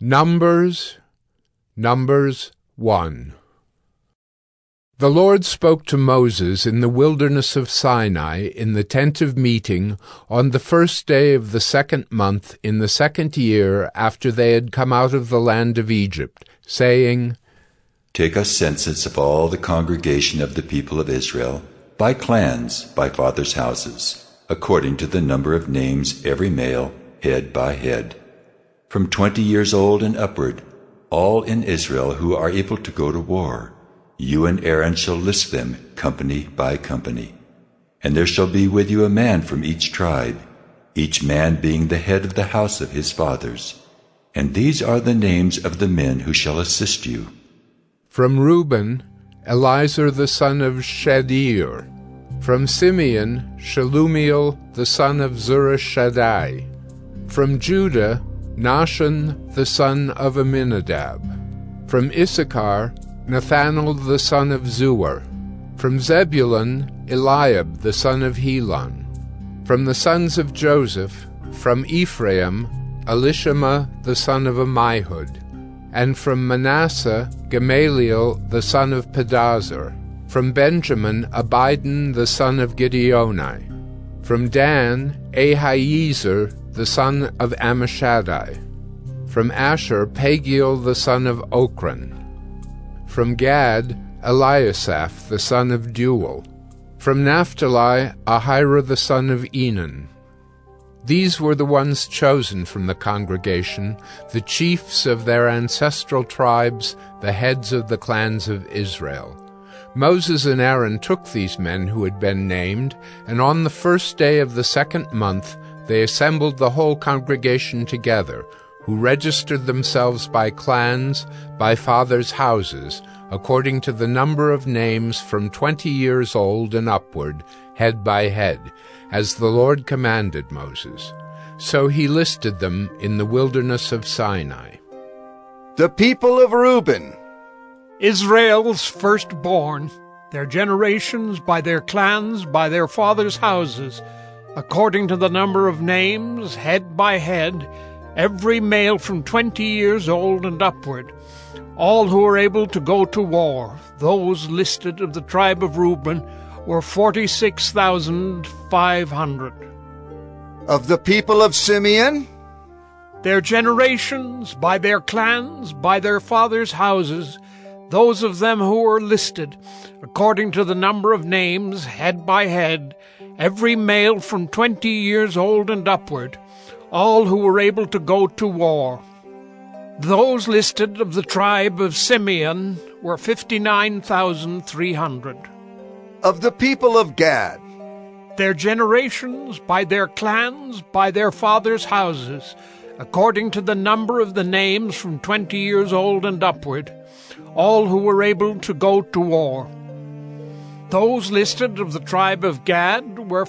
Numbers 1. The Lord spoke to Moses in the wilderness of Sinai in the tent of meeting on the first day of the 2nd month in the 2nd year after they had come out of the land of Egypt, saying, Take a census of all the congregation of the people of Israel, by clans, by fathers' houses, according to the number of names every male, head by head. From 20 years old and upward, all in Israel who are able to go to war, you and Aaron shall list them company by company. And there shall be with you a man from each tribe, each man being the head of the house of his fathers. And these are the names of the men who shall assist you. From Reuben, Elizur the son of Shedeur. From Simeon, Shelumiel the son of Zurishaddai. From Judah, Nahshon the son of Amminadab. From Issachar, Nathanael the son of Zuar. From Zebulun, Eliab the son of Helon. From the sons of Joseph, from Ephraim, Elishama the son of Ammihud. And from Manasseh, Gamaliel the son of Pedazur. From Benjamin, Abidan the son of Gideoni. From Dan, Ahiezer the son of Ammishaddai. From Asher, Pagiel the son of Ochran. From Gad, Eliasaph the son of Deuel. From Naphtali, Ahira the son of Enan. These were the ones chosen from the congregation, the chiefs of their ancestral tribes, the heads of the clans of Israel. Moses and Aaron took these men who had been named, and on the first day of the 2nd month they assembled the whole congregation together, who registered themselves by clans, by fathers' houses, according to the number of names from 20 years old and upward, head by head, as the Lord commanded Moses. So he listed them in the wilderness of Sinai. The people of Reuben, Israel's firstborn, their generations by their clans, by their fathers' houses, according to the number of names, head by head, every male from 20 years old and upward, all who were able to go to war. Those listed of the tribe of Reuben were 46,500. Of the people of Simeon, their generations, by their clans, by their fathers' houses, those of them who were listed, according to the number of names, head by head, every male from 20 years old and upward, all who were able to go to war. Those listed of the tribe of Simeon were 59,300. Of the people of Gad, their generations, by their clans, by their fathers' houses, according to the number of the names from 20 years old and upward, all who were able to go to war. Those listed of the tribe of Gad were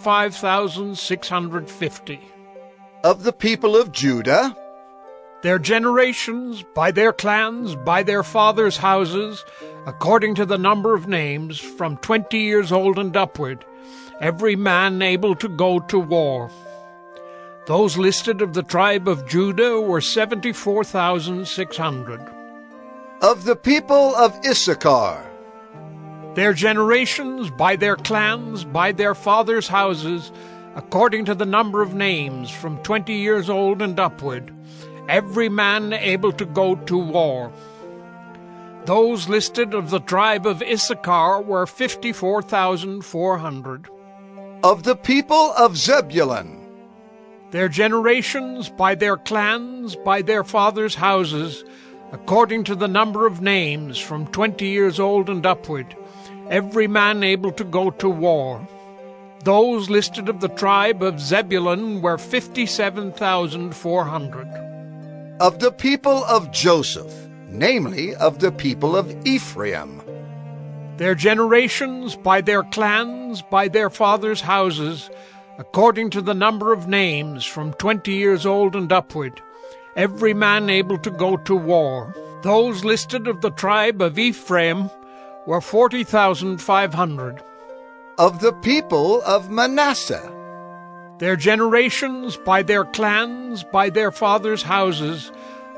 45,650. Of the people of Judah, their generations, by their clans, by their fathers' houses, according to the number of names, from 20 years old and upward, every man able to go to war. Those listed of the tribe of Judah were 74,600. Of the people of Issachar, their generations, by their clans, by their fathers' houses, according to the number of names, from 20 years old and upward, every man able to go to war. Those listed of the tribe of Issachar were 54,400. Of the people of Zebulun, their generations, by their clans, by their fathers' houses, according to the number of names, from 20 years old and upward, every man able to go to war. Those listed of the tribe of Zebulun were 57,400. Of the people of Joseph, namely of the people of Ephraim, their generations, by their clans, by their fathers' houses, according to the number of names, from 20 years old and upward, every man able to go to war. Those listed of the tribe of Ephraim were 40,500. Of the people of Manasseh, their generations, by their clans, by their fathers' houses,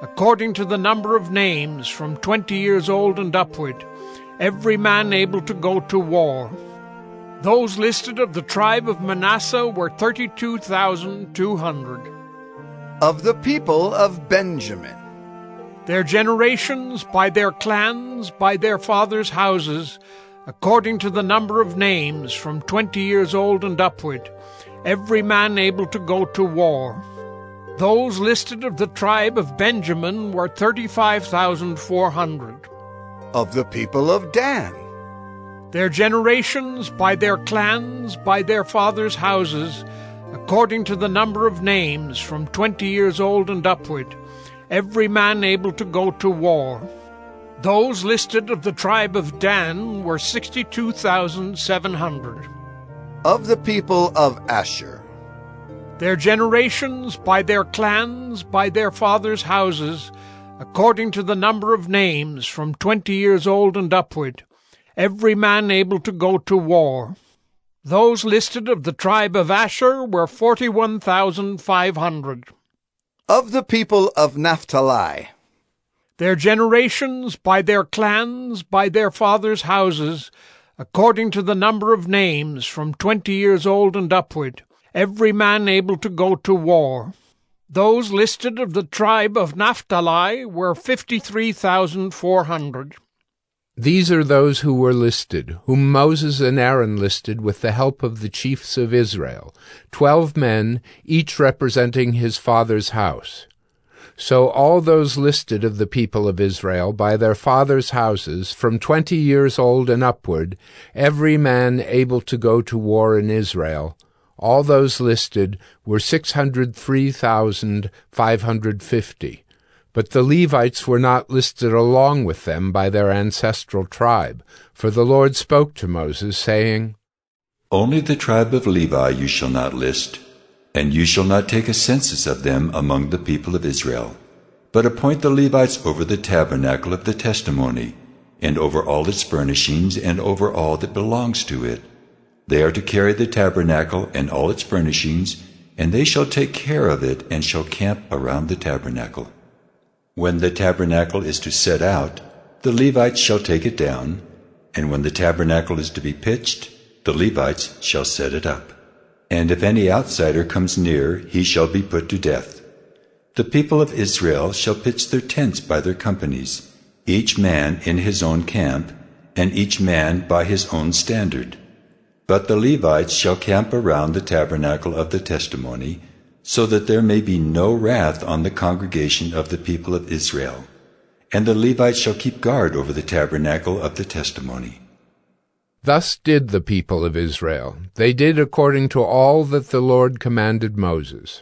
according to the number of names, from 20 years old and upward, every man able to go to war. Those listed of the tribe of Manasseh were 32,200. Of the people of Benjamin, Their generations, by their clans, by their fathers' houses, according to the number of names, from 20 years old and upward, every man able to go to war. Those listed of the tribe of Benjamin were 35,400. of the people of Dan, Their generations, by their clans, by their fathers' houses, according to the number of names, from 20 years old and upward, every man able to go to war. Those listed of the tribe of Dan were 62,700. of the people of Asher, Their generations, by their clans, by their fathers' houses, according to the number of names, from 20 years old and upward, every man able to go to war. Those listed of the tribe of Asher were 41,500. of the people of Naphtali, Their generations, by their clans, by their fathers' houses, according to the number of names, from 20 years old and upward, every man able to go to war. Those listed of the tribe of Naphtali were 53,400. These are those who were listed, whom Moses and Aaron listed with the help of the chiefs of Israel, 12 men, each representing his father's house. So all those listed of the people of Israel by their fathers' houses, from 20 years old and upward, every man able to go to war in Israel, all those listed were 603,550. But the Levites were not listed along with them by their ancestral tribe, for the Lord spoke to Moses, saying, Only the tribe of Levi you shall not list, and you shall not take a census of them among the people of Israel, but appoint the Levites over the tabernacle of the testimony, and over all its furnishings, and over all that belongs to it. They are to carry the tabernacle and all its furnishings, and they shall take care of it, and shall camp around the tabernacle. When the tabernacle is to set out, the Levites shall take it down, and when the tabernacle is to be pitched, the Levites shall set it up. And if any outsider comes near, he shall be put to death. The people of Israel shall pitch their tents by their companies, each man in his own camp, and each man by his own standard. But the Levites shall camp around the tabernacle of the testimony, so that there may be no wrath on the congregation of the people of Israel. And the Levites shall keep guard over the tabernacle of the testimony. Thus did the people of Israel. They did according to all that the Lord commanded Moses.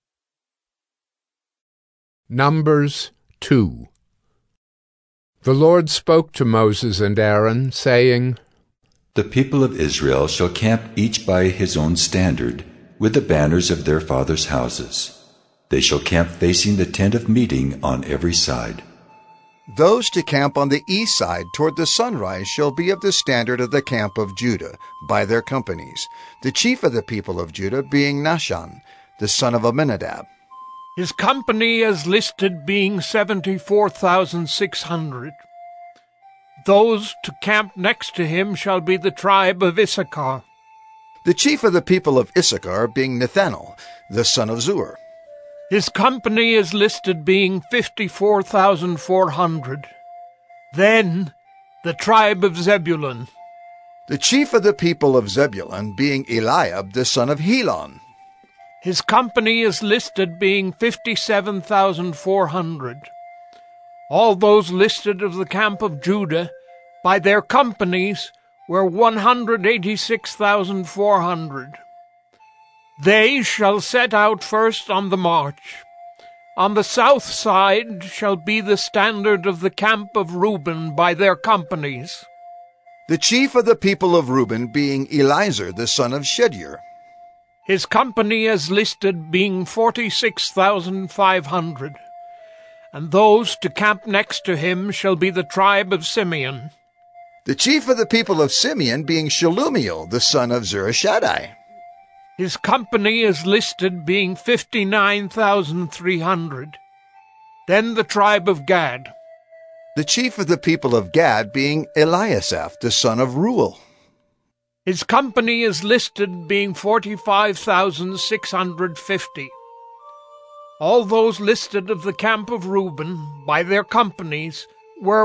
Numbers 2. The Lord spoke to Moses and Aaron, saying, The people of Israel shall camp each by his own standard, with the banners of their fathers' houses. They shall camp facing the tent of meeting on every side. those to camp on the east side toward the sunrise shall be of the standard of the camp of Judah, by their companies, the chief of the people of Judah being Nahshon, the son of Amminadab. His company as listed being 74,600. Those to camp next to him shall be the tribe of Issachar. The chief of the people of Issachar being Nethanel, the son of Zur. His company is listed being 54,400. Then the tribe of Zebulun. The chief of the people of Zebulun being Eliab, the son of Helon. His company is listed being 57,400. All those listed of the camp of Judah by their companies were 186,400. They shall set out first on the march. On the south side shall be the standard of the camp of Reuben by their companies. The chief of the people of Reuben being Elizur, the son of Shedeur. His company as listed being 46,500. And those to camp next to him shall be the tribe of Simeon. The chief of the people of Simeon being Shelumiel, the son of Zurishaddai. His company is listed being 59,300. Then the tribe of Gad. The chief of the people of Gad being Eliasaph, the son of Reuel. His company is listed being 45,650. All those listed of the camp of Reuben by their companies were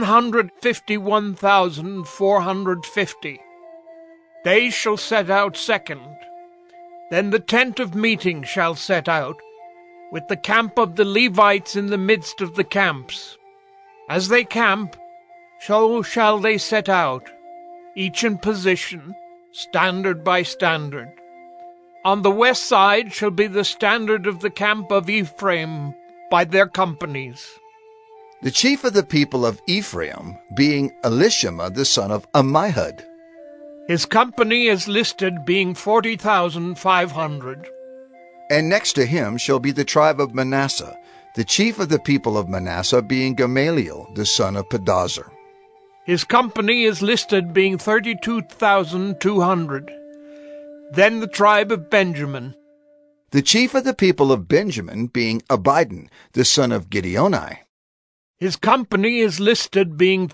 151,450. They shall set out second. Then the tent of meeting shall set out, with the camp of the Levites in the midst of the camps. As they camp, so shall they set out, each in position, standard by standard. On the west side shall be the standard of the camp of Ephraim by their companies. The chief of the people of Ephraim being Elishama, the son of Ammihud. His company is listed being 40,500. And next to him shall be the tribe of Manasseh, the chief of the people of Manasseh being Gamaliel, the son of Pedazur. His company is listed being 32,200. Then the tribe of Benjamin. The chief of the people of Benjamin being Abidan, the son of Gideoni. His company is listed being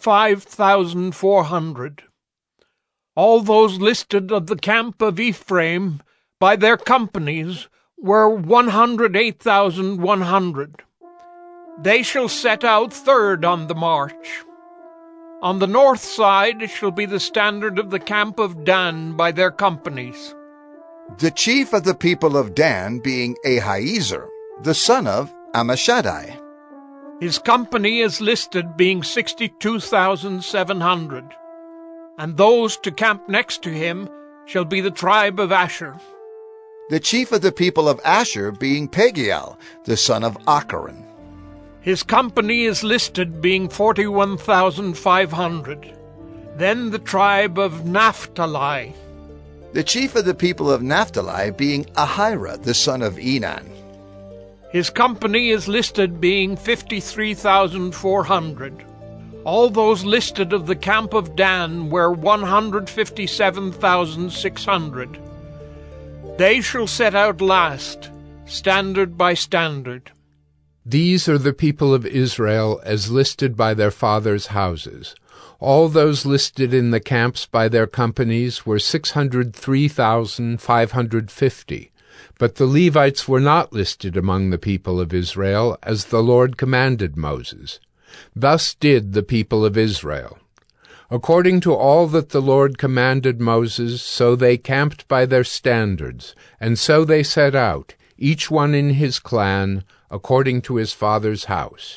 35,400. All those listed of the camp of Ephraim by their companies were 108,100. They shall set out third on the march. On the north side shall be the standard of the camp of Dan by their companies. The chief of the people of Dan being Ahiezer, the son of Ammishaddai. His company is listed being 62,700. And those to camp next to him shall be the tribe of Asher. The chief of the people of Asher being Pagiel, the son of Acharon. His company is listed being 41,500. Then the tribe of Naphtali. The chief of the people of Naphtali being Ahira, the son of Enan. His company is listed being 53,400. All those listed of the camp of Dan were 157,600. They shall set out last, standard by standard. These are the people of Israel as listed by their fathers' houses. All those listed in the camps by their companies were 603,550. But the Levites were not listed among the people of Israel, as the Lord commanded Moses. Thus did the people of Israel. According to all that the Lord commanded Moses, so they camped by their standards, and so they set out, each one in his clan, according to his father's house.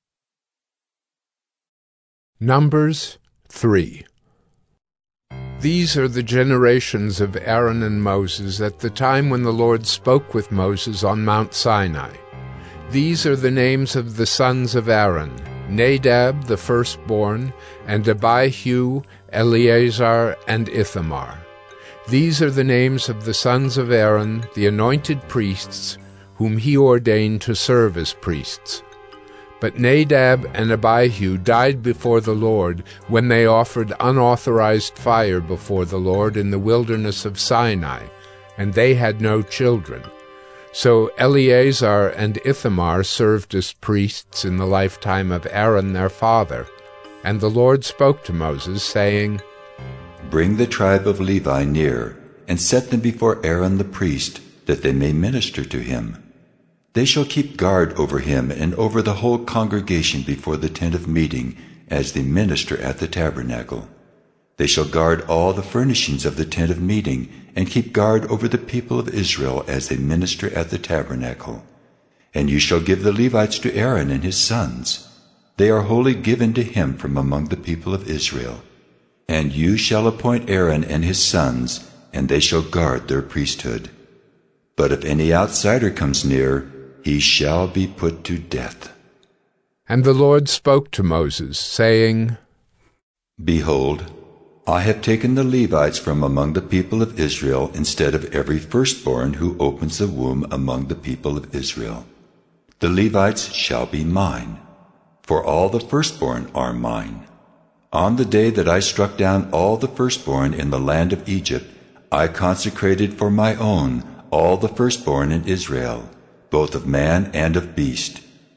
Numbers 3. These are the generations of Aaron and Moses at the time when the Lord spoke with Moses on Mount Sinai. These are the names of the sons of Aaron: Nadab the firstborn, and Abihu, Eleazar, and Ithamar. These are the names of the sons of Aaron, the anointed priests, whom he ordained to serve as priests. But Nadab and Abihu died before the Lord when they offered unauthorized fire before the Lord in the wilderness of Sinai, and they had no children. So Eleazar and Ithamar served as priests in the lifetime of Aaron their father. And the Lord spoke to Moses, saying, Bring the tribe of Levi near, and set them before Aaron the priest, that they may minister to him. They shall keep guard over him and over the whole congregation before the tent of meeting, as they minister at the tabernacle. They shall guard all the furnishings of the tent of meeting, and keep guard over the people of Israel as they minister at the tabernacle. And you shall give the Levites to Aaron and his sons. They are wholly given to him from among the people of Israel. And you shall appoint Aaron and his sons, and they shall guard their priesthood. But if any outsider comes near, he shall be put to death. And the Lord spoke to Moses, saying, Behold, I have taken the Levites from among the people of Israel instead of every firstborn who opens the womb among the people of Israel. The Levites shall be mine, for all the firstborn are mine. On the day that I struck down all the firstborn in the land of Egypt, I consecrated for my own all the firstborn in Israel, both of man and of beast.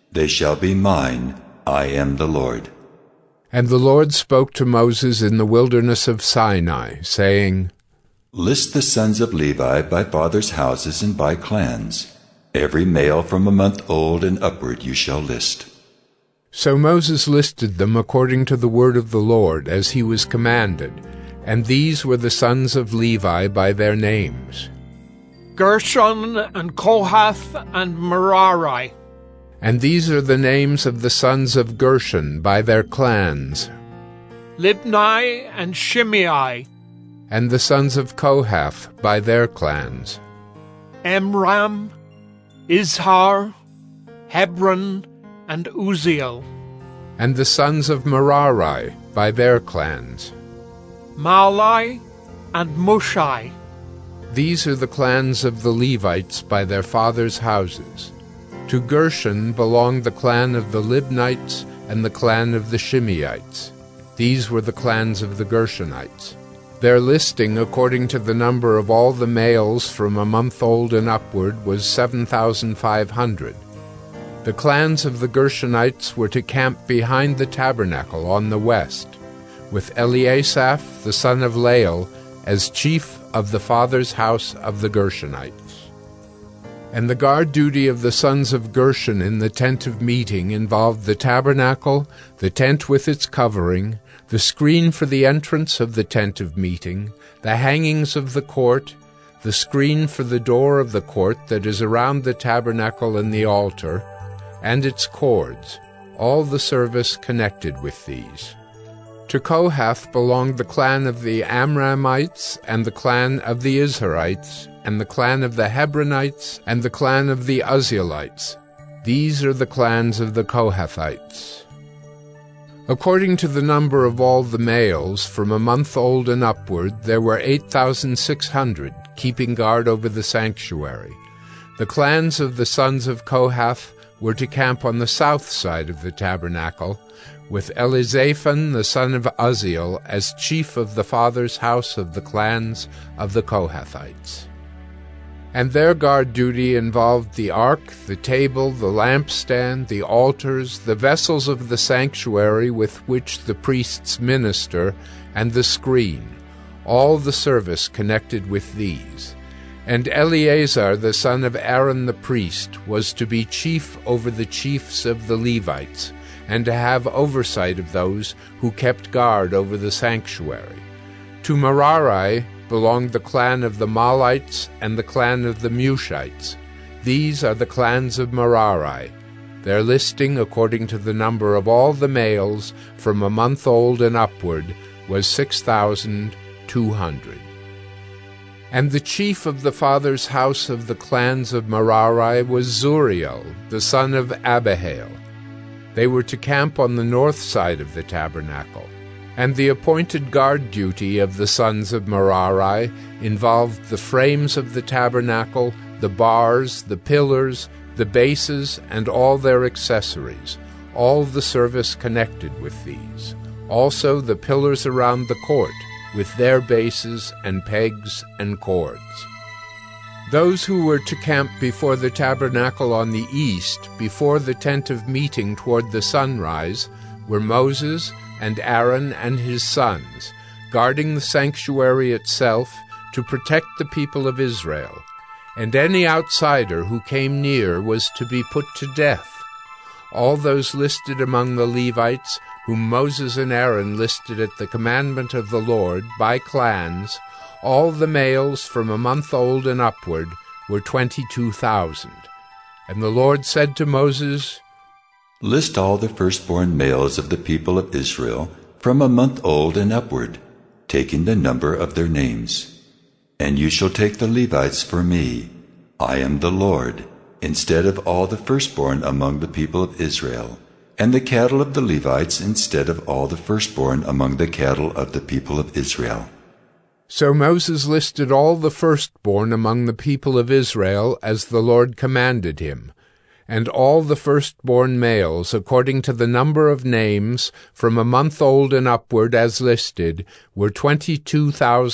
They shall be mine. I am the Lord. And the Lord spoke to Moses in the wilderness of Sinai, saying, List the sons of Levi by fathers' houses and by clans. Every male from a month old and upward you shall list. So Moses listed them according to the word of the Lord, as he was commanded, and these were the sons of Levi by their names: Gershon and Kohath and Merari. And these are the names of the sons of Gershon by their clans: Libni and Shimei. And the sons of Kohath by their clans: Amram, Izhar, Hebron, and Uzziel. And the sons of Merari by their clans: Mahli and Mushai. These are the clans of the Levites by their fathers' houses. To Gershon belonged the clan of the Libnites and the clan of the Shimeites. These were the clans of the Gershonites. Their listing according to the number of all the males from a month old and upward was 7,500. The clans of the Gershonites were to camp behind the tabernacle on the west, with Eliasaph the son of Lael as chief of the father's house of the Gershonites. And the guard duty of the sons of Gershon in the tent of meeting involved the tabernacle, the tent with its covering, the screen for the entrance of the tent of meeting, the hangings of the court, the screen for the door of the court that is around the tabernacle and the altar, and its cords, all the service connected with these. To Kohath belonged the clan of the Amramites, and the clan of the Izharites, and the clan of the Hebronites, and the clan of the Uzzielites. These are the clans of the Kohathites. According to the number of all the males, from a month old and upward, there were 8,600, keeping guard over the sanctuary. The clans of the sons of Kohath were to camp on the south side of the tabernacle, with Elizaphan the son of Uzziel as chief of the father's house of the clans of the Kohathites. And their guard duty involved the ark, the table, the lampstand, the altars, the vessels of the sanctuary with which the priests minister, and the screen, all the service connected with these. And Eleazar the son of Aaron the priest was to be chief over the chiefs of the Levites, and to have oversight of those who kept guard over the sanctuary. To Merari belonged the clan of the Mahlites and the clan of the Mushites. These are the clans of Merari. Their listing according to the number of all the males from a month old and upward was 6,200. And the chief of the father's house of the clans of Merari was Zuriel, the son of Abihail. They were to camp on the north side of the tabernacle. And the appointed guard duty of the sons of Merari involved the frames of the tabernacle, the bars, the pillars, the bases, and all their accessories, all the service connected with these. Also the pillars around the court, with their bases and pegs and cords. Those who were to camp before the tabernacle on the east, before the tent of meeting toward the sunrise, were Moses and Aaron and his sons, guarding the sanctuary itself to protect the people of Israel. And any outsider who came near was to be put to death. All those listed among the Levites, whom Moses and Aaron listed at the commandment of the Lord, by clans, all the males from a month old and upward, were 22,000. And the Lord said to Moses, List all the firstborn males of the people of Israel from a month old and upward, taking the number of their names. And you shall take the Levites for me. I am the Lord, instead of all the firstborn among the people of Israel, and the cattle of the Levites instead of all the firstborn among the cattle of the people of Israel. So Moses listed all the firstborn among the people of Israel as the Lord commanded him, and all the firstborn males, according to the number of names, from a month old and upward as listed, were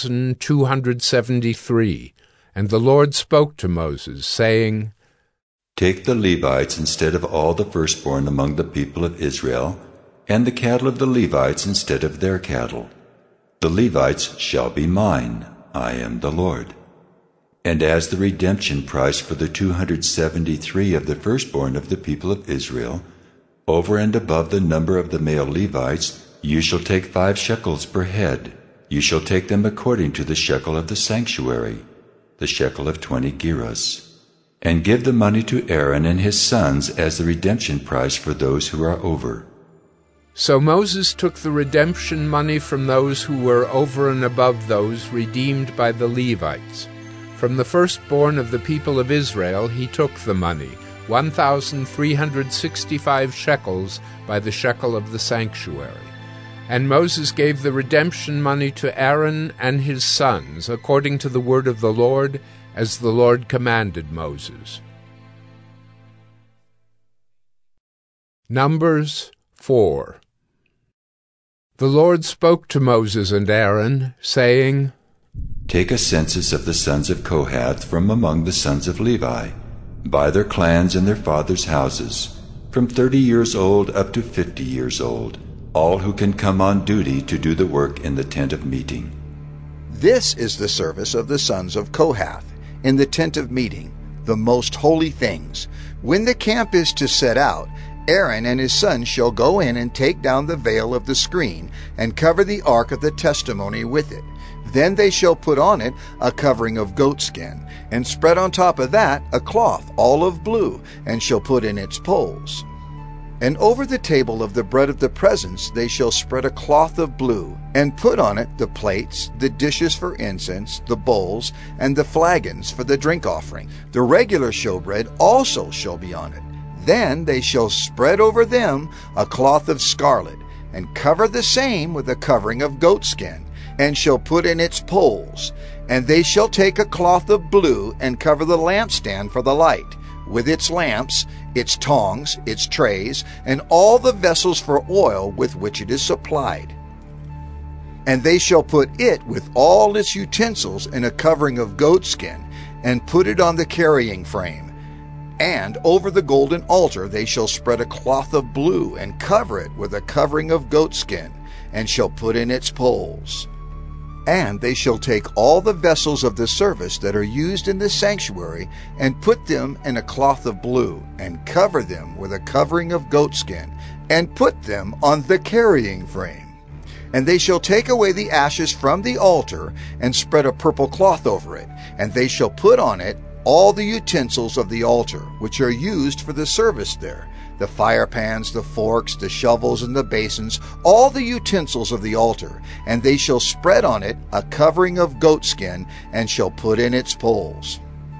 22,273. And the Lord spoke to Moses, saying, Take the Levites instead of all the firstborn among the people of Israel, and the cattle of the Levites instead of their cattle. The Levites shall be mine. I am the Lord. And as the redemption price for the 273 of the firstborn of the people of Israel, over and above the number of the male Levites, you shall take 5 shekels per head. You shall take them according to the shekel of the sanctuary, the shekel of 20 gerahs. And give the money to Aaron and his sons as the redemption price for those who are over. So Moses took the redemption money from those who were over and above those redeemed by the Levites. From the firstborn of the people of Israel he took the money, 1,365 shekels by the shekel of the sanctuary. And Moses gave the redemption money to Aaron and his sons, according to the word of the Lord, as the Lord commanded Moses. Numbers 4. The Lord spoke to Moses and Aaron, saying, Take a census of the sons of Kohath from among the sons of Levi, by their clans and their fathers' houses, from 30 years old up to 50 years old, all who can come on duty to do the work in the tent of meeting. This is the service of the sons of Kohath in the tent of meeting, the most holy things. When the camp is to set out, Aaron and his sons shall go in and take down the veil of the screen and cover the ark of the testimony with it. Then they shall put on it a covering of goatskin, and spread on top of that a cloth all of blue, and shall put in its poles. And over the table of the bread of the presence they shall spread a cloth of blue, and put on it the plates, the dishes for incense, the bowls, and the flagons for the drink offering. The regular showbread also shall be on it. Then they shall spread over them a cloth of scarlet, and cover the same with a covering of goatskin, and shall put in its poles. And they shall take a cloth of blue, and cover the lampstand for the light, with its lamps, its tongs, its trays, and all the vessels for oil with which it is supplied. And they shall put it with all its utensils in a covering of goatskin, and put it on the carrying frame. And over the golden altar they shall spread a cloth of blue, and cover it with a covering of goatskin, and shall put in its poles. And they shall take all the vessels of the service that are used in the sanctuary, and put them in a cloth of blue, and cover them with a covering of goatskin, and put them on the carrying frame. And they shall take away the ashes from the altar, and spread a purple cloth over it, and they shall put on it all the utensils of the altar, which are used for the service there, the fire pans, the forks, the shovels, and the basins, all the utensils of the altar, and they shall spread on it a covering of goatskin, and shall put in its poles.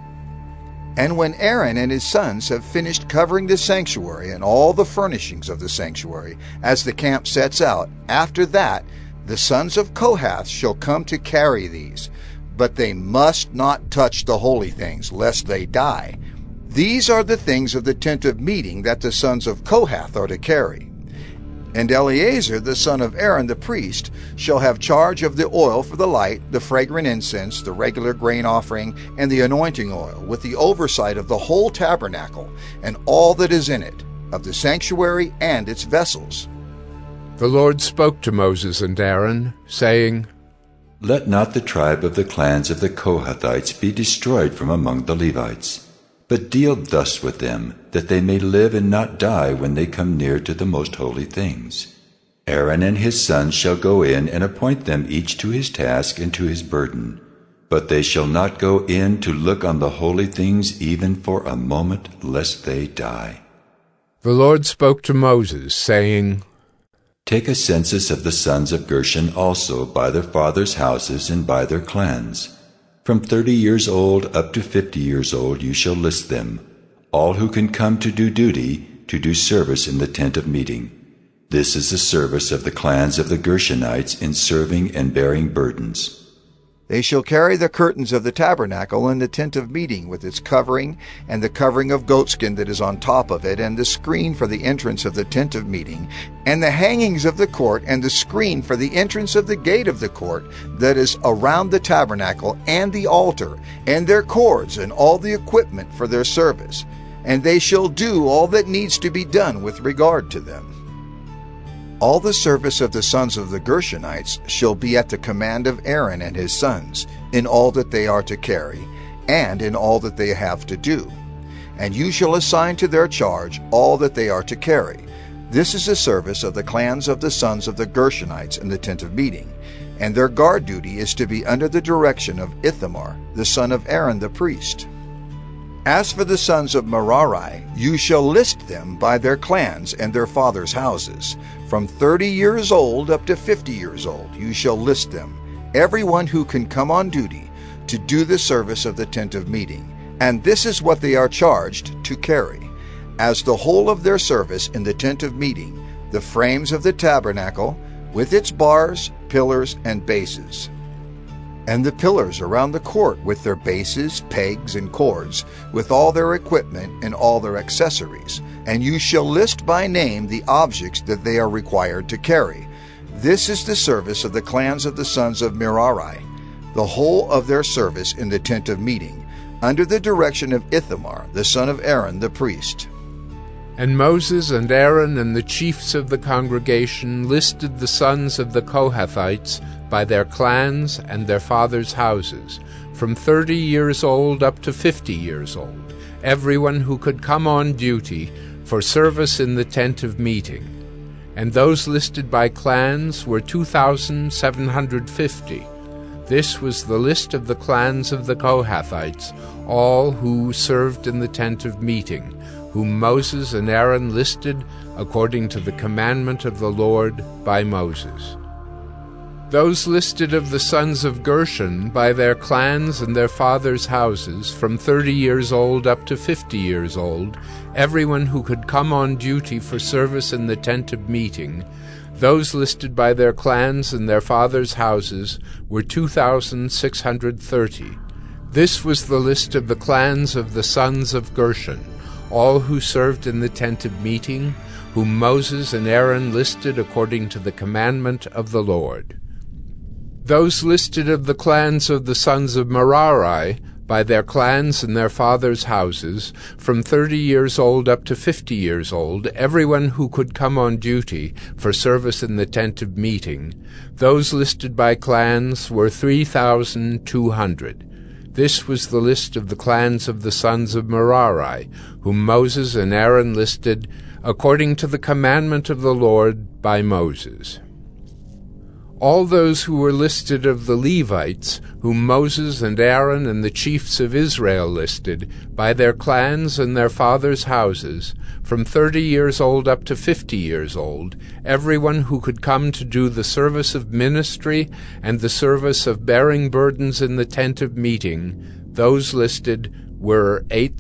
And when Aaron and his sons have finished covering the sanctuary and all the furnishings of the sanctuary, as the camp sets out, after that the sons of Kohath shall come to carry these. But they must not touch the holy things, lest they die. These are the things of the tent of meeting that the sons of Kohath are to carry. And Eleazar, the son of Aaron the priest, shall have charge of the oil for the light, the fragrant incense, the regular grain offering, and the anointing oil, with the oversight of the whole tabernacle, and all that is in it, of the sanctuary and its vessels. The Lord spoke to Moses and Aaron, saying, Let not the tribe of the clans of the Kohathites be destroyed from among the Levites, but deal thus with them, that they may live and not die when they come near to the most holy things. Aaron and his sons shall go in and appoint them each to his task and to his burden, but they shall not go in to look on the holy things even for a moment, lest they die. The Lord spoke to Moses, saying, Take a census of the sons of Gershon also by their fathers' houses and by their clans. From 30 years old up to 50 years old you shall list them, all who can come to do duty, to do service in the tent of meeting. This is the service of the clans of the Gershonites in serving and bearing burdens. They shall carry the curtains of the tabernacle and the tent of meeting with its covering, and the covering of goatskin that is on top of it, and the screen for the entrance of the tent of meeting, and the hangings of the court, and the screen for the entrance of the gate of the court that is around the tabernacle, and the altar, and their cords, and all the equipment for their service. and they shall do all that needs to be done with regard to them. All the service of the sons of the Gershonites shall be at the command of Aaron and his sons, in all that they are to carry, and in all that they have to do. And you shall assign to their charge all that they are to carry. This is the service of the clans of the sons of the Gershonites in the tent of meeting, and their guard duty is to be under the direction of Ithamar, the son of Aaron the priest. As for the sons of Merari, you shall list them by their clans and their fathers' houses. From 30 years old up to 50 years old you shall list them, everyone who can come on duty to do the service of the tent of meeting. And this is what they are charged to carry, as the whole of their service in the tent of meeting, the frames of the tabernacle, with its bars, pillars, and bases, and the pillars around the court with their bases, pegs, and cords, with all their equipment and all their accessories. And you shall list by name the objects that they are required to carry. This is the service of the clans of the sons of Merari, the whole of their service in the tent of meeting, under the direction of Ithamar, the son of Aaron the priest. And Moses and Aaron and the chiefs of the congregation listed the sons of the Kohathites by their clans and their fathers' houses, from 30 years old up to 50 years old, everyone who could come on duty for service in the tent of meeting. And those listed by clans were 2,750. This was the list of the clans of the Kohathites, all who served in the tent of meeting, whom Moses and Aaron listed according to the commandment of the Lord by Moses. Those listed of the sons of Gershon by their clans and their fathers' houses, from 30 years old up to 50 years old, everyone who could come on duty for service in the tent of meeting, those listed by their clans and their fathers' houses were 2,630. This was the list of the clans of the sons of Gershon, all who served in the tent of meeting, whom Moses and Aaron listed according to the commandment of the Lord. Those listed of the clans of the sons of Merari, by their clans and their fathers' houses, from 30 years old up to 50 years old, everyone who could come on duty for service in the tent of meeting, those listed by clans were 3,200. This was the list of the clans of the sons of Merari, whom Moses and Aaron listed according to the commandment of the Lord by Moses. All those who were listed of the Levites, whom Moses and Aaron and the chiefs of Israel listed, by their clans and their fathers' houses, from 30 years old up to 50 years old, everyone who could come to do the service of ministry and the service of bearing burdens in the tent of meeting, those listed were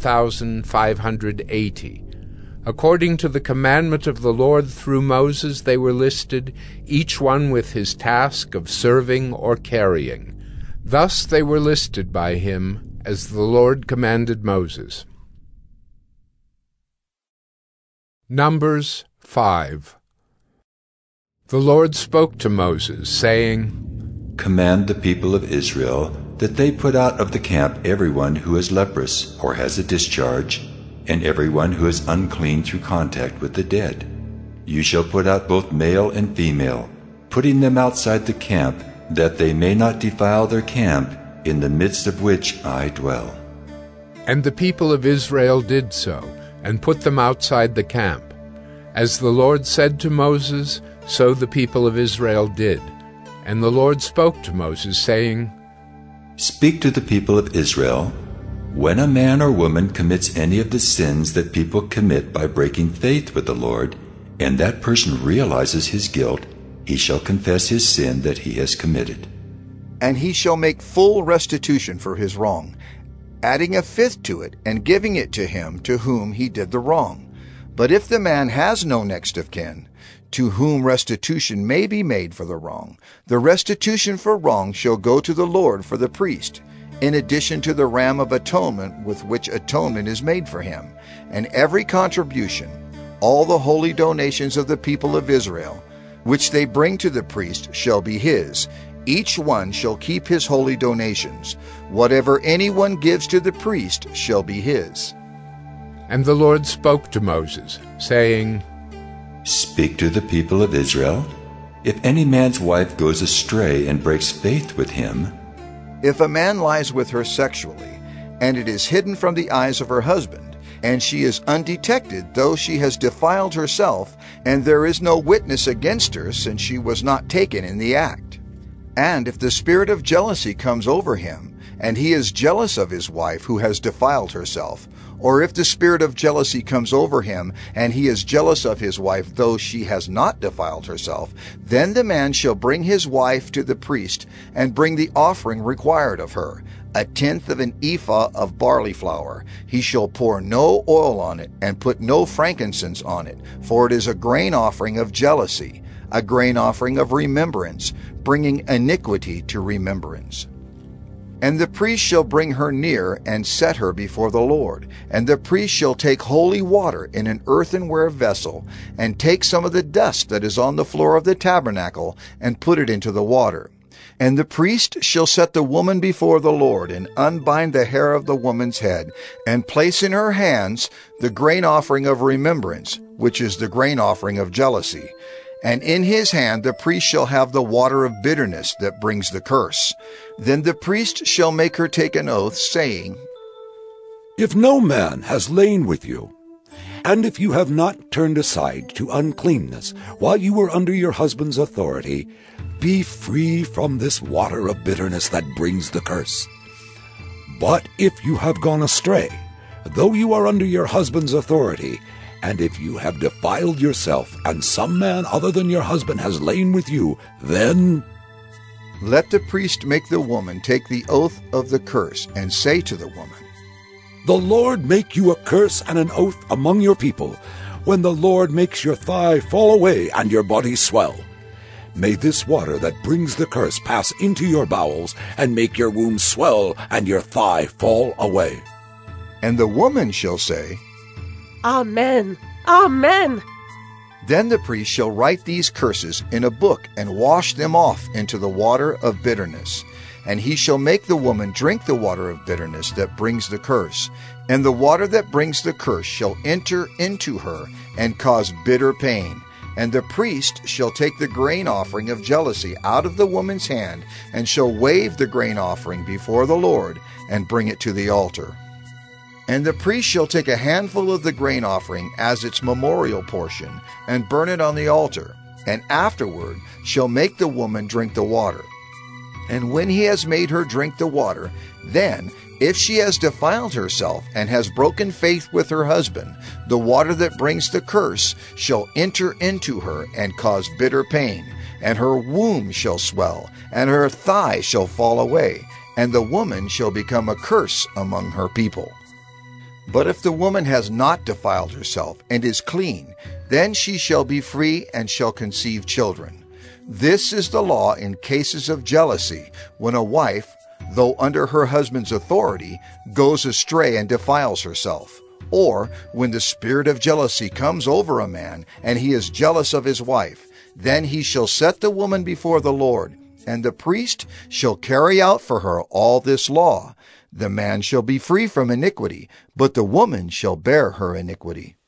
8,580. According to the commandment of the Lord through Moses they were listed, each one with his task of serving or carrying. Thus they were listed by him, as the Lord commanded Moses. Numbers 5. The Lord spoke to Moses, saying, Command the people of Israel that they put out of the camp everyone who is leprous or has a discharge, and everyone who is unclean through contact with the dead. You shall put out both male and female, putting them outside the camp, that they may not defile their camp, in the midst of which I dwell. And the people of Israel did so, and put them outside the camp. As the Lord said to Moses, so the people of Israel did. And the Lord spoke to Moses, saying, Speak to the people of Israel, when a man or woman commits any of the sins that people commit by breaking faith with the Lord, and that person realizes his guilt, he shall confess his sin that he has committed. And he shall make full restitution for his wrong, adding a fifth to it, and giving it to him to whom he did the wrong. But if the man has no next of kin, to whom restitution may be made for the wrong, the restitution for wrong shall go to the Lord for the priest, in addition to the ram of atonement with which atonement is made for him, and every contribution, all the holy donations of the people of Israel, which they bring to the priest, shall be his. Each one shall keep his holy donations. Whatever anyone gives to the priest shall be his. And the Lord spoke to Moses, saying, Speak to the people of Israel. If any man's wife goes astray and breaks faith with him, if a man lies with her sexually, and it is hidden from the eyes of her husband, and she is undetected, though she has defiled herself, and there is no witness against her, since she was not taken in the act. And if the spirit of jealousy comes over him, and he is jealous of his wife who has defiled herself, or if the spirit of jealousy comes over him, and he is jealous of his wife, though she has not defiled herself, then the man shall bring his wife to the priest, and bring the offering required of her, 1/10 of an ephah of barley flour. He shall pour no oil on it, and put no frankincense on it, for it is a grain offering of jealousy, a grain offering of remembrance, bringing iniquity to remembrance. And the priest shall bring her near, and set her before the Lord. And the priest shall take holy water in an earthenware vessel, and take some of the dust that is on the floor of the tabernacle, and put it into the water. And the priest shall set the woman before the Lord, and unbind the hair of the woman's head, and place in her hands the grain offering of remembrance, which is the grain offering of jealousy. And in his hand the priest shall have the water of bitterness that brings the curse. Then the priest shall make her take an oath, saying, If no man has lain with you, and if you have not turned aside to uncleanness while you were under your husband's authority, be free from this water of bitterness that brings the curse. But if you have gone astray, though you are under your husband's authority, and if you have defiled yourself, and some man other than your husband has lain with you, then let the priest make the woman take the oath of the curse, and say to the woman, The Lord make you a curse and an oath among your people, when the Lord makes your thigh fall away and your body swell. May this water that brings the curse pass into your bowels, and make your womb swell and your thigh fall away. And the woman shall say, Amen. Amen. Then the priest shall write these curses in a book, and wash them off into the water of bitterness. And he shall make the woman drink the water of bitterness that brings the curse. And the water that brings the curse shall enter into her, and cause bitter pain. And the priest shall take the grain offering of jealousy out of the woman's hand, and shall wave the grain offering before the Lord, and bring it to the altar. And the priest shall take a handful of the grain offering as its memorial portion, and burn it on the altar, and afterward shall make the woman drink the water. And when he has made her drink the water, then, if she has defiled herself and has broken faith with her husband, the water that brings the curse shall enter into her and cause bitter pain, and her womb shall swell, and her thigh shall fall away, and the woman shall become a curse among her people. But if the woman has not defiled herself and is clean, then she shall be free and shall conceive children. This is the law in cases of jealousy, when a wife, though under her husband's authority, goes astray and defiles herself, or when the spirit of jealousy comes over a man, and he is jealous of his wife, then he shall set the woman before the Lord, and the priest shall carry out for her all this law. The man shall be free from iniquity, but the woman shall bear her iniquity.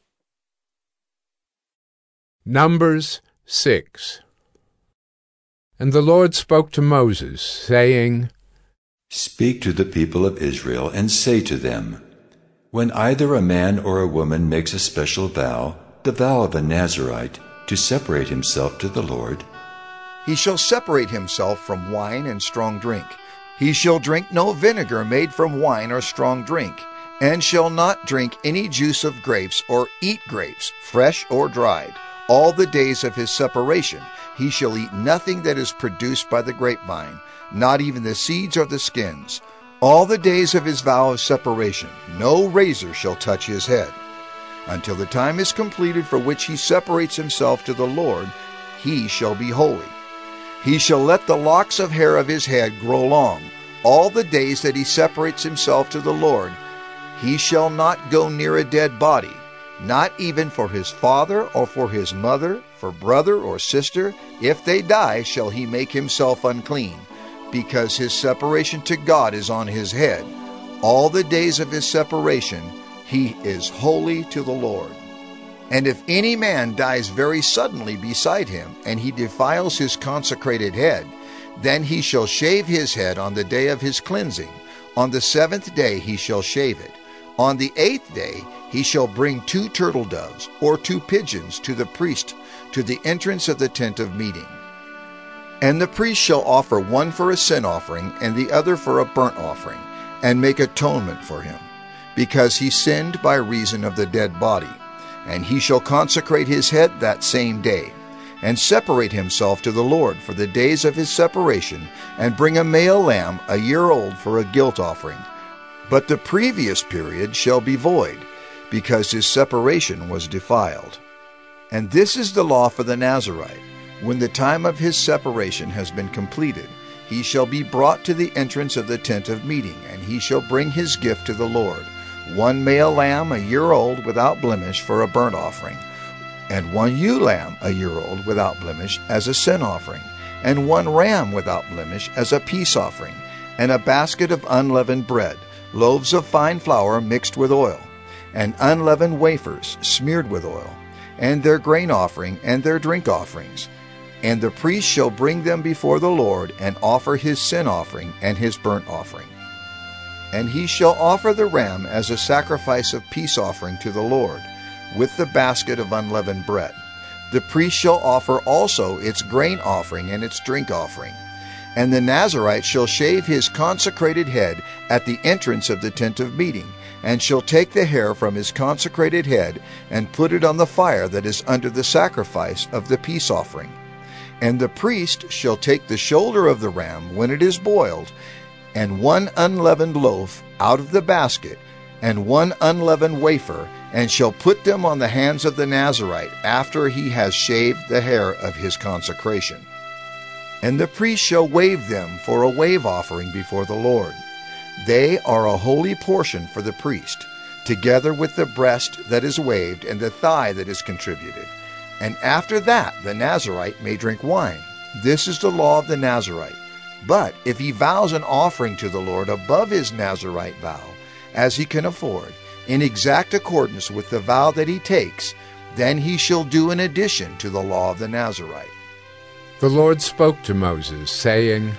Numbers 6. And the Lord spoke to Moses, saying, Speak to the people of Israel, and say to them, When either a man or a woman makes a special vow, the vow of a Nazirite, to separate himself to the Lord, he shall separate himself from wine and strong drink. He shall drink no vinegar made from wine or strong drink, and shall not drink any juice of grapes or eat grapes, fresh or dried. All the days of his separation he shall eat nothing that is produced by the grapevine, not even the seeds or the skins. All the days of his vow of separation no razor shall touch his head. Until the time is completed for which he separates himself to the Lord, he shall be holy. He shall let the locks of hair of his head grow long. All the days that he separates himself to the Lord, he shall not go near a dead body, not even for his father or for his mother, for brother or sister. If they die, shall he make himself unclean, because his separation to God is on his head. All the days of his separation He is holy to the Lord. And if any man dies very suddenly beside him, and he defiles his consecrated head, then he shall shave his head on the day of his cleansing. On the 7th day he shall shave it. On the 8th day he shall bring 2 turtle doves or 2 pigeons to the priest to the entrance of the tent of meeting. And the priest shall offer one for a sin offering and the other for a burnt offering, and make atonement for him, because he sinned by reason of the dead body. And he shall consecrate his head that same day, and separate himself to the Lord for the days of his separation, and bring a male lamb a year old for a guilt offering. But the previous period shall be void, because his separation was defiled. And this is the law for the Nazirite. When the time of his separation has been completed, he shall be brought to the entrance of the tent of meeting, and he shall bring his gift to the Lord, 1 male lamb a year old without blemish for a burnt offering, and 1 ewe lamb a year old without blemish as a sin offering, and 1 ram without blemish as a peace offering, and a basket of unleavened bread, loaves of fine flour mixed with oil, and unleavened wafers smeared with oil, and their grain offering and their drink offerings. And the priest shall bring them before the Lord, and offer his sin offering and his burnt offering. And he shall offer the ram as a sacrifice of peace offering to the Lord, with the basket of unleavened bread. The priest shall offer also its grain offering and its drink offering. And the Nazirite shall shave his consecrated head at the entrance of the tent of meeting, and shall take the hair from his consecrated head, and put it on the fire that is under the sacrifice of the peace offering. And the priest shall take the shoulder of the ram when it is boiled, and 1 unleavened loaf out of the basket, and 1 unleavened wafer, and shall put them on the hands of the Nazirite after he has shaved the hair of his consecration. And the priest shall wave them for a wave offering before the Lord. They are a holy portion for the priest, together with the breast that is waved and the thigh that is contributed. And after that the Nazirite may drink wine. This is the law of the Nazirite. But if he vows an offering to the Lord above his Nazirite vow, as he can afford, in exact accordance with the vow that he takes, then he shall do an addition to the law of the Nazirite. The Lord spoke to Moses, saying,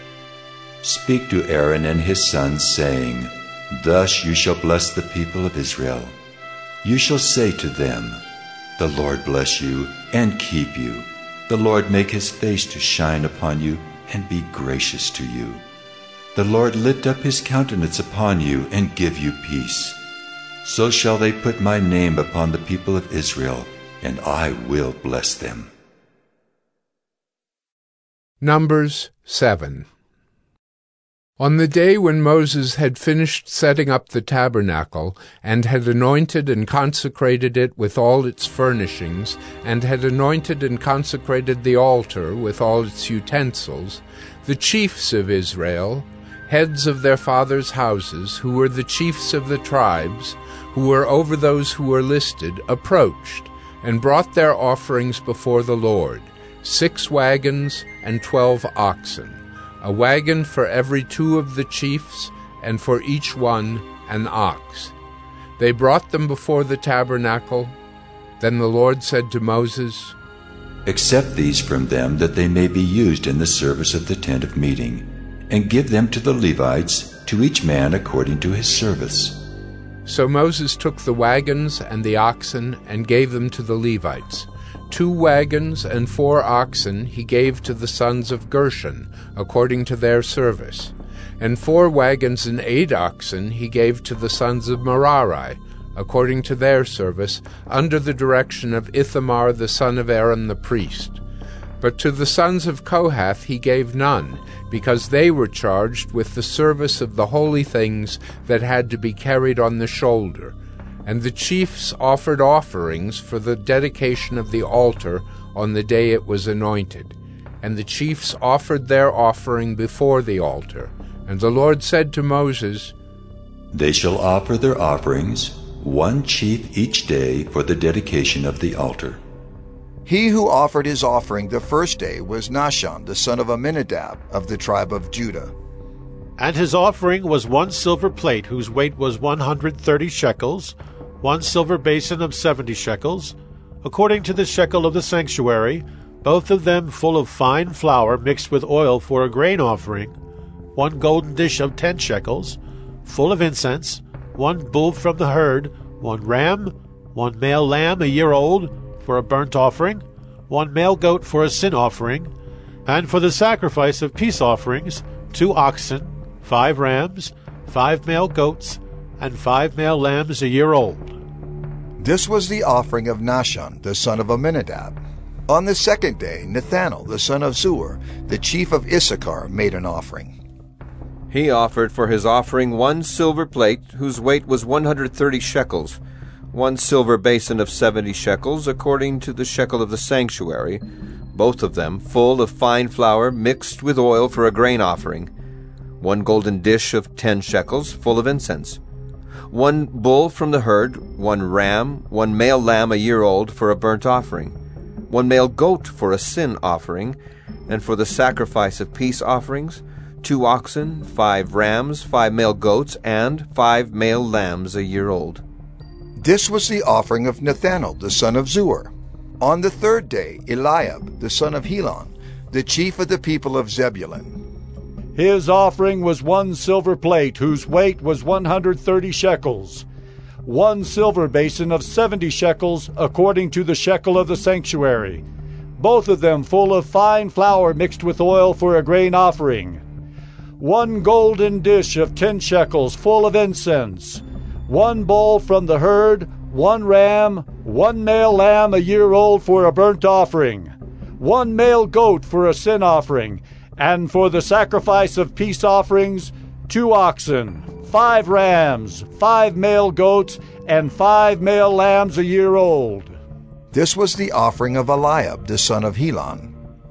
Speak to Aaron and his sons, saying, Thus you shall bless the people of Israel. You shall say to them, The Lord bless you and keep you. The Lord make his face to shine upon you and be gracious to you. The Lord lift up his countenance upon you and give you peace. So shall they put my name upon the people of Israel, and I will bless them. Numbers 7. On the day when Moses had finished setting up the tabernacle, and had anointed and consecrated it with all its furnishings, and had anointed and consecrated the altar with all its utensils, the chiefs of Israel, heads of their fathers' houses, who were the chiefs of the tribes, who were over those who were listed, approached, and brought their offerings before the Lord, 6 wagons and 12 oxen, a wagon for every 2 of the chiefs, and for each one an ox. They brought them before the tabernacle. Then the Lord said to Moses, Accept these from them, that they may be used in the service of the tent of meeting, and give them to the Levites, to each man according to his service. So Moses took the wagons and the oxen and gave them to the Levites. 2 wagons and 4 oxen he gave to the sons of Gershon, according to their service. And 4 wagons and 8 oxen he gave to the sons of Merari, according to their service, under the direction of Ithamar the son of Aaron the priest. But to the sons of Kohath he gave none, because they were charged with the service of the holy things that had to be carried on the shoulder. And the chiefs offered offerings for the dedication of the altar on the day it was anointed. And the chiefs offered their offering before the altar. And the Lord said to Moses, They shall offer their offerings, 1 chief each day, for the dedication of the altar. He who offered his offering the first day was Nahshon, the son of Amminadab, of the tribe of Judah. And his offering was 1 silver plate, whose weight was 130 shekels, 1 silver basin of 70 shekels, according to the shekel of the sanctuary, both of them full of fine flour mixed with oil for a grain offering, 1 golden dish of 10 shekels, full of incense, 1 bull from the herd, 1 ram, 1 male lamb a year old for a burnt offering, 1 male goat for a sin offering, and for the sacrifice of peace offerings, 2 oxen, 5 rams, 5 male goats, and 5 male lambs a year old. This was the offering of Nahshon, the son of Amminadab. On the second day, Nethanel, the son of Zuar, the chief of Issachar, made an offering. He offered for his offering 1 silver plate, whose weight was 130 shekels, 1 silver basin of 70 shekels, according to the shekel of the sanctuary, both of them full of fine flour mixed with oil for a grain offering, 1 golden dish of 10 shekels, full of incense, 1 bull from the herd, 1 ram, 1 male lamb a year old for a burnt offering, 1 male goat for a sin offering, and for the sacrifice of peace offerings, 2 oxen, 5 rams, 5 male goats, and 5 male lambs a year old. This was the offering of Nethanel, the son of Zuar. On the third day, Eliab, the son of Helon, the chief of the people of Zebulun. His offering was 1 silver plate, whose weight was 130 shekels, 1 silver basin of 70 shekels, according to the shekel of the sanctuary, both of them full of fine flour mixed with oil for a grain offering, 1 golden dish of 10 shekels, full of incense, 1 bull from the herd, 1 ram, 1 male lamb a year old for a burnt offering, 1 male goat for a sin offering, and for the sacrifice of peace offerings, 2 oxen, 5 rams, 5 male goats, and 5 male lambs a year old. This was the offering of Eliab, the son of Helon.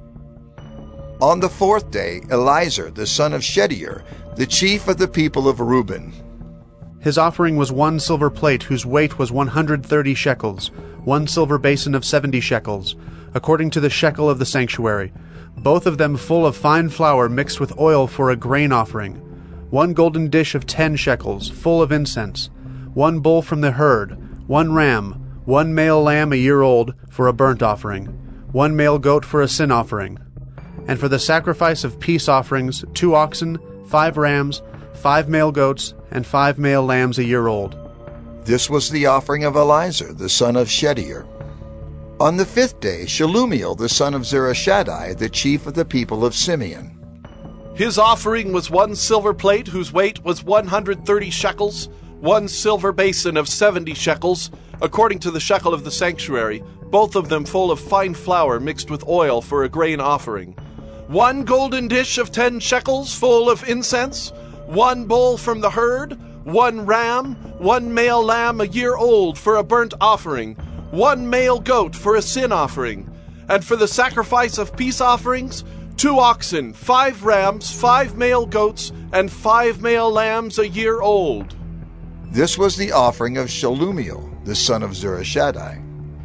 On the fourth day, Elizur, the son of Shedeur, the chief of the people of Reuben. His offering was 1 silver plate, whose weight was 130 shekels, 1 silver basin of 70 shekels, according to the shekel of the sanctuary, both of them full of fine flour mixed with oil for a grain offering, 1 golden dish of 10 shekels, full of incense, 1 bull from the herd, 1 ram, 1 male lamb a year old for a burnt offering, 1 male goat for a sin offering, and for the sacrifice of peace offerings, 2 oxen, 5 rams, 5 male goats, and 5 male lambs a year old. This was the offering of Elizur, the son of Shedeur. On the fifth day, Shelumiel, the son of Zurishaddai, the chief of the people of Simeon. His offering was 1 silver plate, whose weight was 130 shekels, 1 silver basin of 70 shekels, according to the shekel of the sanctuary, both of them full of fine flour mixed with oil for a grain offering, 1 golden dish of 10 shekels, full of incense, 1 bull from the herd, 1 ram, 1 male lamb a year old for a burnt offering, 1 male goat for a sin offering, and for the sacrifice of peace offerings, 2 oxen, 5 rams, 5 male goats, and 5 male lambs a year old. This was the offering of Shelumiel, the son of Zurishaddai.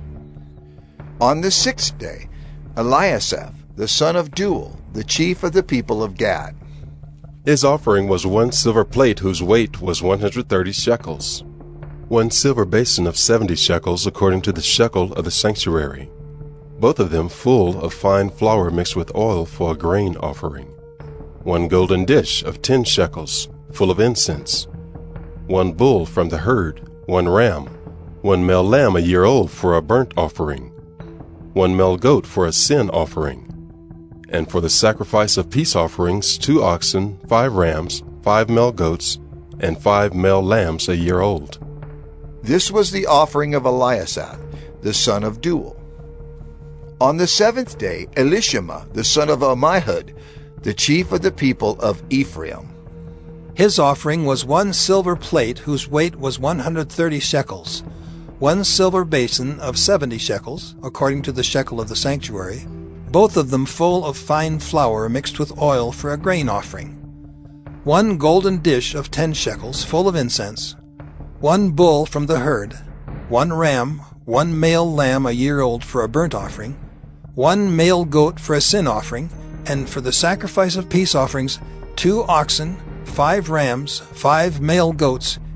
On the sixth day, Eliasaph, the son of Deuel, the chief of the people of Gad. His offering was 1 silver plate, whose weight was 130 shekels, 1 silver basin of 70 shekels, according to the shekel of the sanctuary, both of them full of fine flour mixed with oil for a grain offering, 1 golden dish of 10 shekels, full of incense, 1 bull from the herd, 1 ram, 1 male lamb a year old for a burnt offering, 1 male goat for a sin offering, and for the sacrifice of peace offerings, 2 oxen, 5 rams, 5 male goats, and 5 male lambs a year old. This was the offering of Eliasaph, the son of Deuel. On the seventh day, Elishama, the son of Ammihud, the chief of the people of Ephraim. His offering was 1 silver plate, whose weight was 130 shekels, 1 silver basin of 70 shekels, according to the shekel of the sanctuary, both of them full of fine flour mixed with oil for a grain offering, 1 golden dish of 10 shekels, full of incense, 1 bull from the herd, 1 ram, 1 male lamb a year old for a burnt offering, 1 male goat for a sin offering, and for the sacrifice of peace offerings, 2 oxen, 5 rams, 5 male goats,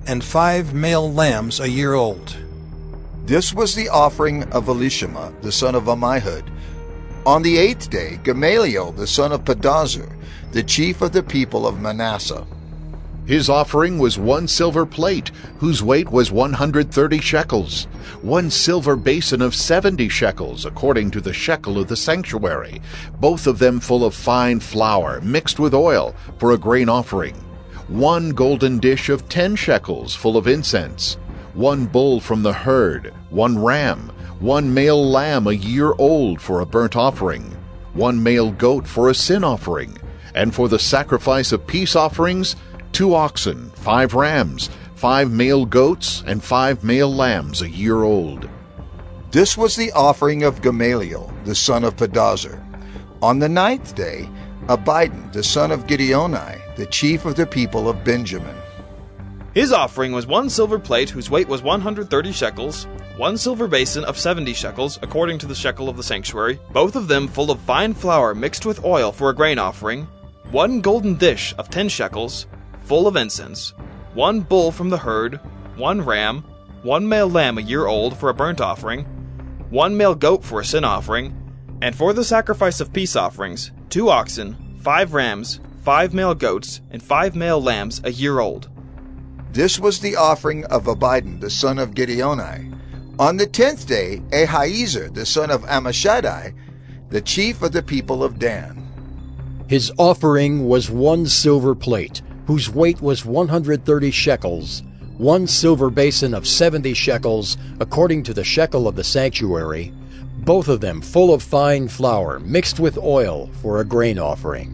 and 5 male lambs a year old. This was the offering of Elishama, the son of Ammihud. On the 8th day, Gamaliel, the son of Pedazur, the chief of the people of Manasseh. His offering was 1 silver plate, whose weight was 130 shekels, 1 silver basin of 70 shekels, according to the shekel of the sanctuary, both of them full of fine flour, mixed with oil, for a grain offering, 1 golden dish of 10 shekels, full of incense, 1 bull from the herd, 1 ram, 1 male lamb a year old for a burnt offering, 1 male goat for a sin offering, and for the sacrifice of peace offerings, 2 oxen, 5 rams, 5 male goats, and 5 male lambs a year old. This was the offering of Gamaliel, the son of Pedazur. On the 9th day, Abidan, the son of Gideoni, the chief of the people of Benjamin. His offering was 1 silver plate whose weight was 130 shekels, 1 silver basin of 70 shekels, according to the shekel of the sanctuary, both of them full of fine flour mixed with oil for a grain offering, 1 golden dish of 10 shekels, full of incense, 1 bull from the herd, 1 ram, 1 male lamb a year old for a burnt offering, 1 male goat for a sin offering, and for the sacrifice of peace offerings, 2 oxen, 5 rams, 5 male goats, and 5 male lambs a year old. This was the offering of Abidan, the son of Gideoni. On the 10th day, Ahiezer, the son of Ammishaddai, the chief of the people of Dan. His offering was 1 silver plate, whose weight was 130 shekels, 1 silver basin of 70 shekels, according to the shekel of the sanctuary, both of them full of fine flour mixed with oil for a grain offering,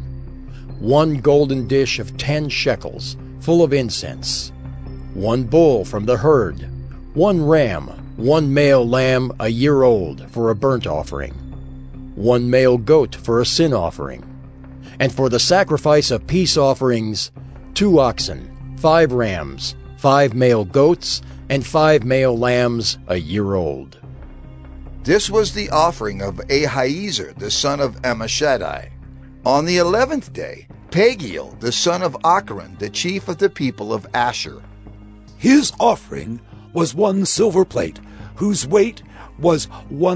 1 golden dish of 10 shekels, full of incense, 1 bull from the herd, 1 ram, 1 male lamb a year old for a burnt offering, 1 male goat for a sin offering, and for the sacrifice of peace offerings, 2 oxen, 5 rams, 5 male goats, and 5 male lambs a year old. This was the offering of Ahiezer, the son of Ammishaddai. On the 11th day, Pagiel, the son of Achran, the chief of the people of Asher. His offering was 1 silver plate, whose weight was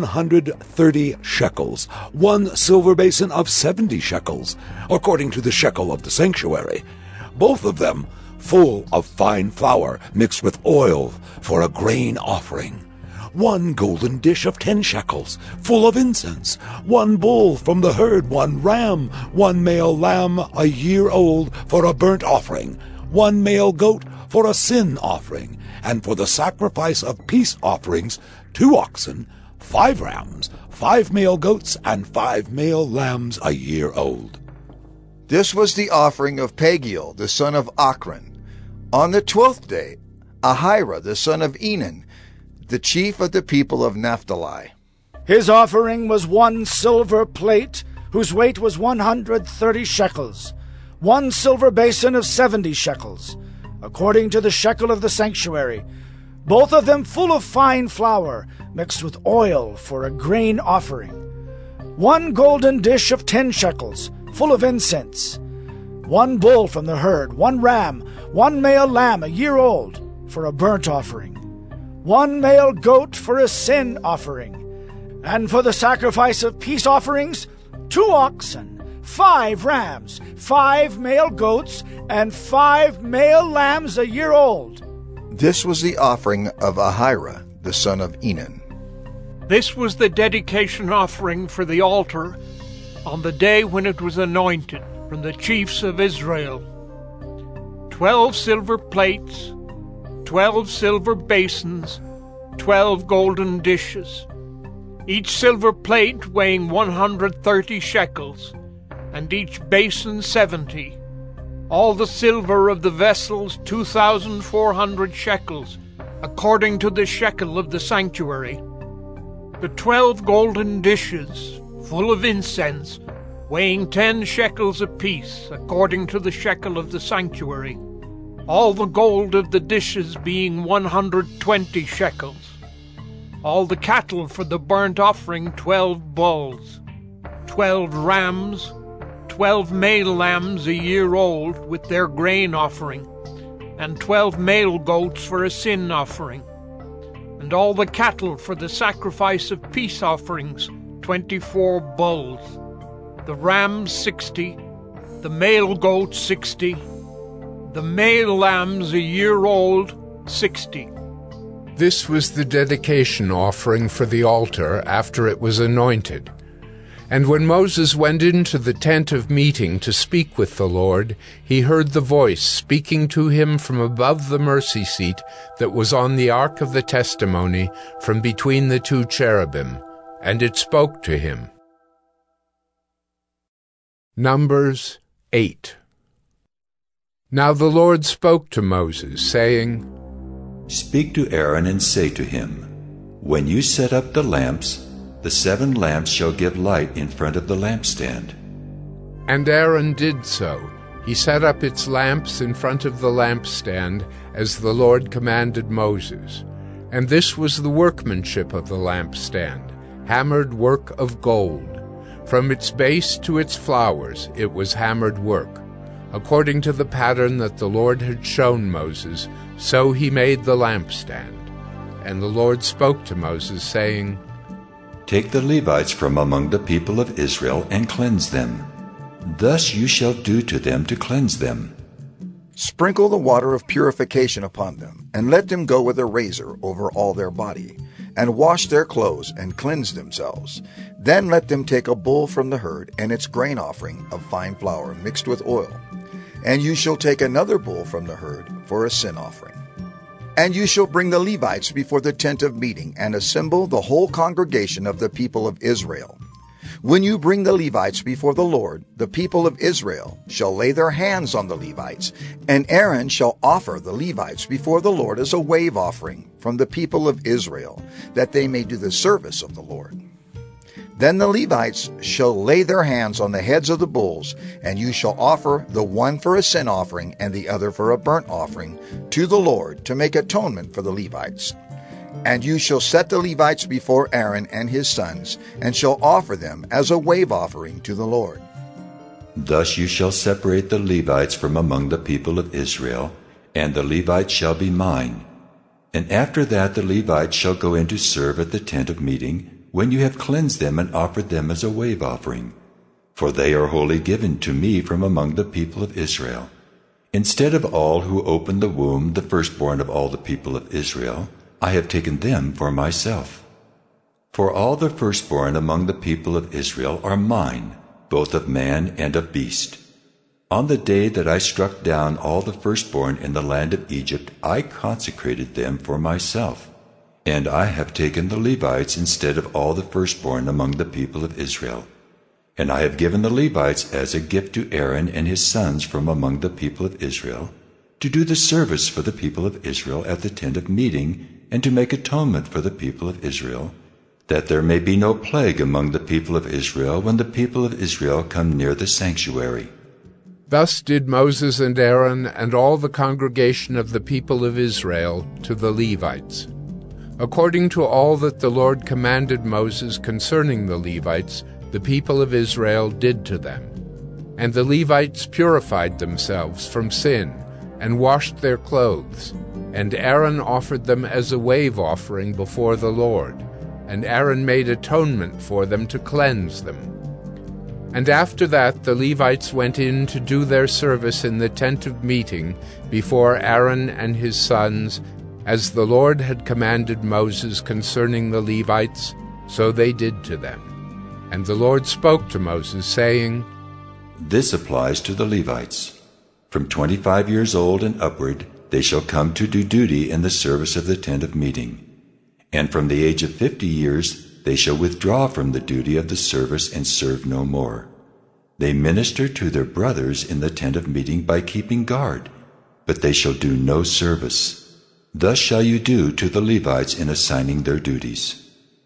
130 shekels, 1 silver basin of 70 shekels, according to the shekel of the sanctuary, both of them full of fine flour mixed with oil for a grain offering, 1 golden dish of 10 shekels, full of incense, 1 bull from the herd, 1 ram, 1 male lamb a year old for a burnt offering, 1 male goat for a sin offering, and for the sacrifice of peace offerings, 2 oxen, 5 rams, 5 male goats, and 5 male lambs a year old. This was the offering of Pagiel, the son of Achran. On the 12th day, Ahira, the son of Enan, the chief of the people of Naphtali. His offering was 1 silver plate, whose weight was 130 shekels, 1 silver basin of 70 shekels, according to the shekel of the sanctuary, both of them full of fine flour, mixed with oil for a grain offering, 1 golden dish of 10 shekels, full of incense, 1 bull from the herd, 1 ram, 1 male lamb a year old for a burnt offering, 1 male goat for a sin offering, and for the sacrifice of peace offerings, 2 oxen, 5 rams, 5 male goats, and 5 male lambs a year old. This was the offering of Ahira, the son of Enan. This was the dedication offering for the altar on the day when it was anointed from the chiefs of Israel. 12 silver plates, 12 silver basins, 12 golden dishes, each silver plate weighing 130 shekels, and each basin 70. All the silver of the vessels 2,400 shekels, according to the shekel of the sanctuary. The 12 golden dishes, full of incense, weighing 10 shekels apiece, according to the shekel of the sanctuary. All the gold of the dishes being 120 shekels. All the cattle for the burnt offering 12 bulls, 12 rams, 12 male lambs a year old with their grain offering, and 12 male goats for a sin offering, and all the cattle for the sacrifice of peace offerings, 24 bulls, the rams 60, the male goats 60, the male lambs a year old 60. This was the dedication offering for the altar after it was anointed. And when Moses went into the tent of meeting to speak with the Lord, he heard the voice speaking to him from above the mercy seat that was on the ark of the testimony from between the two cherubim, and it spoke to him. Numbers 8. Now the Lord spoke to Moses, saying, Speak to Aaron and say to him, When you set up the lamps, the 7 lamps shall give light in front of the lampstand. And Aaron did so. He set up its lamps in front of the lampstand, as the Lord commanded Moses. And this was the workmanship of the lampstand, hammered work of gold. From its base to its flowers it was hammered work. According to the pattern that the Lord had shown Moses, so he made the lampstand. And the Lord spoke to Moses, saying, Take the Levites from among the people of Israel and cleanse them. Thus you shall do to them to cleanse them. Sprinkle the water of purification upon them, and let them go with a razor over all their body, and wash their clothes and cleanse themselves. Then let them take a bull from the herd and its grain offering of fine flour mixed with oil. And you shall take another bull from the herd for a sin offering. And you shall bring the Levites before the tent of meeting, and assemble the whole congregation of the people of Israel. When you bring the Levites before the Lord, the people of Israel shall lay their hands on the Levites, and Aaron shall offer the Levites before the Lord as a wave offering from the people of Israel, that they may do the service of the Lord. Then the Levites shall lay their hands on the heads of the bulls, and you shall offer the one for a sin offering and the other for a burnt offering to the Lord to make atonement for the Levites. And you shall set the Levites before Aaron and his sons, and shall offer them as a wave offering to the Lord. Thus you shall separate the Levites from among the people of Israel, and the Levites shall be mine. And after that the Levites shall go in to serve at the tent of meeting, when you have cleansed them and offered them as a wave offering. For they are wholly given to me from among the people of Israel. Instead of all who opened the womb, the firstborn of all the people of Israel, I have taken them for myself. For all the firstborn among the people of Israel are mine, both of man and of beast. On the day that I struck down all the firstborn in the land of Egypt, I consecrated them for myself. And I have taken the Levites instead of all the firstborn among the people of Israel. And I have given the Levites as a gift to Aaron and his sons from among the people of Israel, to do the service for the people of Israel at the tent of meeting, and to make atonement for the people of Israel, that there may be no plague among the people of Israel when the people of Israel come near the sanctuary. Thus did Moses and Aaron and all the congregation of the people of Israel to the Levites. According to all that the Lord commanded Moses concerning the Levites, the people of Israel did to them. And the Levites purified themselves from sin, and washed their clothes. And Aaron offered them as a wave offering before the Lord, and Aaron made atonement for them to cleanse them. And after that the Levites went in to do their service in the tent of meeting before Aaron and his sons, as the Lord had commanded Moses concerning the Levites, so they did to them. And the Lord spoke to Moses, saying, This applies to the Levites. From 25 years old and upward, they shall come to do duty in the service of the tent of meeting. And from the age of 50 years, they shall withdraw from the duty of the service and serve no more. They minister to their brothers in the tent of meeting by keeping guard, but they shall do no service. Thus shall you do to the Levites in assigning their duties.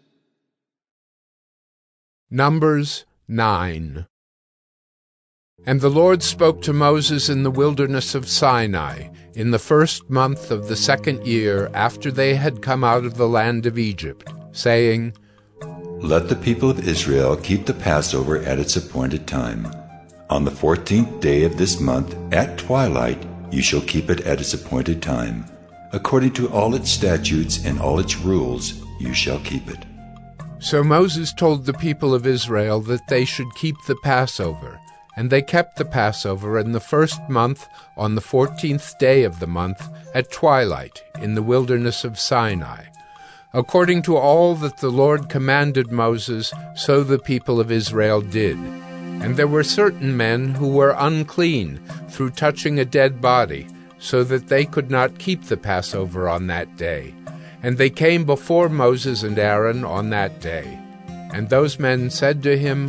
Numbers 9. And the Lord spoke to Moses in the wilderness of Sinai, in the 1st month of the 2nd year after they had come out of the land of Egypt, saying, Let the people of Israel keep the Passover at its appointed time. On the 14th day of this month, at twilight, you shall keep it at its appointed time. According to all its statutes and all its rules, you shall keep it. So Moses told the people of Israel that they should keep the Passover, and they kept the Passover in the first month on the 14th day of the month at twilight in the wilderness of Sinai. According to all that the Lord commanded Moses, so the people of Israel did. And there were certain men who were unclean through touching a dead body, so that they could not keep the Passover on that day. And they came before Moses and Aaron on that day. And those men said to him,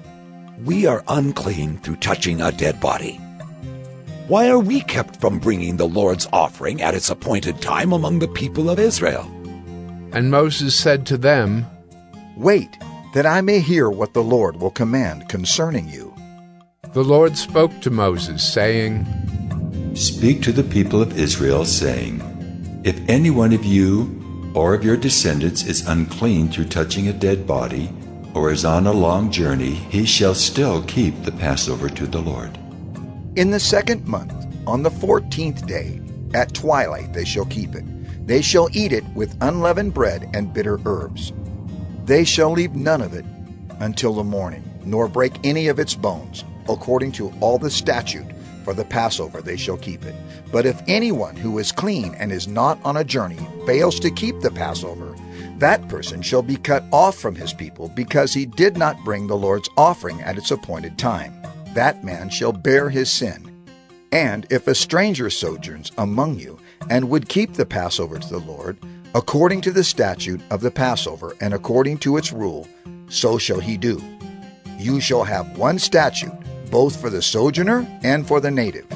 "We are unclean through touching a dead body. Why are we kept from bringing the Lord's offering at its appointed time among the people of Israel?" And Moses said to them, "Wait, that I may hear what the Lord will command concerning you." The Lord spoke to Moses, saying, "Speak to the people of Israel, saying, If any one of you or of your descendants is unclean through touching a dead body, or is on a long journey, he shall still keep the Passover to the Lord. In the 2nd month, on the 14th day, at twilight they shall keep it. They shall eat it with unleavened bread and bitter herbs. They shall leave none of it until the morning, nor break any of its bones. According to all the statute for the Passover they shall keep it. But if anyone who is clean and is not on a journey fails to keep the Passover, that person shall be cut off from his people, because he did not bring the Lord's offering at its appointed time. That man shall bear his sin. And if a stranger sojourns among you, and would keep the Passover to the Lord, according to the statute of the Passover, and according to its rule, so shall he do. You shall have one statute, both for the sojourner and for the native.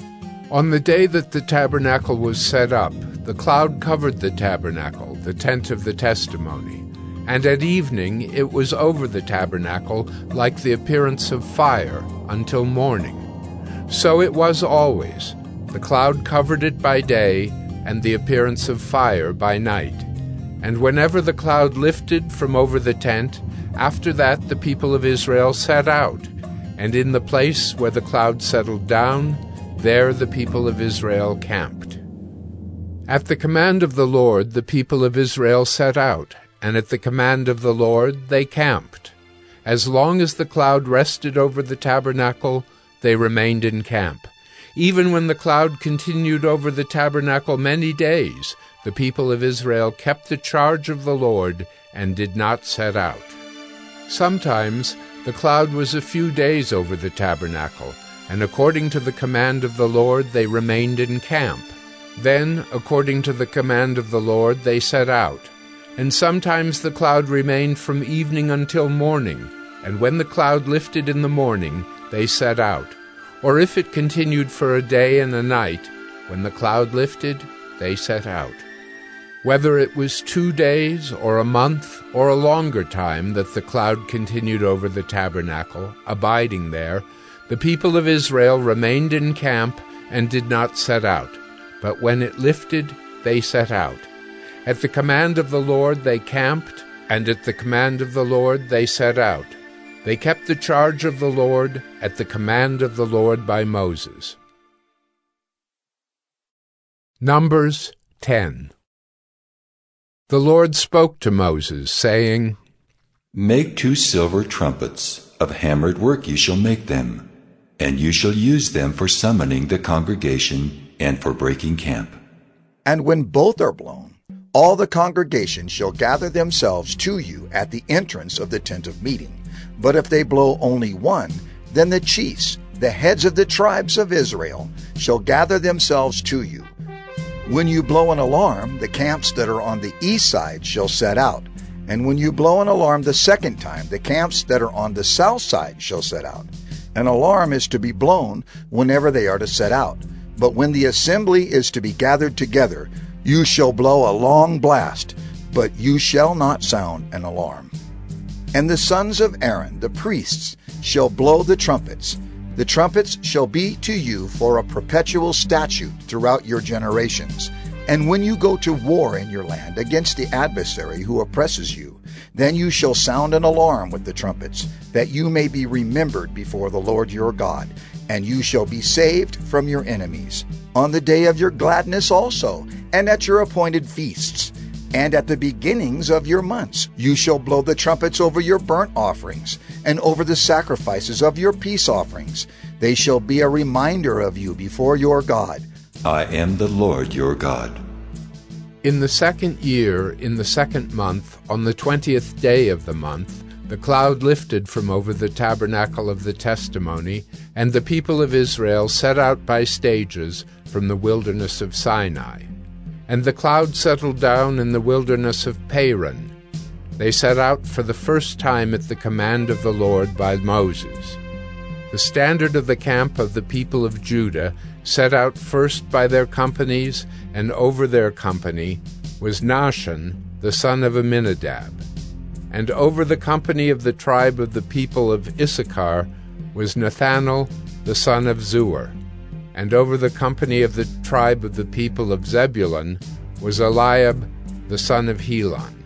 On the day that the tabernacle was set up, the cloud covered the tabernacle, the tent of the testimony, and at evening it was over the tabernacle like the appearance of fire until morning. So it was always. The cloud covered it by day, and the appearance of fire by night. And whenever the cloud lifted from over the tent, after that the people of Israel set out, and in the place where the cloud settled down, there the people of Israel camped. At the command of the Lord the people of Israel set out, and at the command of the Lord they camped. As long as the cloud rested over the tabernacle, they remained in camp. Even when the cloud continued over the tabernacle many days, the people of Israel kept the charge of the Lord and did not set out. Sometimes the cloud was a few days over the tabernacle, and according to the command of the Lord they remained in camp. Then, according to the command of the Lord, they set out. And sometimes the cloud remained from evening until morning, and when the cloud lifted in the morning, they set out. Or if it continued for a day and a night, when the cloud lifted, they set out. Whether it was 2 days or a month or a longer time that the cloud continued over the tabernacle, abiding there, the people of Israel remained in camp and did not set out. But when it lifted, they set out. At the command of the Lord they camped, and at the command of the Lord they set out. They kept the charge of the Lord at the command of the Lord by Moses. Numbers 10. The Lord spoke to Moses, saying, Make 2 silver trumpets, of hammered work you shall make them, and you shall use them for summoning the congregation and for breaking camp. And when both are blown, all the congregation shall gather themselves to you at the entrance of the tent of meeting. But if they blow only one, then the chiefs, the heads of the tribes of Israel, shall gather themselves to you. When you blow an alarm, the camps that are on the east side shall set out. And when you blow an alarm the second time, the camps that are on the south side shall set out. An alarm is to be blown whenever they are to set out. But when the assembly is to be gathered together, you shall blow a long blast, but you shall not sound an alarm. And the sons of Aaron, the priests, shall blow the trumpets. The trumpets shall be to you for a perpetual statute throughout your generations. And when you go to war in your land against the adversary who oppresses you, then you shall sound an alarm with the trumpets, that you may be remembered before the Lord your God, and you shall be saved from your enemies. on the day of your gladness also, and at your appointed feasts. And at the beginnings of your months you shall blow the trumpets over your burnt offerings, and over the sacrifices of your peace offerings. They shall be a reminder of you before your God. I am the Lord your God. In the 2nd year, in the 2nd month, on the 20th day of the month, the cloud lifted from over the tabernacle of the testimony, and the people of Israel set out by stages from the wilderness of Sinai. And the cloud settled down in the wilderness of Paran. They set out for the first time at the command of the Lord by Moses. The standard of the camp of the people of Judah set out first by their companies, and over their company was Nahshon, the son of Amminadab. And over the company of the tribe of the people of Issachar was Nathanael, the son of Zuar. And over the company of the tribe of the people of Zebulun was Eliab, the son of Helon.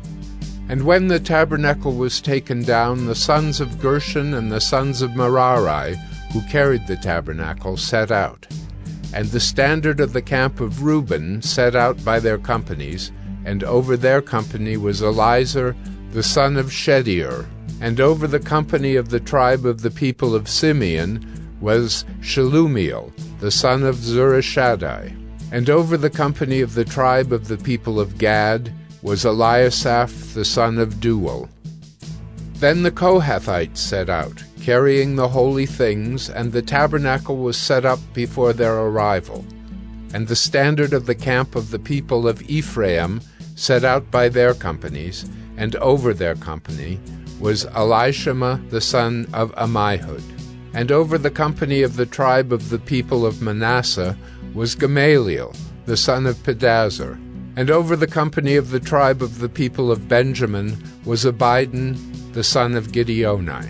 And when the tabernacle was taken down, the sons of Gershon and the sons of Merari, who carried the tabernacle, set out. And the standard of the camp of Reuben set out by their companies, and over their company was Elizur, the son of Shedeur. And over the company of the tribe of the people of Simeon was Shelumiel, the son of Zurishaddai. And over the company of the tribe of the people of Gad was Eliasaph, the son of Deuel. Then the Kohathites set out, carrying the holy things, and the tabernacle was set up before their arrival. And the standard of the camp of the people of Ephraim set out by their companies, and over their company was Elishama, the son of Ammihud. And over the company of the tribe of the people of Manasseh was Gamaliel, the son of Pedazur. And over the company of the tribe of the people of Benjamin was Abidan, the son of Gideoni.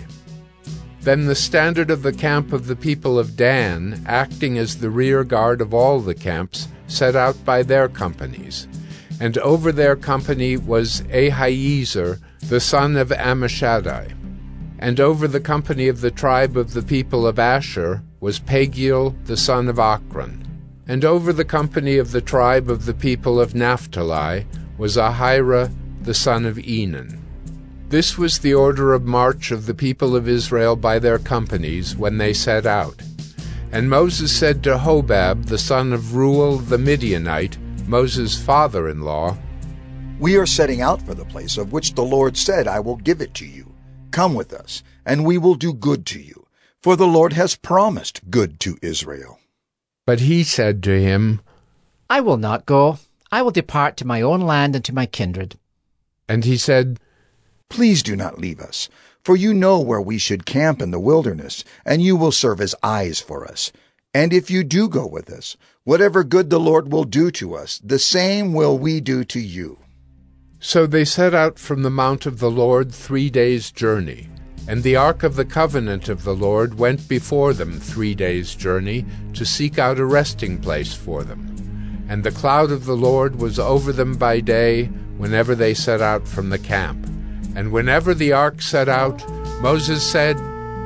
Then the standard of the camp of the people of Dan, acting as the rear guard of all the camps, set out by their companies. And over their company was Ahiezer, the son of Ammishaddai. And over the company of the tribe of the people of Asher was Pagiel, the son of Ochran. And over the company of the tribe of the people of Naphtali was Ahira, the son of Enan. This was the order of march of the people of Israel by their companies when they set out. And Moses said to Hobab, the son of Reuel the Midianite, Moses' father-in-law, We are setting out for the place of which the Lord said, I will give it to you. Come with us, and we will do good to you, for the Lord has promised good to Israel. But he said to him, I will not go. I will depart to my own land and to my kindred. And he said, Please do not leave us, for you know where we should camp in the wilderness, and you will serve as eyes for us. And if you do go with us, whatever good the Lord will do to us, the same will we do to you. So they set out from the mount of the Lord 3 days' journey. And the ark of the covenant of the Lord went before them 3 days' journey to seek out a resting place for them. And the cloud of the Lord was over them by day whenever they set out from the camp. And whenever the ark set out, Moses said,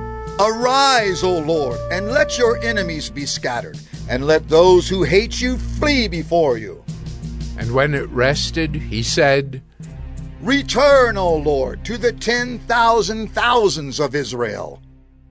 Arise, O Lord, and let your enemies be scattered, and let those who hate you flee before you. And when it rested, he said, Return, O Lord, to the 10,000 thousands of Israel.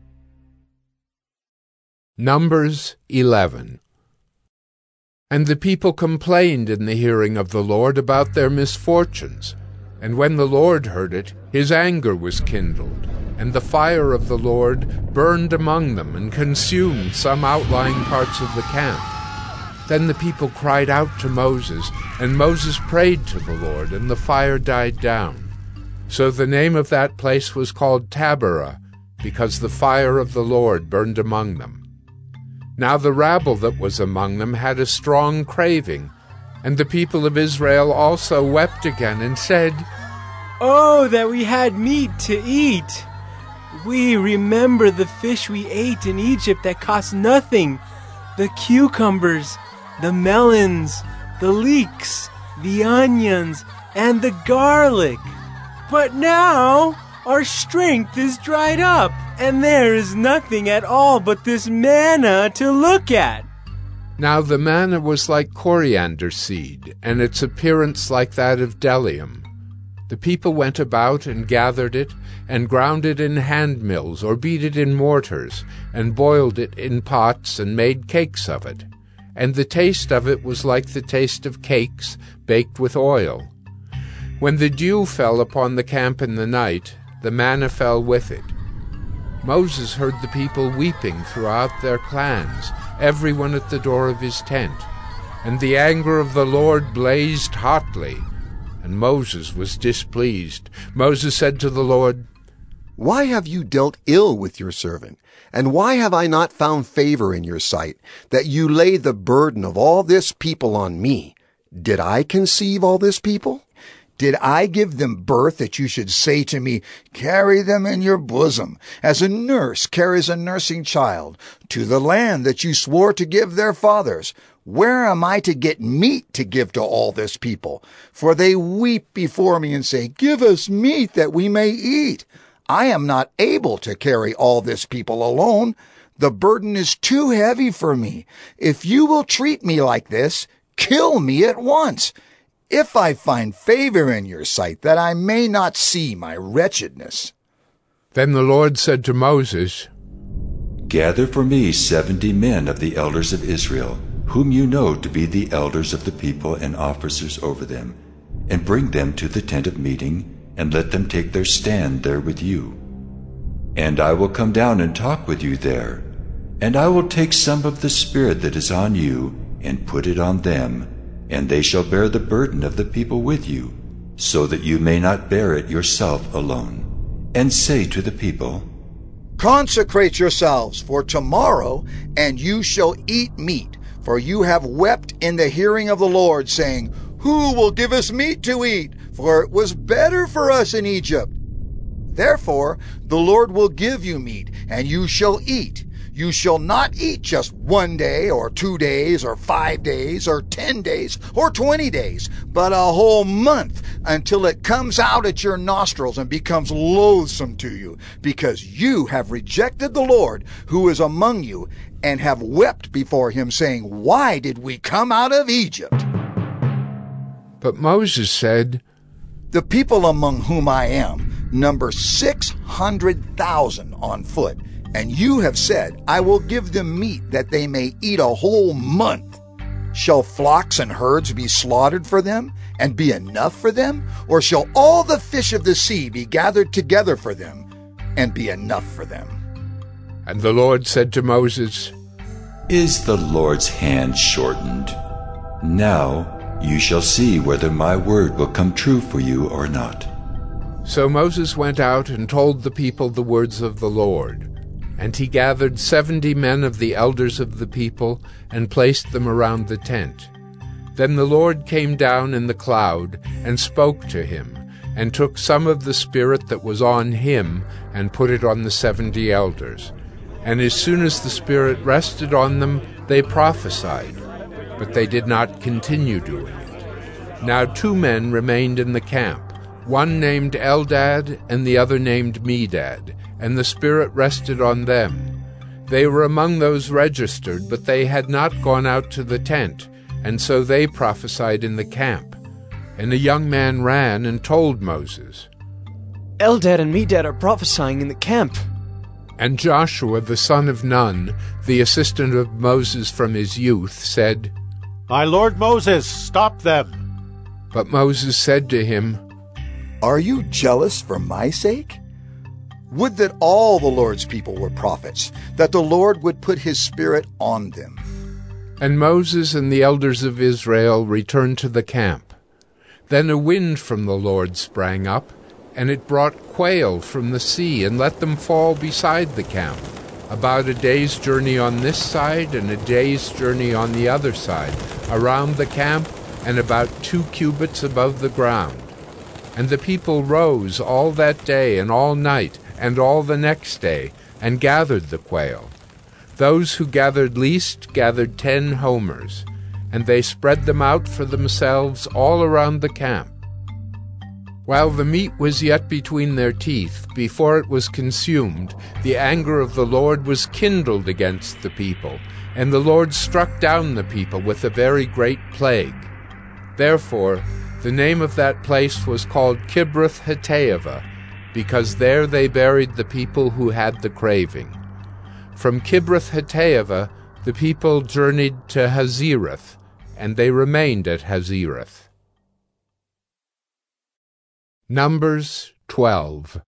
Numbers 11. And the people complained in the hearing of the Lord about their misfortunes. And when the Lord heard it, his anger was kindled, and the fire of the Lord burned among them and consumed some outlying parts of the camp. Then the people cried out to Moses, and Moses prayed to the Lord, and the fire died down. So the name of that place was called Taberah, because the fire of the Lord burned among them. Now the rabble that was among them had a strong craving, and the people of Israel also wept again and said, Oh, that we had meat to eat! We remember the fish we ate in Egypt that cost nothing, the cucumbers, the melons, the leeks, the onions, and the garlic. But now our strength is dried up, and there is nothing at all but this manna to look at. Now the manna was like coriander seed, and its appearance like that of bdellium. The people went about and gathered it, and ground it in hand mills, or beat it in mortars, and boiled it in pots, and made cakes of it. And the taste of it was like the taste of cakes baked with oil. When the dew fell upon the camp in the night, the manna fell with it. Moses heard the people weeping throughout their clans, everyone at the door of his tent. And the anger of the Lord blazed hotly, and Moses was displeased. Moses said to the Lord, "Why have you dealt ill with your servant? And why have I not found favor in your sight, that you lay the burden of all this people on me? Did I conceive all this people? Did I give them birth that you should say to me, 'Carry them in your bosom, as a nurse carries a nursing child, to the land that you swore to give their fathers'? Where am I to get meat to give to all this people? For they weep before me and say, 'Give us meat that we may eat.' I am not able to carry all this people alone. The burden is too heavy for me. If you will treat me like this, kill me at once, if I find favor in your sight, that I may not see my wretchedness." Then the Lord said to Moses, "Gather for me 70 men of the elders of Israel, whom you know to be the elders of the people and officers over them, and bring them to the tent of meeting, and let them take their stand there with you. And I will come down and talk with you there, and I will take some of the Spirit that is on you, and put it on them, and they shall bear the burden of the people with you, so that you may not bear it yourself alone. And say to the people, 'Consecrate yourselves for tomorrow, and you shall eat meat, for you have wept in the hearing of the Lord, saying, Who will give us meat to eat? For it was better for us in Egypt.' Therefore the Lord will give you meat, and you shall eat. You shall not eat just 1 day, or 2 days, or 5 days, or 10 days, or 20 days, but a whole month, until it comes out at your nostrils and becomes loathsome to you, because you have rejected the Lord who is among you, and have wept before him, saying, 'Why did we come out of Egypt?'" But Moses said, "The people among whom I am number 600,000 on foot, and you have said, 'I will give them meat that they may eat a whole month.' Shall flocks and herds be slaughtered for them, and be enough for them? Or shall all the fish of the sea be gathered together for them, and be enough for them?" And the Lord said to Moses, "Is the Lord's hand shortened? Now you shall see whether my word will come true for you or not." So Moses went out and told the people the words of the Lord. And he gathered 70 men of the elders of the people, and placed them around the tent. Then the Lord came down in the cloud, and spoke to him, and took some of the Spirit that was on him, and put it on the 70 elders. And as soon as the Spirit rested on them, they prophesied, but they did not continue doing it. Now 2 men remained in the camp, one named Eldad, and the other named Medad, and the Spirit rested on them. They were among those registered, but they had not gone out to the tent, and so they prophesied in the camp. And a young man ran and told Moses, "Eldad and Medad are prophesying in the camp." And Joshua the son of Nun, the assistant of Moses from his youth, said, "My lord Moses, stop them." But Moses said to him, "Are you jealous for my sake? Would that all the Lord's people were prophets, that the Lord would put his Spirit on them." And Moses and the elders of Israel returned to the camp. Then a wind from the Lord sprang up, and it brought quail from the sea, and let them fall beside the camp, about a day's journey on this side and a day's journey on the other side, around the camp, and about 2 cubits above the ground. And the people rose all that day and all night, and all the next day, and gathered the quail. Those who gathered least gathered 10 homers, and they spread them out for themselves all around the camp. While the meat was yet between their teeth, before it was consumed, the anger of the Lord was kindled against the people, and the Lord struck down the people with a very great plague. Therefore, the name of that place was called Kibroth-Hattaavah, because there they buried the people who had the craving. From Kibroth-Hattaavah the people journeyed to Hazerath, and they remained at Hazerath. Numbers 12.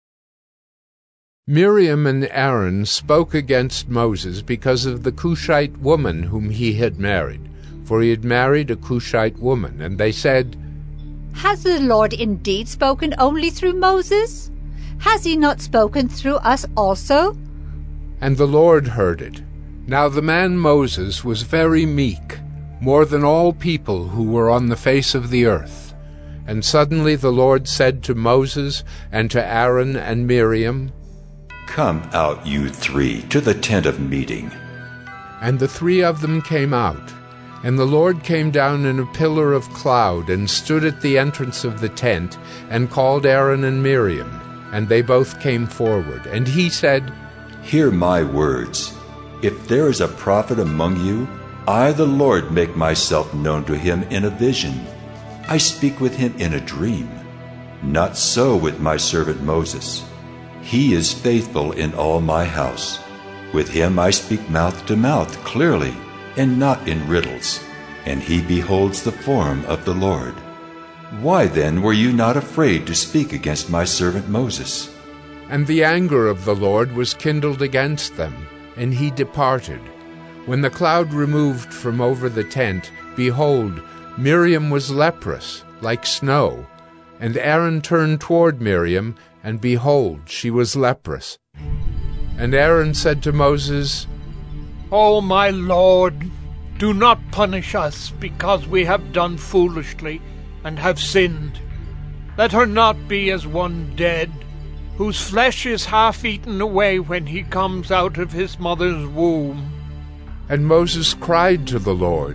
Miriam and Aaron spoke against Moses because of the Cushite woman whom he had married, for he had married a Cushite woman, and they said, "Has the Lord indeed spoken only through Moses? Has he not spoken through us also?" And the Lord heard it. Now the man Moses was very meek, more than all people who were on the face of the earth. And suddenly the Lord said to Moses and to Aaron and Miriam, "Come out, you three, to the tent of meeting." And the three of them came out. And the Lord came down in a pillar of cloud and stood at the entrance of the tent and called Aaron and Miriam. And they both came forward. And he said, "Hear my words. If there is a prophet among you, I, the Lord, make myself known to him in a vision. I speak with him in a dream. Not so with my servant Moses. He is faithful in all my house. With him I speak mouth to mouth clearly, and not in riddles, and he beholds the form of the Lord. Why then were you not afraid to speak against my servant Moses?" And the anger of the Lord was kindled against them, and he departed. When the cloud removed from over the tent, behold, Miriam was leprous, like snow. And Aaron turned toward Miriam, and behold, she was leprous. And Aaron said to Moses, "O my Lord, do not punish us because we have done foolishly and have sinned. Let her not be as one dead, whose flesh is half eaten away when he comes out of his mother's womb." And Moses cried to the Lord,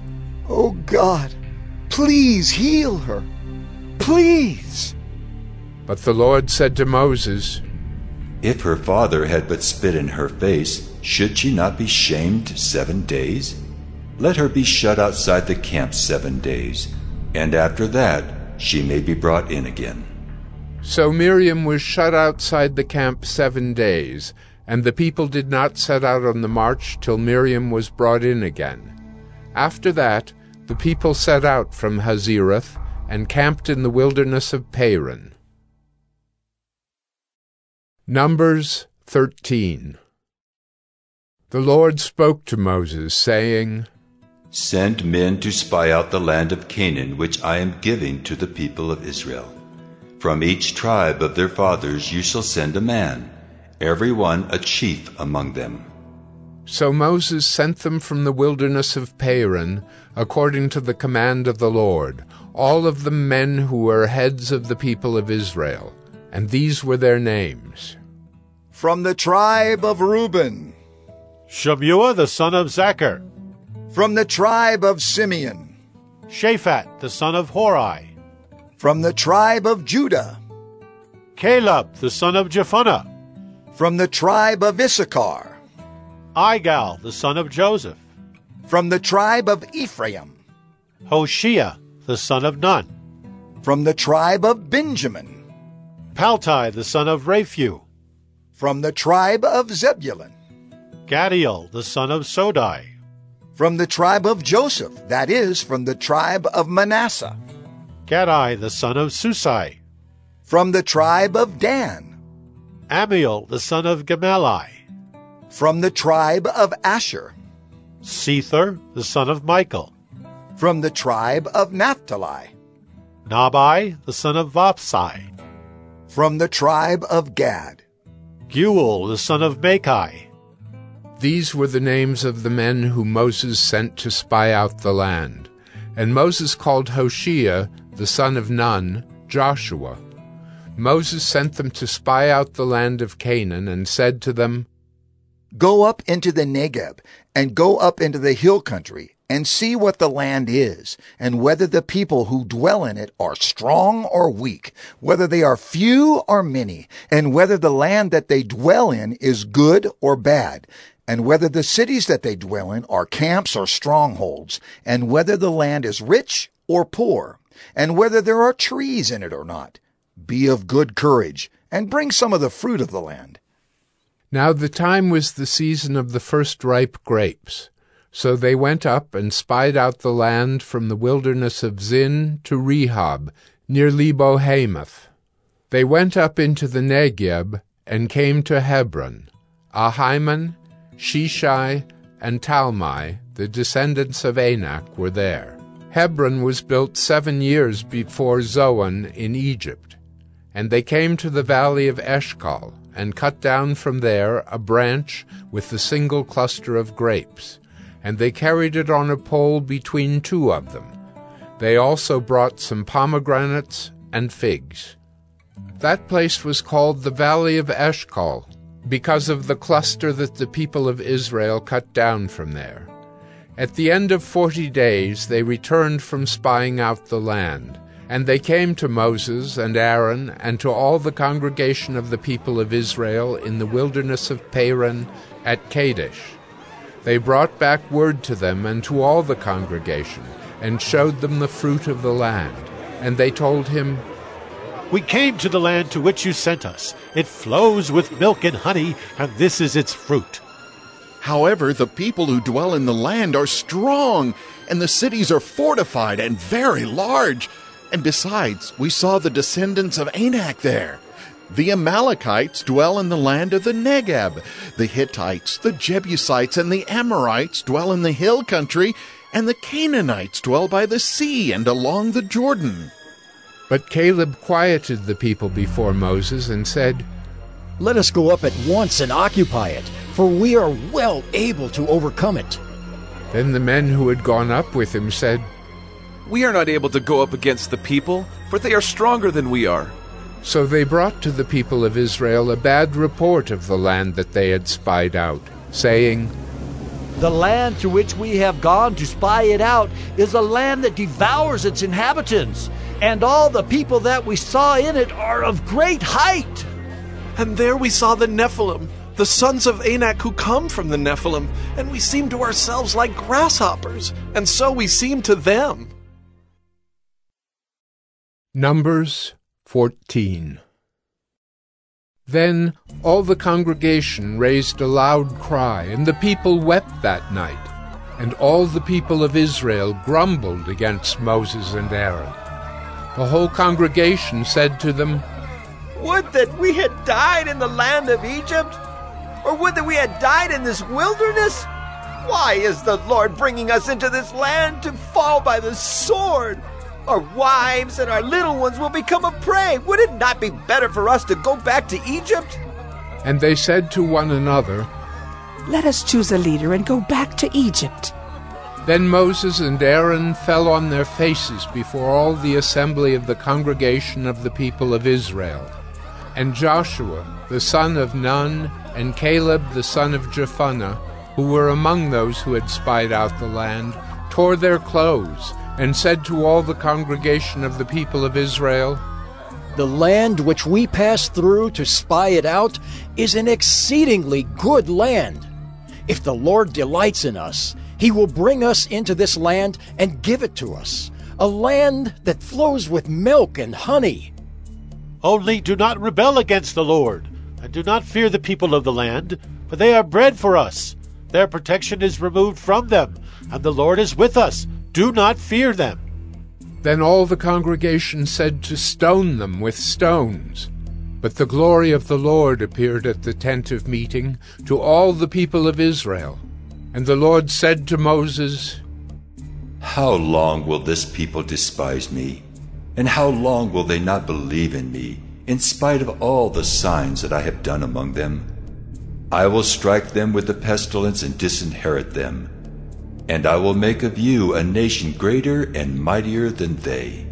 "O God, please heal her. Please." But the Lord said to Moses, "If her father had but spit in her face, should she not be shamed 7 days? Let her be shut outside the camp 7 days, and after that she may be brought in again." So Miriam was shut outside the camp 7 days, and the people did not set out on the march till Miriam was brought in again. After that, the people set out from Hazerath and camped in the wilderness of Paran. Numbers 13. The Lord spoke to Moses, saying, "Send men to spy out the land of Canaan, which I am giving to the people of Israel. From each tribe of their fathers you shall send a man, every one a chief among them." So Moses sent them from the wilderness of Paran, according to the command of the Lord, all of them men who were heads of the people of Israel. And these were their names. From the tribe of Reuben, Shemuah the son of Zachar. From the tribe of Simeon, Shaphat the son of Hori. From the tribe of Judah, Caleb the son of Jephunneh. From the tribe of Issachar, Igal the son of Joseph. From the tribe of Ephraim, Hoshea the son of Nun. From the tribe of Benjamin, Paltai the son of Raphu. From the tribe of Zebulun, Gadiel the son of Sodai. From the tribe of Joseph, that is, from the tribe of Manasseh, Gadai the son of Susai. From the tribe of Dan, Amiel the son of Gemalli. From the tribe of Asher, Sether the son of Michael. From the tribe of Naphtali, Nabai the son of Vapsai. From the tribe of Gad, Guel the son of Machi. These were the names of the men whom Moses sent to spy out the land. And Moses called Hoshea, the son of Nun, Joshua. Moses sent them to spy out the land of Canaan, and said to them, "Go up into the Negeb, and go up into the hill country, and see what the land is, and whether the people who dwell in it are strong or weak, whether they are few or many, and whether the land that they dwell in is good or bad, and whether the cities that they dwell in are camps or strongholds, and whether the land is rich or poor, and whether there are trees in it or not. Be of good courage, and bring some of the fruit of the land." Now the time was the season of the first ripe grapes. So they went up and spied out the land from the wilderness of Zin to Rehob, near Lebo-Hamath. They went up into the Negeb and came to Hebron. Ahiman, Shishai, and Talmai, the descendants of Anak, were there. Hebron was built 7 years before Zoan in Egypt. And they came to the valley of Eshcol, and cut down from there a branch with the single cluster of grapes, and they carried it on a pole between 2 of them. They also brought some pomegranates and figs. That place was called the Valley of Eshcol, because of the cluster that the people of Israel cut down from there. At the end of 40 days they returned from spying out the land, and they came to Moses and Aaron and to all the congregation of the people of Israel in the wilderness of Paran at Kadesh. They brought back word to them and to all the congregation, and showed them the fruit of the land. And they told him, "We came to the land to which you sent us. It flows with milk and honey, and this is its fruit." However, the people who dwell in the land are strong, and the cities are fortified and very large. And besides, we saw the descendants of Anak there. The Amalekites dwell in the land of the Negeb. The Hittites, the Jebusites, and the Amorites dwell in the hill country, and the Canaanites dwell by the sea and along the Jordan. But Caleb quieted the people before Moses and said, "Let us go up at once and occupy it, for we are well able to overcome it." Then the men who had gone up with him said, "We are not able to go up against the people, for they are stronger than we are." So they brought to the people of Israel a bad report of the land that they had spied out, saying, "The land to which we have gone to spy it out is a land that devours its inhabitants, and all the people that we saw in it are of great height." And there we saw the Nephilim, the sons of Anak who come from the Nephilim, and we seemed to ourselves like grasshoppers, and so we seemed to them. Numbers 14. Then all the congregation raised a loud cry, and the people wept that night. And all the people of Israel grumbled against Moses and Aaron. The whole congregation said to them, "Would that we had died in the land of Egypt, or would that we had died in this wilderness? Why is the Lord bringing us into this land to fall by the sword? Our wives and our little ones will become a prey. Would it not be better for us to go back to Egypt?" And they said to one another, "Let us choose a leader and go back to Egypt." Then Moses and Aaron fell on their faces before all the assembly of the congregation of the people of Israel. And Joshua, the son of Nun, and Caleb, the son of Jephunneh, who were among those who had spied out the land, tore their clothes, and said to all the congregation of the people of Israel, "The land which we passed through to spy it out is an exceedingly good land. If the Lord delights in us, he will bring us into this land and give it to us, a land that flows with milk and honey." Only do not rebel against the Lord, and do not fear the people of the land, for they are bread for us. Their protection is removed from them, and the Lord is with us. Do not fear them. Then all the congregation said to stone them with stones. But the glory of the Lord appeared at the tent of meeting to all the people of Israel. And the Lord said to Moses, "How long will this people despise me? And how long will they not believe in me, in spite of all the signs that I have done among them? I will strike them with the pestilence and disinherit them. And I will make of you a nation greater and mightier than they."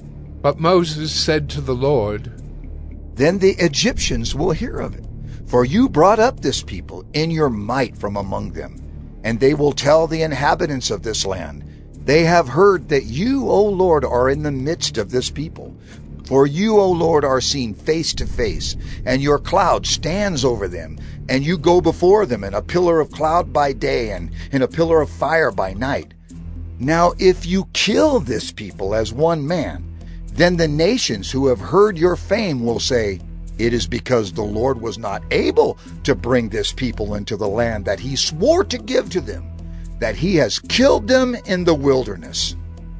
But Moses said to the Lord, "Then the Egyptians will hear of it, for you brought up this people in your might from among them. And they will tell the inhabitants of this land, they have heard that you, O Lord, are in the midst of this people. For you, O Lord, are seen face to face, and your cloud stands over them, and you go before them in a pillar of cloud by day and in a pillar of fire by night. Now if you kill this people as one man, then the nations who have heard your fame will say, it is because the Lord was not able to bring this people into the land that he swore to give to them, that he has killed them in the wilderness.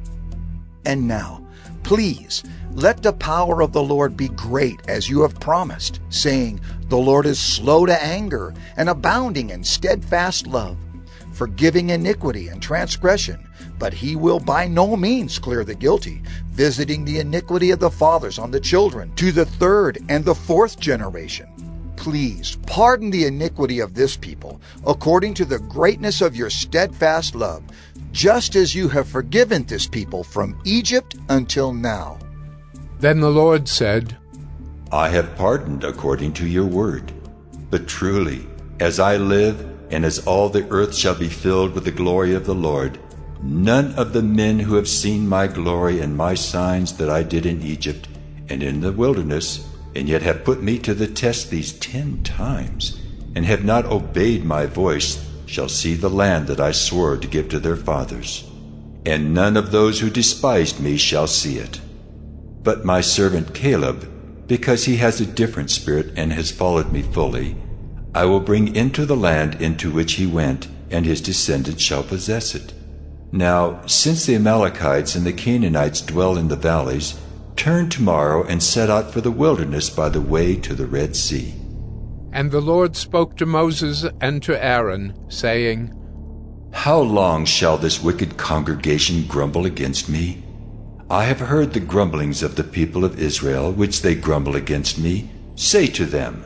And now, please, let the power of the Lord be great as you have promised, saying, the Lord is slow to anger and abounding in steadfast love, forgiving iniquity and transgression, but he will by no means clear the guilty, visiting the iniquity of the fathers on the children to the third and the fourth generation. Please pardon the iniquity of this people, according to the greatness of your steadfast love, just as you have forgiven this people from Egypt until now. Then the Lord said, I have pardoned according to your word. But truly, as I live, and as all the earth shall be filled with the glory of the Lord, none of the men who have seen my glory and my signs that I did in Egypt and in the wilderness, and yet have put me to the test these 10 times, and have not obeyed my voice, shall see the land that I swore to give to their fathers. And none of those who despised me shall see it. But my servant Caleb, because he has a different spirit and has followed me fully, I will bring into the land into which he went, and his descendants shall possess it. Now, since the Amalekites and the Canaanites dwell in the valleys, turn tomorrow and set out for the wilderness by the way to the Red Sea. And the Lord spoke to Moses and to Aaron, saying, How long shall this wicked congregation grumble against me? I have heard the grumblings of the people of Israel, which they grumble against me. Say to them,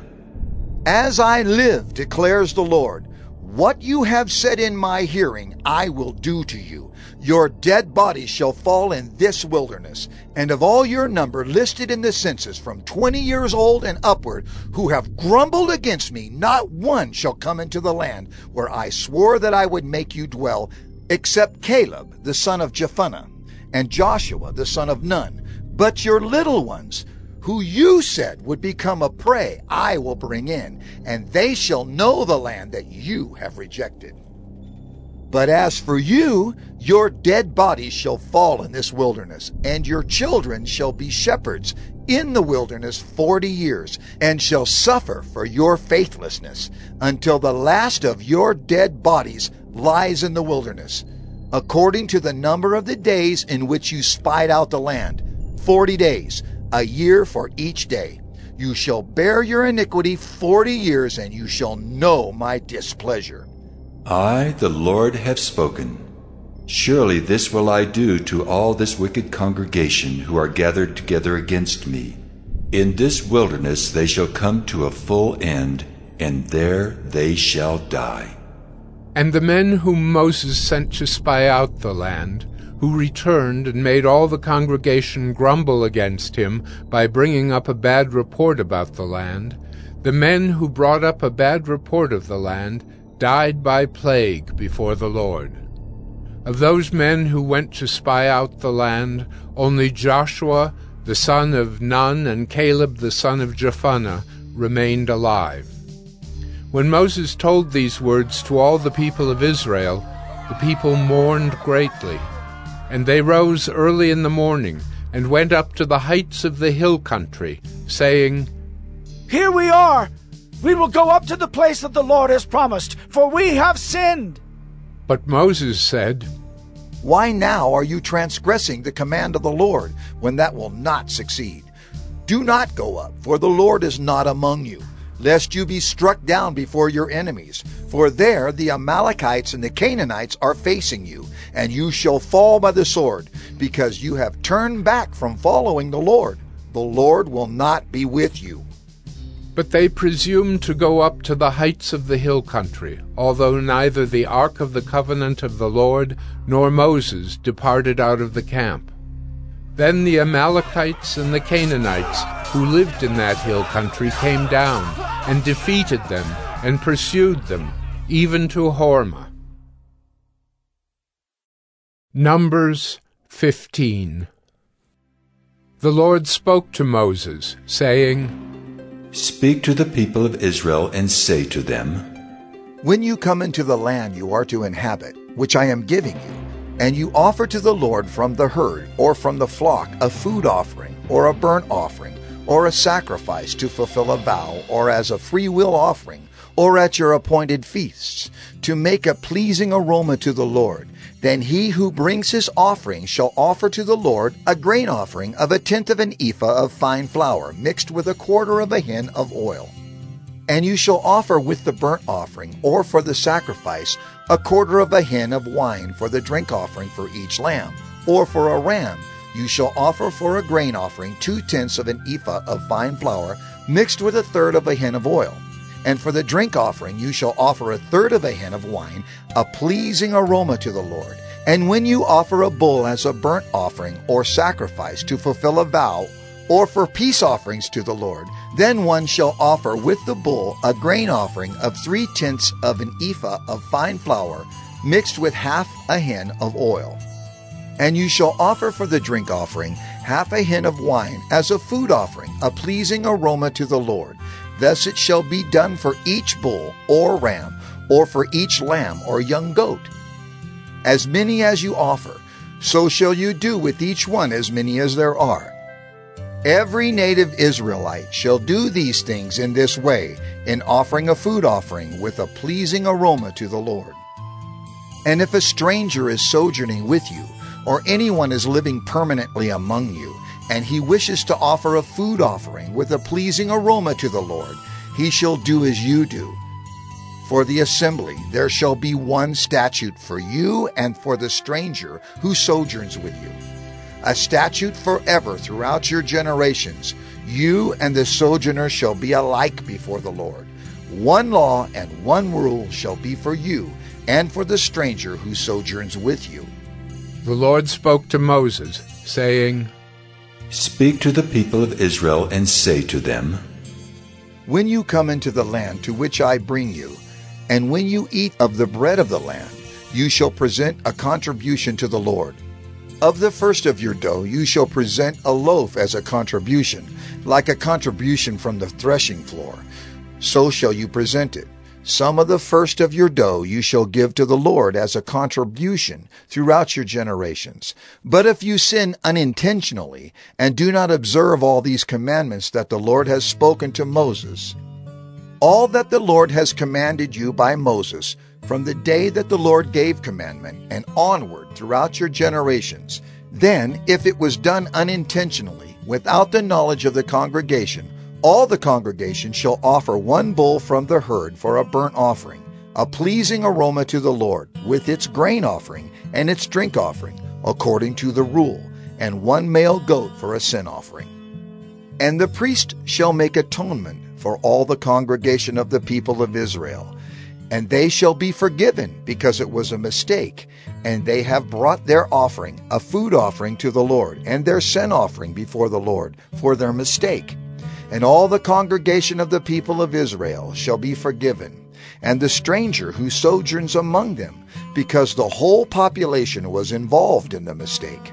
As I live, declares the Lord, what you have said in my hearing I will do to you. Your dead bodies shall fall in this wilderness, and of all your number listed in the census from 20 years old and upward, who have grumbled against me, not one shall come into the land where I swore that I would make you dwell, except Caleb the son of Jephunneh, and Joshua the son of Nun. But your little ones, who you said would become a prey, I will bring in, and they shall know the land that you have rejected. But as for you, your dead bodies shall fall in this wilderness, and your children shall be shepherds in the wilderness 40 years, and shall suffer for your faithlessness, until the last of your dead bodies lies in the wilderness, according to the number of the days in which you spied out the land, 40 days, a year for each day. You shall bear your iniquity 40 years, and you shall know my displeasure. I, the Lord, have spoken. Surely this will I do to all this wicked congregation who are gathered together against me. In this wilderness they shall come to a full end, and there they shall die. And the men whom Moses sent to spy out the land, who returned and made all the congregation grumble against him by bringing up a bad report about the land, the men who brought up a bad report of the land died by plague before the Lord. Of those men who went to spy out the land, only Joshua the son of Nun and Caleb the son of Jephunneh remained alive. When Moses told these words to all the people of Israel, the people mourned greatly. And they rose early in the morning and went up to the heights of the hill country, saying, Here we are! We will go up to the place that the Lord has promised, for we have sinned. But Moses said, Why now are you transgressing the command of the Lord, when that will not succeed? Do not go up, for the Lord is not among you, lest you be struck down before your enemies. For there the Amalekites and the Canaanites are facing you, and you shall fall by the sword, because you have turned back from following the Lord. The Lord will not be with you. But they presumed to go up to the heights of the hill country, although neither the ark of the covenant of the Lord nor Moses departed out of the camp. Then the Amalekites and the Canaanites who lived in that hill country came down and defeated them and pursued them, even to Hormah. Numbers 15. The Lord spoke to Moses, saying, Speak to the people of Israel and say to them, When you come into the land you are to inhabit, which I am giving you, and you offer to the Lord from the herd or from the flock a food offering or a burnt offering or a sacrifice to fulfill a vow or as a freewill offering or at your appointed feasts, to make a pleasing aroma to the Lord, then he who brings his offering shall offer to the Lord a grain offering of 1/10 of an ephah of fine flour mixed with 1/4 of a hin of oil. And you shall offer with the burnt offering or for the sacrifice 1/4 of a hin of wine for the drink offering for each lamb, or for a ram you shall offer for a grain offering 2/10 of an ephah of fine flour mixed with 1/3 of a hin of oil. And for the drink offering you shall offer 1/3 of a hin of wine, a pleasing aroma to the Lord. And when you offer a bull as a burnt offering or sacrifice to fulfill a vow, or for peace offerings to the Lord, then one shall offer with the bull a grain offering of 3/10 of an ephah of fine flour mixed with 1/2 a hin of oil. And you shall offer for the drink offering 1/2 a hin of wine as a food offering, a pleasing aroma to the Lord. Thus it shall be done for each bull or ram, or for each lamb or young goat. As many as you offer, so shall you do with each one as many as there are. Every native Israelite shall do these things in this way, in offering a food offering with a pleasing aroma to the Lord. And if a stranger is sojourning with you, or anyone is living permanently among you, and he wishes to offer a food offering with a pleasing aroma to the Lord, he shall do as you do. For the assembly there shall be one statute for you and for the stranger who sojourns with you, a statute forever throughout your generations. You and the sojourner shall be alike before the Lord. One law and one rule shall be for you and for the stranger who sojourns with you. The Lord spoke to Moses, saying, Speak to the people of Israel and say to them, When you come into the land to which I bring you, and when you eat of the bread of the land, you shall present a contribution to the Lord. Of the first of your dough you shall present a loaf as a contribution, like a contribution from the threshing floor. So shall you present it. Some of the first of your dough you shall give to the Lord as a contribution throughout your generations. But if you sin unintentionally and do not observe all these commandments that the Lord has spoken to Moses, all that the Lord has commanded you by Moses from the day that the Lord gave commandment and onward throughout your generations, then if it was done unintentionally without the knowledge of the congregation, all the congregation shall offer one bull from the herd for a burnt offering, a pleasing aroma to the Lord, with its grain offering and its drink offering, according to the rule, and one male goat for a sin offering. And the priest shall make atonement for all the congregation of the people of Israel, and they shall be forgiven because it was a mistake, and they have brought their offering, a food offering to the Lord, and their sin offering before the Lord for their mistake. And all the congregation of the people of Israel shall be forgiven, and the stranger who sojourns among them, because the whole population was involved in the mistake.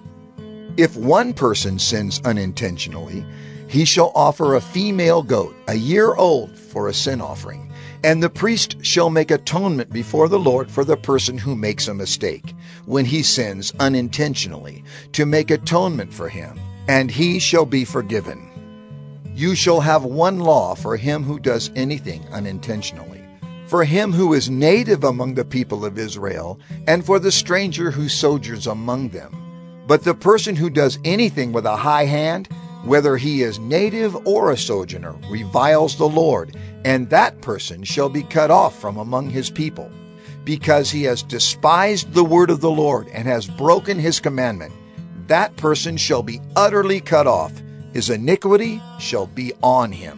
If one person sins unintentionally, he shall offer a female goat, a year old, for a sin offering, and the priest shall make atonement before the Lord for the person who makes a mistake, when he sins unintentionally, to make atonement for him, and he shall be forgiven. You shall have one law for him who does anything unintentionally, for him who is native among the people of Israel, and for the stranger who sojourns among them. But the person who does anything with a high hand, whether he is native or a sojourner, reviles the Lord, and that person shall be cut off from among his people, because he has despised the word of the Lord and has broken his commandment. That person shall be utterly cut off. His iniquity shall be on him.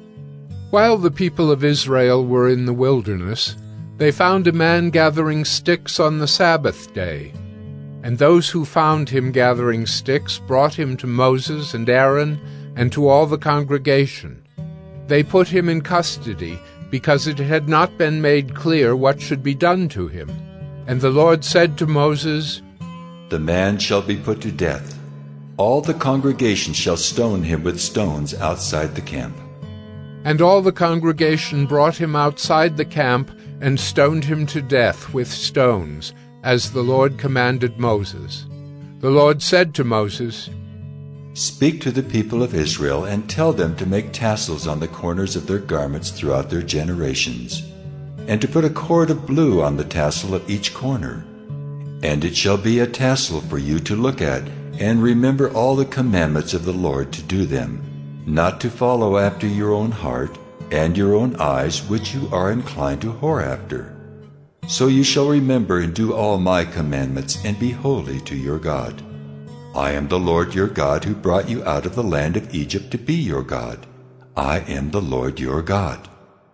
While the people of Israel were in the wilderness, they found a man gathering sticks on the Sabbath day. And those who found him gathering sticks brought him to Moses and Aaron and to all the congregation. They put him in custody, because it had not been made clear what should be done to him. And the Lord said to Moses, The man shall be put to death. All the congregation shall stone him with stones outside the camp. And all the congregation brought him outside the camp and stoned him to death with stones, as the Lord commanded Moses. The Lord said to Moses, Speak to the people of Israel and tell them to make tassels on the corners of their garments throughout their generations, and to put a cord of blue on the tassel of each corner. And it shall be a tassel for you to look at, and remember all the commandments of the Lord to do them, not to follow after your own heart and your own eyes, which you are inclined to whore after. So you shall remember and do all my commandments, and be holy to your God. I am the Lord your God, who brought you out of the land of Egypt to be your God. I am the Lord your God.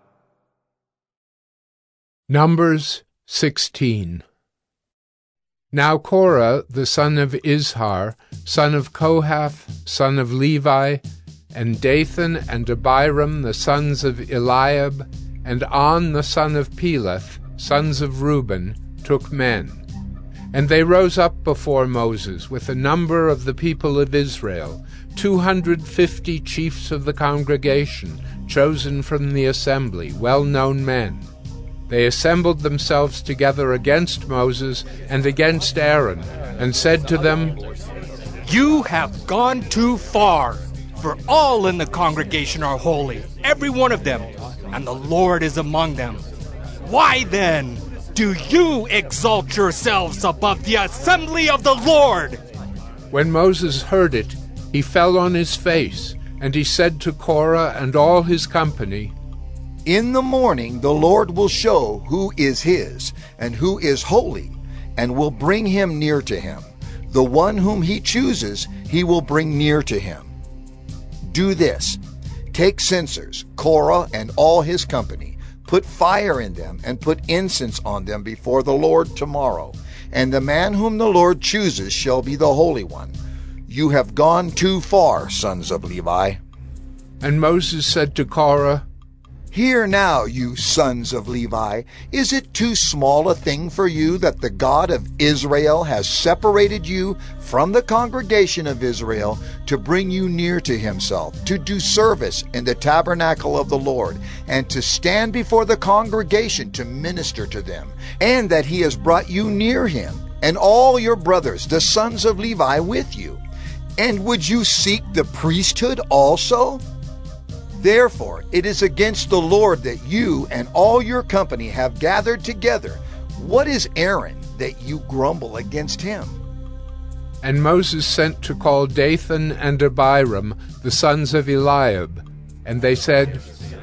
Numbers 16. Now Korah, the son of Izhar, son of Kohath, son of Levi, and Dathan and Abiram, the sons of Eliab, and On, the son of Peleth, sons of Reuben, took men. And they rose up before Moses with a number of the people of Israel, 250 chiefs of the congregation, chosen from the assembly, well-known men. They assembled themselves together against Moses and against Aaron, and said to them, You have gone too far, for all in the congregation are holy, every one of them, and the Lord is among them. Why then do you exalt yourselves above the assembly of the Lord? When Moses heard it, he fell on his face, and he said to Korah and all his company, In the morning the Lord will show who is his, and who is holy, and will bring him near to him. The one whom he chooses, he will bring near to him. Do this: take censers, Korah and all his company, put fire in them, and put incense on them before the Lord tomorrow. And the man whom the Lord chooses shall be the Holy One. You have gone too far, sons of Levi. And Moses said to Korah, Hear now, you sons of Levi, is it too small a thing for you that the God of Israel has separated you from the congregation of Israel to bring you near to himself, to do service in the tabernacle of the Lord, and to stand before the congregation to minister to them, and that he has brought you near him, and all your brothers, the sons of Levi, with you? And would you seek the priesthood also? Therefore, it is against the Lord that you and all your company have gathered together. What is Aaron that you grumble against him? And Moses sent to call Dathan and Abiram, the sons of Eliab. And they said,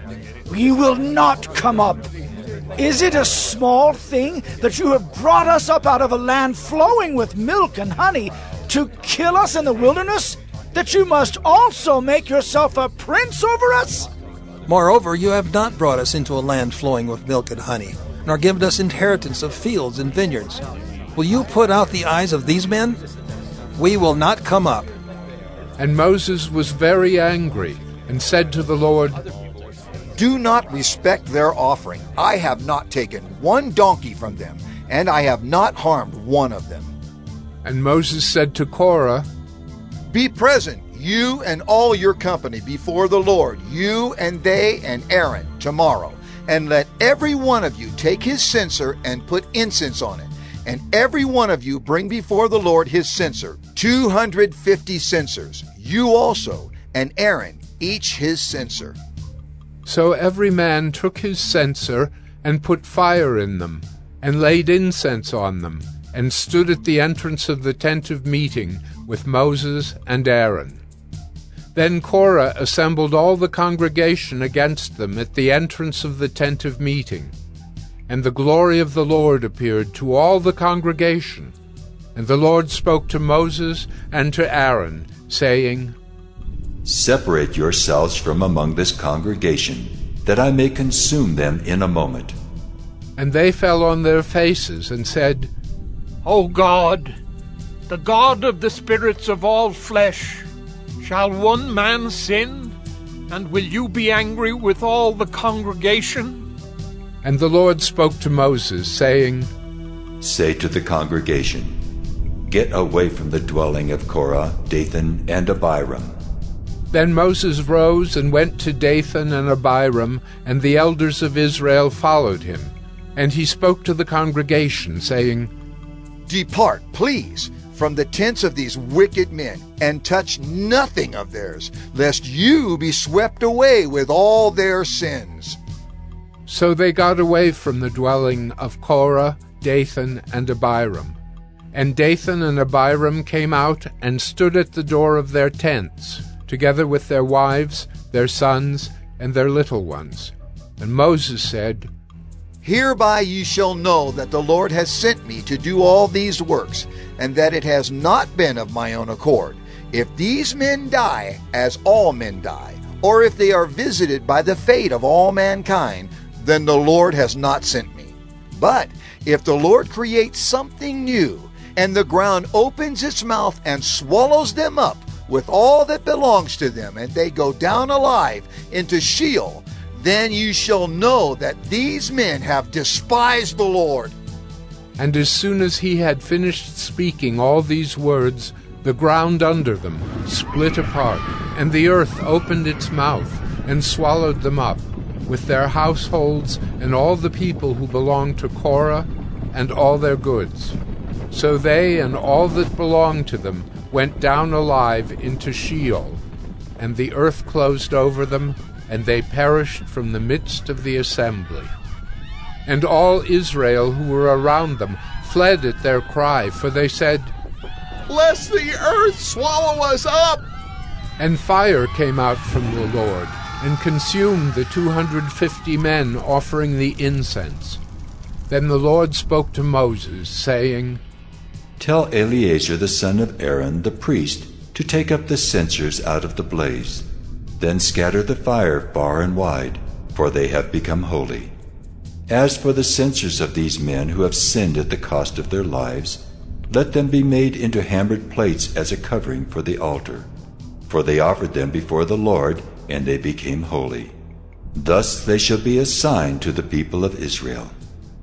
We will not come up. Is it a small thing that you have brought us up out of a land flowing with milk and honey to kill us in the wilderness, that you must also make yourself a prince over us? Moreover, you have not brought us into a land flowing with milk and honey, nor given us inheritance of fields and vineyards. Will you put out the eyes of these men? We will not come up. And Moses was very angry, and said to the Lord, Do not respect their offering. I have not taken one donkey from them, and I have not harmed one of them. And Moses said to Korah, Be present, you and all your company, before the Lord, you and they and Aaron, tomorrow. And let every one of you take his censer and put incense on it. And every one of you bring before the Lord his censer, 250 censers, you also, and Aaron, each his censer. So every man took his censer and put fire in them, and laid incense on them, and stood at the entrance of the tent of meeting with Moses and Aaron. Then Korah assembled all the congregation against them at the entrance of the tent of meeting. And the glory of the Lord appeared to all the congregation. And the Lord spoke to Moses and to Aaron, saying, Separate yourselves from among this congregation, that I may consume them in a moment. And they fell on their faces and said, O God, the God of the spirits of all flesh, shall one man sin, and will you be angry with all the congregation? And the Lord spoke to Moses, saying, Say to the congregation, Get away from the dwelling of Korah, Dathan, and Abiram. Then Moses rose and went to Dathan and Abiram, and the elders of Israel followed him. And he spoke to the congregation, saying, Depart, please, from the tents of these wicked men, and touch nothing of theirs, lest you be swept away with all their sins. So they got away from the dwelling of Korah, Dathan, and Abiram. And Dathan and Abiram came out and stood at the door of their tents, together with their wives, their sons, and their little ones. And Moses said, Hereby you shall know that the Lord has sent me to do all these works, and that it has not been of my own accord. If these men die, as all men die, or if they are visited by the fate of all mankind, then the Lord has not sent me. But if the Lord creates something new, and the ground opens its mouth and swallows them up with all that belongs to them, and they go down alive into Sheol, then you shall know that these men have despised the Lord. And as soon as he had finished speaking all these words, the ground under them split apart, and the earth opened its mouth and swallowed them up, with their households and all the people who belonged to Korah and all their goods. So they and all that belonged to them went down alive into Sheol, and the earth closed over them, and they perished from the midst of the assembly. And all Israel who were around them fled at their cry, for they said, Lest the earth swallow us up! And fire came out from the Lord, and consumed the 250 men offering the incense. Then the Lord spoke to Moses, saying, Tell Eleazar the son of Aaron the priest to take up the censers out of the blaze. Then scatter the fire far and wide, for they have become holy. As for the censers of these men who have sinned at the cost of their lives, let them be made into hammered plates as a covering for the altar. For they offered them before the Lord, and they became holy. Thus they shall be a sign to the people of Israel.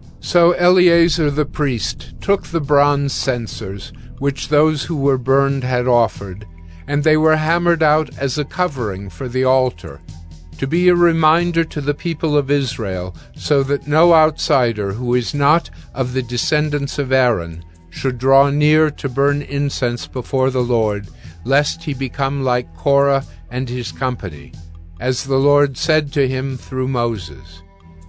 So Eleazar the priest took the bronze censers, which those who were burned had offered, and they were hammered out as a covering for the altar, to be a reminder to the people of Israel, so that no outsider who is not of the descendants of Aaron should draw near to burn incense before the Lord, lest he become like Korah and his company, as the Lord said to him through Moses.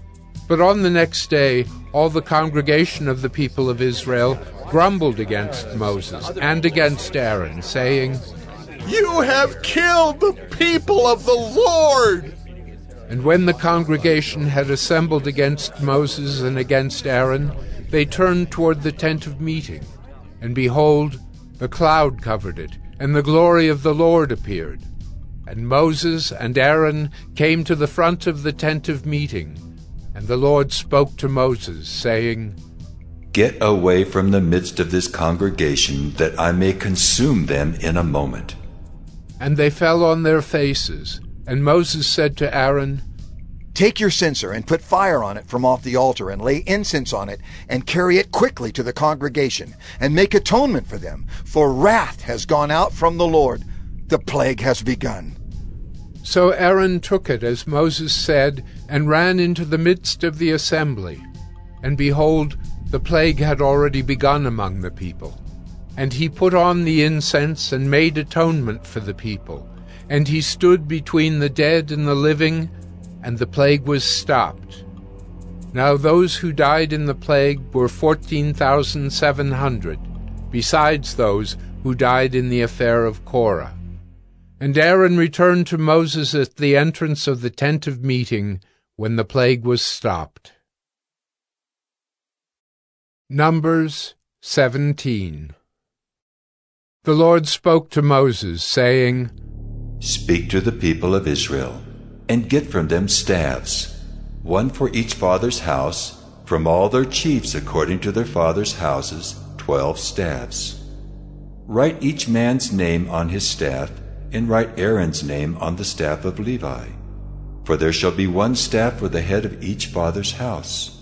But on the next day all the congregation of the people of Israel grumbled against Moses and against Aaron, saying, You have killed the people of the Lord! And when the congregation had assembled against Moses and against Aaron, they turned toward the tent of meeting. And behold, the cloud covered it, and the glory of the Lord appeared. And Moses and Aaron came to the front of the tent of meeting. And the Lord spoke to Moses, saying, Get away from the midst of this congregation, that I may consume them in a moment. And they fell on their faces. And Moses said to Aaron, Take your censer and put fire on it from off the altar, and lay incense on it, and carry it quickly to the congregation, and make atonement for them, for wrath has gone out from the Lord. The plague has begun. So Aaron took it as Moses said, and ran into the midst of the assembly. And behold, the plague had already begun among the people. And he put on the incense and made atonement for the people. And he stood between the dead and the living, and the plague was stopped. Now those who died in the plague were 14,700, besides those who died in the affair of Korah. And Aaron returned to Moses at the entrance of the tent of meeting when the plague was stopped. Numbers 17. The Lord spoke to Moses, saying, Speak to the people of Israel, and get from them staffs, one for each father's house, from all their chiefs according to their fathers' houses, 12 staffs. Write each man's name on his staff, and write Aaron's name on the staff of Levi. For there shall be one staff for the head of each father's house.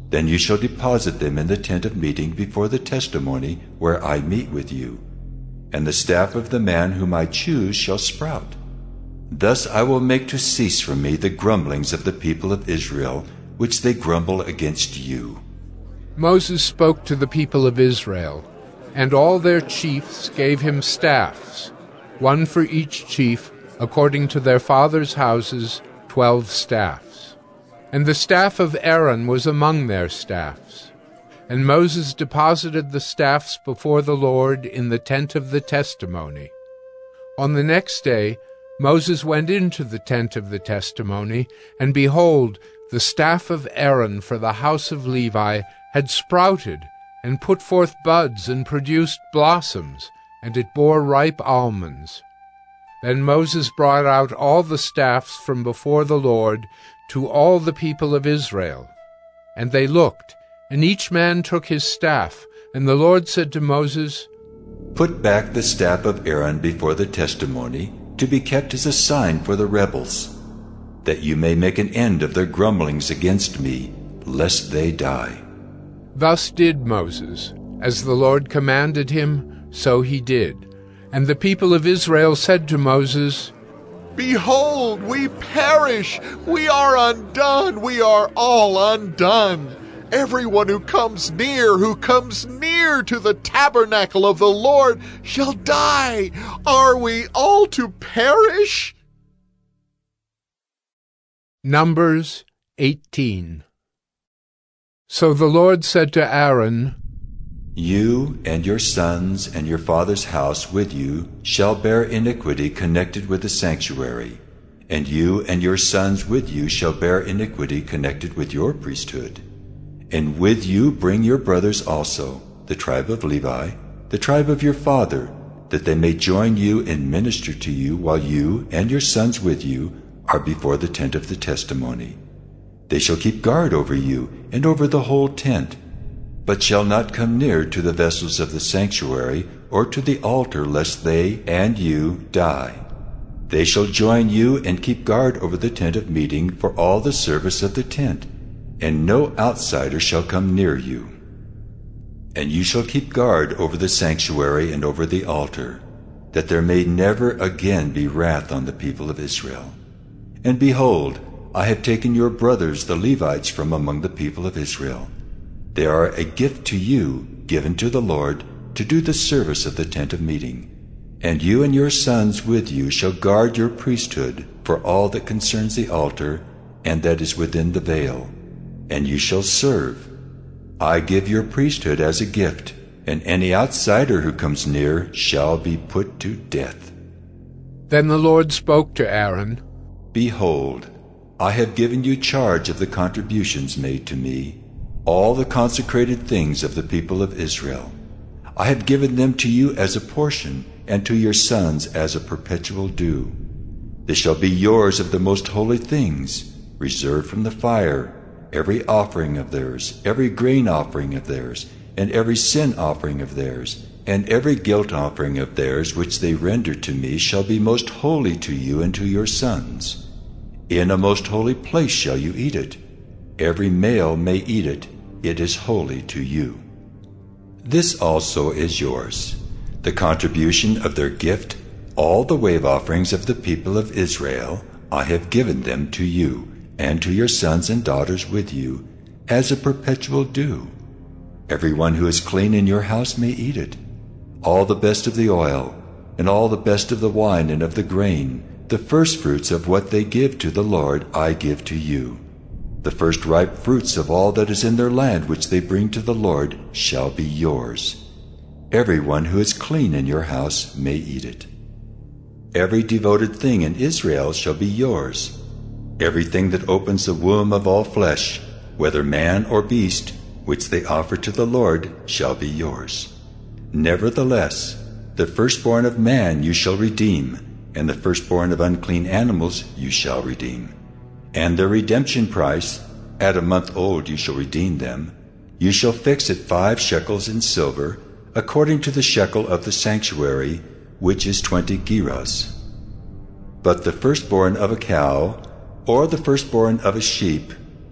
Then you shall deposit them in the tent of meeting before the testimony where I meet with you. And the staff of the man whom I choose shall sprout. Thus I will make to cease from me the grumblings of the people of Israel, which they grumble against you. Moses spoke to the people of Israel, and all their chiefs gave him staffs, one for each chief, according to their fathers' houses, 12 staffs. And the staff of Aaron was among their staffs. And Moses deposited the staffs before the Lord in the tent of the testimony. On the next day Moses went into the tent of the testimony, and behold, the staff of Aaron for the house of Levi had sprouted, and put forth buds, and produced blossoms, and it bore ripe almonds. Then Moses brought out all the staffs from before the Lord to all the people of Israel. And they looked, and each man took his staff. And the Lord said to Moses, Put back the staff of Aaron before the testimony, to be kept as a sign for the rebels, that you may make an end of their grumblings against me, lest they die. Thus did Moses. As the Lord commanded him, so he did. And the people of Israel said to Moses, Behold, we perish! We are undone! We are all undone! Everyone who comes near to the tabernacle of the Lord shall die. Are we all to perish? Numbers 18. So the Lord said to Aaron, You and your sons and your father's house with you shall bear iniquity connected with the sanctuary, and you and your sons with you shall bear iniquity connected with your priesthood. And with you bring your brothers also, the tribe of Levi, the tribe of your father, that they may join you and minister to you while you and your sons with you are before the tent of the testimony. They shall keep guard over you and over the whole tent, but shall not come near to the vessels of the sanctuary or to the altar, lest they and you die. They shall join you and keep guard over the tent of meeting for all the service of the tent, and no outsider shall come near you. And you shall keep guard over the sanctuary and over the altar, that there may never again be wrath on the people of Israel. And behold, I have taken your brothers the Levites from among the people of Israel. They are a gift to you, given to the Lord, to do the service of the tent of meeting. And you and your sons with you shall guard your priesthood for all that concerns the altar and that is within the veil. And you shall serve. I give your priesthood as a gift, and any outsider who comes near shall be put to death. Then the Lord spoke to Aaron, Behold, I have given you charge of the contributions made to me, all the consecrated things of the people of Israel. I have given them to you as a portion, and to your sons as a perpetual due. They shall be yours of the most holy things, reserved from the fire, every offering of theirs, every grain offering of theirs, and every sin offering of theirs, and every guilt offering of theirs which they render to me shall be most holy to you and to your sons. In a most holy place shall you eat it. Every male may eat it. It is holy to you. This also is yours, the contribution of their gift, all the wave offerings of the people of Israel. I have given them to you, and to your sons and daughters with you, as a perpetual due. Everyone who is clean in your house may eat it. All the best of the oil, and all the best of the wine and of the grain, the firstfruits of what they give to the Lord, I give to you. The first ripe fruits of all that is in their land which they bring to the Lord shall be yours. Everyone who is clean in your house may eat it. Every devoted thing in Israel shall be yours. Everything that opens the womb of all flesh, whether man or beast, which they offer to the Lord, shall be yours. Nevertheless, the firstborn of man you shall redeem, and the firstborn of unclean animals you shall redeem. And their redemption price, at a month old you shall redeem them. You shall fix it 5 shekels in silver, according to the shekel of the sanctuary, which is 20 gerahs. But the firstborn of a cow, or the firstborn of a sheep,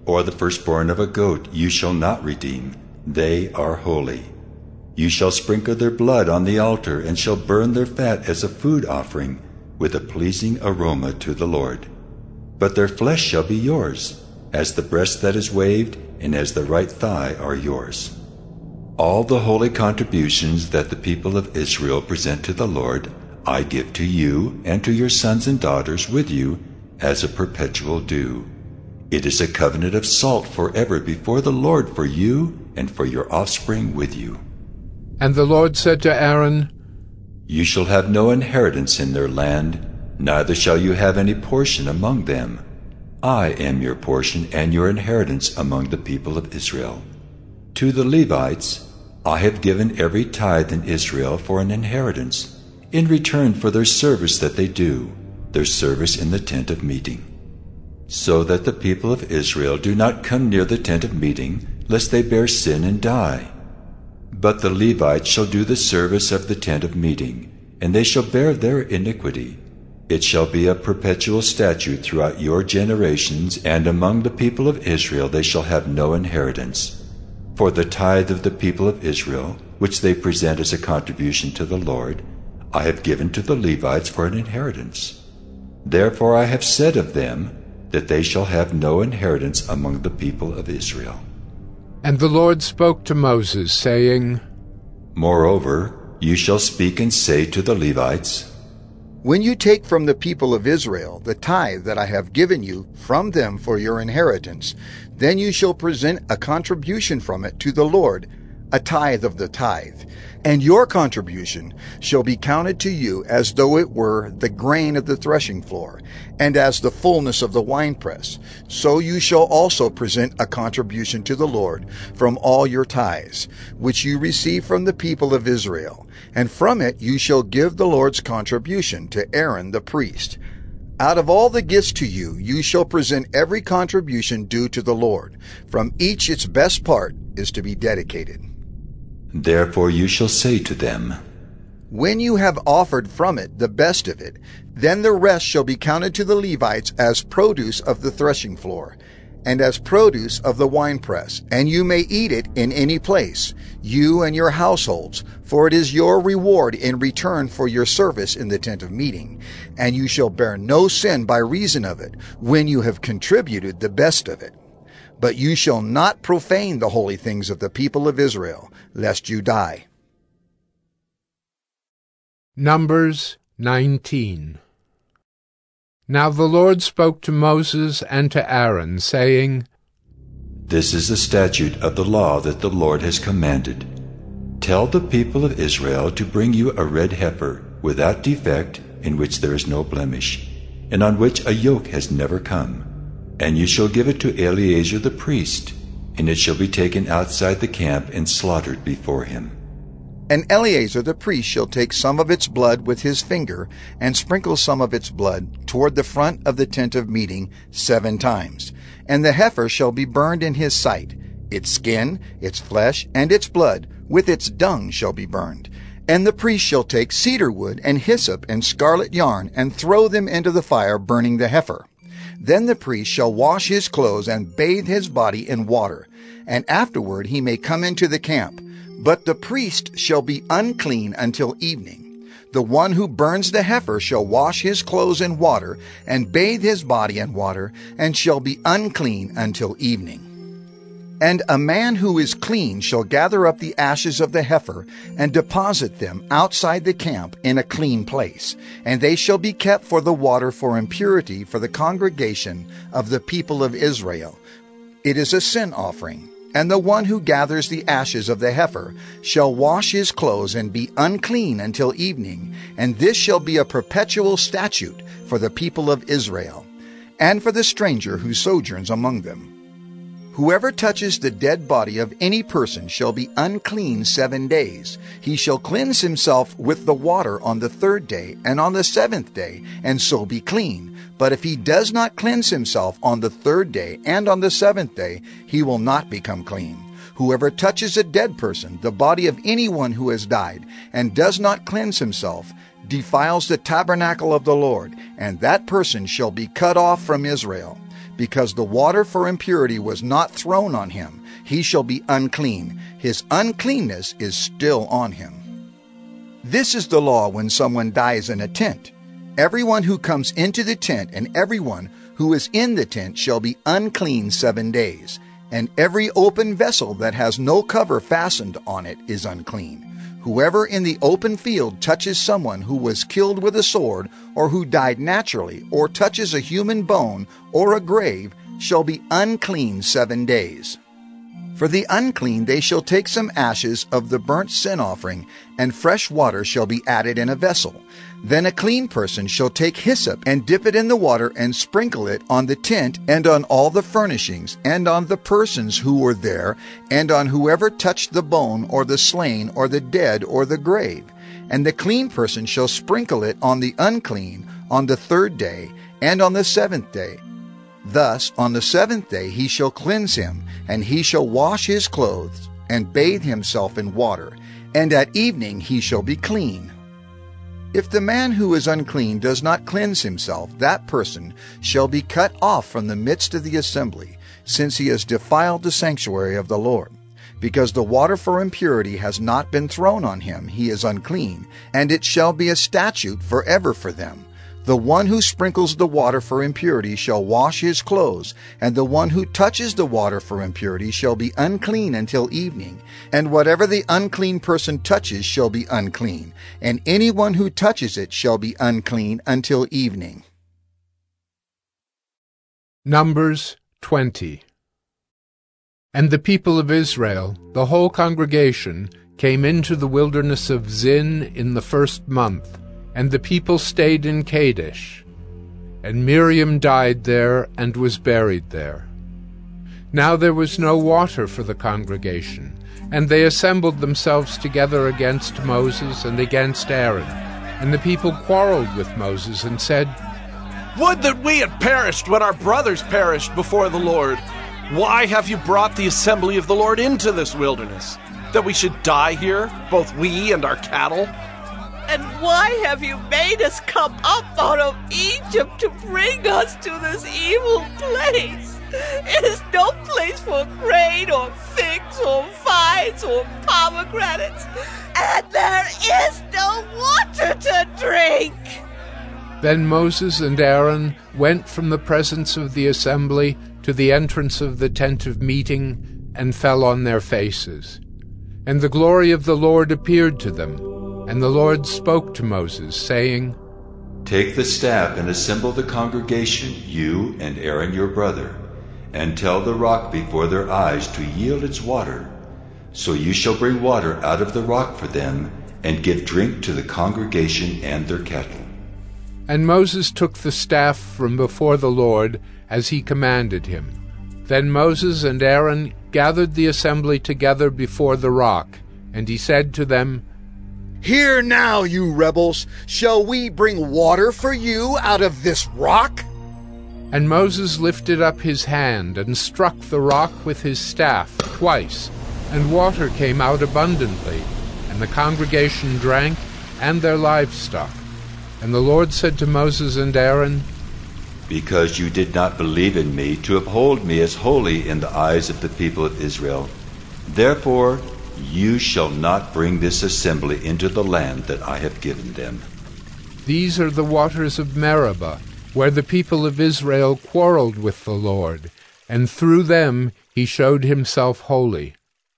or the firstborn of a goat you shall not redeem. They are holy. You shall sprinkle their blood on the altar, and shall burn their fat as a food offering, with a pleasing aroma to the Lord. But their flesh shall be yours, as the breast that is waved, and as the right thigh are yours. All the holy contributions that the people of Israel present to the Lord, I give to you and to your sons and daughters with you as a perpetual due. It is a covenant of salt forever before the Lord for you and for your offspring with you. And the Lord said to Aaron, You shall have no inheritance in their land, neither shall you have any portion among them. I am your portion and your inheritance among the people of Israel. To the Levites I have given every tithe in Israel for an inheritance, in return for their service that they do, their service in the tent of meeting. So that the people of Israel do not come near the tent of meeting, lest they bear sin and die. But the Levites shall do the service of the tent of meeting, and they shall bear their iniquity. It shall be a perpetual statute throughout your generations, and among the people of Israel they shall have no inheritance. For the tithe of the people of Israel, which they present as a contribution to the Lord, I have given to the Levites for an inheritance. Therefore I have said of them, that they shall have no inheritance among the people of Israel. And the Lord spoke to Moses, saying, Moreover, you shall speak and say to the Levites, When you take from the people of Israel the tithe that I have given you from them for your inheritance, then you shall present a contribution from it to the Lord, a tithe of the tithe. And your contribution shall be counted to you as though it were the grain of the threshing floor, and as the fullness of the winepress. So you shall also present a contribution to the Lord from all your tithes, which you receive from the people of Israel. And from it you shall give the Lord's contribution to Aaron the priest. Out of all the gifts to you, you shall present every contribution due to the Lord. From each its best part is to be dedicated. Therefore you shall say to them, When you have offered from it the best of it, then the rest shall be counted to the Levites as produce of the threshing floor, and as produce of the winepress, and you may eat it in any place, you and your households, for it is your reward in return for your service in the tent of meeting, and you shall bear no sin by reason of it, when you have contributed the best of it. But you shall not profane the holy things of the people of Israel, lest you die. Numbers 19. Now the Lord spoke to Moses and to Aaron, saying, This is the statute of the law that the Lord has commanded. Tell the people of Israel to bring you a red heifer, without defect, in which there is no blemish, and on which a yoke has never come. And you shall give it to Eleazar the priest, and it shall be taken outside the camp and slaughtered before him. And Eleazar the priest shall take some of its blood with his finger, and sprinkle some of its blood toward the front of the tent of meeting 7 times. And the heifer shall be burned in his sight. Its skin, its flesh, and its blood, with its dung shall be burned. And the priest shall take cedar wood and hyssop and scarlet yarn, and throw them into the fire, burning the heifer. Then the priest shall wash his clothes and bathe his body in water, and afterward he may come into the camp. But the priest shall be unclean until evening. The one who burns the heifer shall wash his clothes in water, and bathe his body in water, and shall be unclean until evening. And a man who is clean shall gather up the ashes of the heifer, and deposit them outside the camp in a clean place, and they shall be kept for the water for impurity for the congregation of the people of Israel. It is a sin offering. And the one who gathers the ashes of the heifer shall wash his clothes and be unclean until evening, and this shall be a perpetual statute for the people of Israel, and for the stranger who sojourns among them. Whoever touches the dead body of any person shall be unclean 7 days. He shall cleanse himself with the water on the 3rd day and on the 7th day, and so be clean. But if he does not cleanse himself on the 3rd day and on the 7th day, he will not become clean. Whoever touches a dead person, the body of anyone who has died, and does not cleanse himself, defiles the tabernacle of the Lord, and that person shall be cut off from Israel. because the water for impurity was not thrown on him. He shall be unclean. His uncleanness is still on him. This is the law when someone dies in a tent. Everyone who comes into the tent and everyone who is in the tent shall be unclean 7 days, and every open vessel that has no cover fastened on it is unclean. Whoever in the open field touches someone who was killed with a sword, or who died naturally, or touches a human bone or a grave, shall be unclean 7 days. For the unclean they shall take some ashes of the burnt sin offering, and fresh water shall be added in a vessel. Then a clean person shall take hyssop and dip it in the water and sprinkle it on the tent and on all the furnishings and on the persons who were there and on whoever touched the bone or the slain or the dead or the grave. And the clean person shall sprinkle it on the unclean on the 3rd day and on the 7th day. Thus on the 7th day he shall cleanse him, and he shall wash his clothes and bathe himself in water, and at evening he shall be clean. If the man who is unclean does not cleanse himself, that person shall be cut off from the midst of the assembly, since he has defiled the sanctuary of the Lord. Because the water for impurity has not been thrown on him, he is unclean, and it shall be a statute forever for them. The one who sprinkles the water for impurity shall wash his clothes, and the one who touches the water for impurity shall be unclean until evening. And whatever the unclean person touches shall be unclean, and anyone who touches it shall be unclean until evening. Numbers 20. And the people of Israel, the whole congregation, came into the wilderness of Zin in the 1st month, and the people stayed in Kadesh. And Miriam died there and was buried there. Now there was no water for the congregation, and they assembled themselves together against Moses and against Aaron. And the people quarreled with Moses and said, "Would that we had perished when our brothers perished before the Lord! Why have you brought the assembly of the Lord into this wilderness? That we should die here, both we and our cattle?" And why have you made us come up out of Egypt to bring us to this evil place? It is no place for grain or figs or vines or pomegranates, and there is no water to drink. Then Moses and Aaron went from the presence of the assembly to the entrance of the tent of meeting and fell on their faces. And the glory of the Lord appeared to them. And the Lord spoke to Moses, saying, "Take the staff and assemble the congregation, you and Aaron your brother, and tell the rock before their eyes to yield its water. So you shall bring water out of the rock for them, and give drink to the congregation and their cattle." And Moses took the staff from before the Lord, as he commanded him. Then Moses and Aaron gathered the assembly together before the rock, and he said to them, "Hear now, you rebels, shall we bring water for you out of this rock?" And Moses lifted up his hand and struck the rock with his staff twice, and water came out abundantly, and the congregation drank, and their livestock. And the Lord said to Moses and Aaron, "Because you did not believe in me to uphold me as holy in the eyes of the people of Israel, therefore you shall not bring this assembly into the land that I have given them." These are the waters of Meribah, where the people of Israel quarreled with the Lord, and through them he showed himself holy.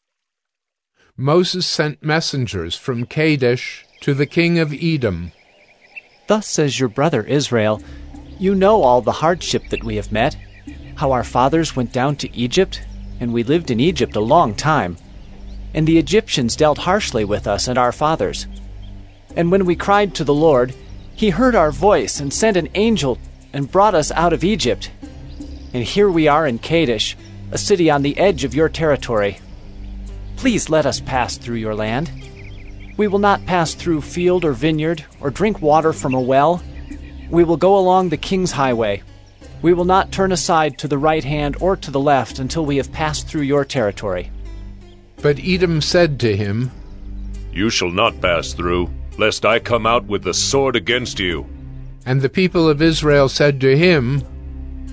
Moses sent messengers from Kadesh to the king of Edom. "Thus says your brother Israel, you know all the hardship that we have met, how our fathers went down to Egypt, and we lived in Egypt a long time. And the Egyptians dealt harshly with us and our fathers. And when we cried to the Lord, he heard our voice and sent an angel and brought us out of Egypt. And here we are in Kadesh, a city on the edge of your territory. Please let us pass through your land. We will not pass through field or vineyard or drink water from a well. We will go along the king's highway. We will not turn aside to the right hand or to the left until we have passed through your territory." But Edom said to him, "You shall not pass through, lest I come out with the sword against you." And the people of Israel said to him,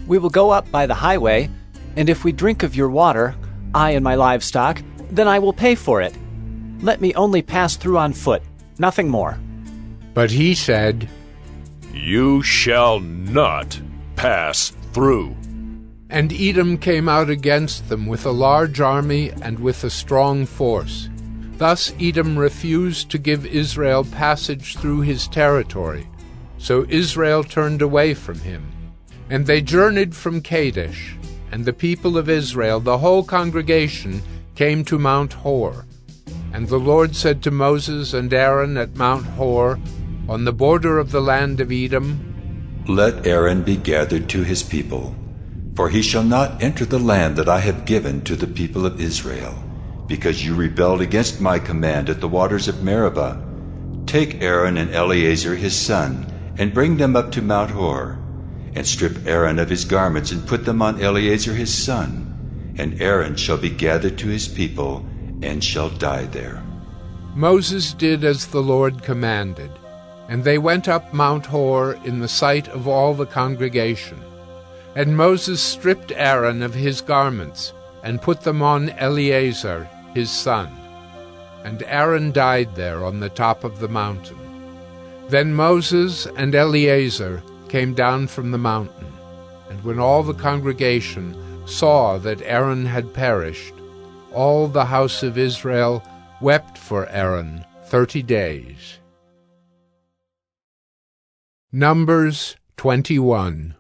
We will go up by the highway, and if we drink of your water, I and my livestock, then I will pay for it. Let me only pass through on foot, nothing more." But he said, "You shall not pass through." And Edom came out against them with a large army and with a strong force. Thus Edom refused to give Israel passage through his territory. So Israel turned away from him. And they journeyed from Kadesh, and the people of Israel, the whole congregation, came to Mount Hor. And the Lord said to Moses and Aaron at Mount Hor, on the border of the land of Edom, "Let Aaron be gathered to his people, for he shall not enter the land that I have given to the people of Israel, because you rebelled against my command at the waters of Meribah. Take Aaron and Eleazar his son, and bring them up to Mount Hor, and strip Aaron of his garments, and put them on Eleazar his son, and Aaron shall be gathered to his people, and shall die there." Moses did as the Lord commanded, and they went up Mount Hor in the sight of all the congregation. And Moses stripped Aaron of his garments, and put them on Eleazar his son. And Aaron died there on the top of the mountain. Then Moses and Eleazar came down from the mountain, and when all the congregation saw that Aaron had perished, all the house of Israel wept for Aaron 30 days. Numbers 21.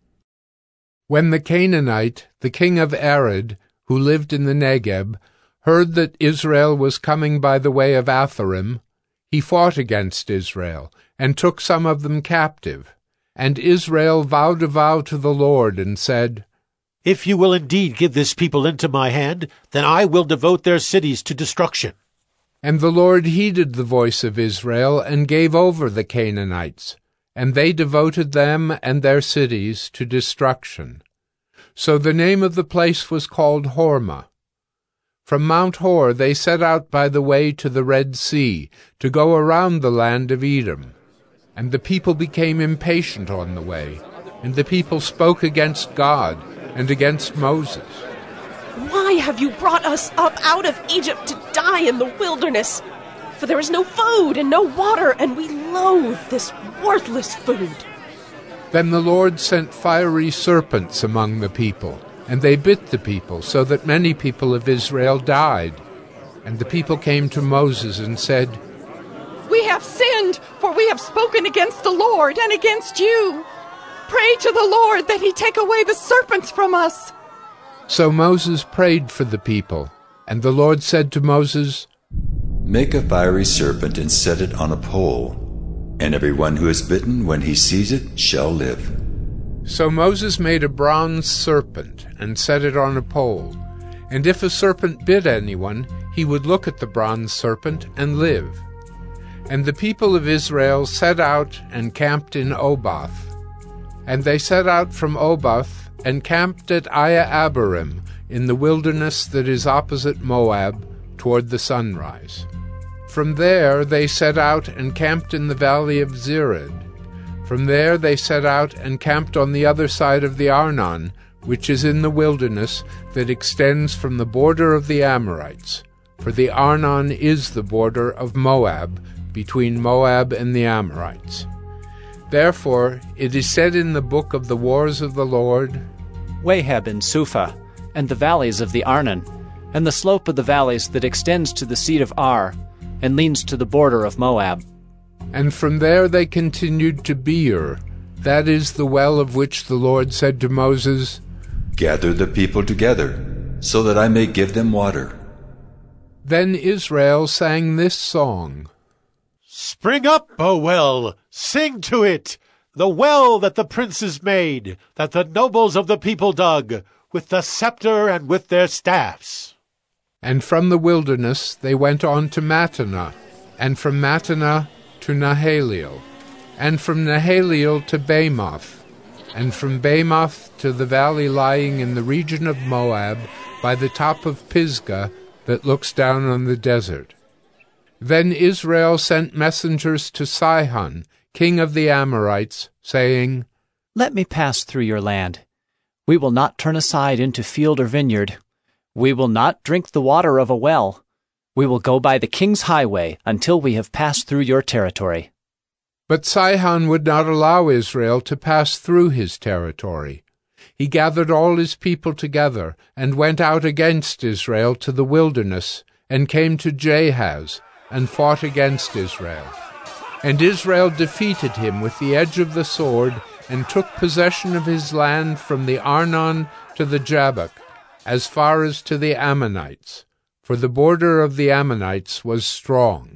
When the Canaanite, the king of Arad, who lived in the Negeb, heard that Israel was coming by the way of Atharim, he fought against Israel, and took some of them captive. And Israel vowed a vow to the Lord, and said, "If you will indeed give this people into my hand, then I will devote their cities to destruction." And the Lord heeded the voice of Israel, and gave over the Canaanites, and they devoted them and their cities to destruction. So the name of the place was called Hormah. From Mount Hor they set out by the way to the Red Sea, to go around the land of Edom. And the people became impatient on the way, and the people spoke against God and against Moses. "Why have you brought us up out of Egypt to die in the wilderness? For there is no food and no water, and we loathe this worthless food." Then the Lord sent fiery serpents among the people, and they bit the people, so that many people of Israel died. And the people came to Moses and said, "We have sinned, for we have spoken against the Lord and against you. Pray to the Lord that he take away the serpents from us." So Moses prayed for the people, and the Lord said to Moses, "Make a fiery serpent and set it on a pole, and everyone who is bitten when he sees it shall live." So Moses made a bronze serpent and set it on a pole, and if a serpent bit anyone, he would look at the bronze serpent and live. And the people of Israel set out and camped in Oboth. And they set out from Oboth and camped at Iye-abarim in the wilderness that is opposite Moab toward the sunrise. From there they set out and camped in the valley of Zered. From there they set out and camped on the other side of the Arnon, which is in the wilderness that extends from the border of the Amorites. For the Arnon is the border of Moab, between Moab and the Amorites. Therefore it is said in the book of the wars of the Lord, Waheb and Suphah, and the valleys of the Arnon, and the slope of the valleys that extends to the seat of Ar, and leans to the border of Moab. And from there they continued to Beer, that is the well of which the Lord said to Moses, "Gather the people together, so that I may give them water." Then Israel sang this song, "Spring up, O well, sing to it, the well that the princes made, that the nobles of the people dug, with the scepter and with their staffs." And from the wilderness they went on to Mattanah, and from Mattanah to Nahaliel, and from Nahaliel to Bamoth, and from Bamoth to the valley lying in the region of Moab, by the top of Pisgah that looks down on the desert. Then Israel sent messengers to Sihon, king of the Amorites, saying, "Let me pass through your land. We will not turn aside into field or vineyard. We will not drink the water of a well. We will go by the king's highway until we have passed through your territory. But Sihon would not allow Israel to pass through his territory. He gathered all his people together and went out against Israel to the wilderness and came to Jahaz and fought against Israel. And Israel defeated him with the edge of the sword and took possession of his land from the Arnon to the Jabbok, as far as to the Ammonites, for the border of the Ammonites was strong.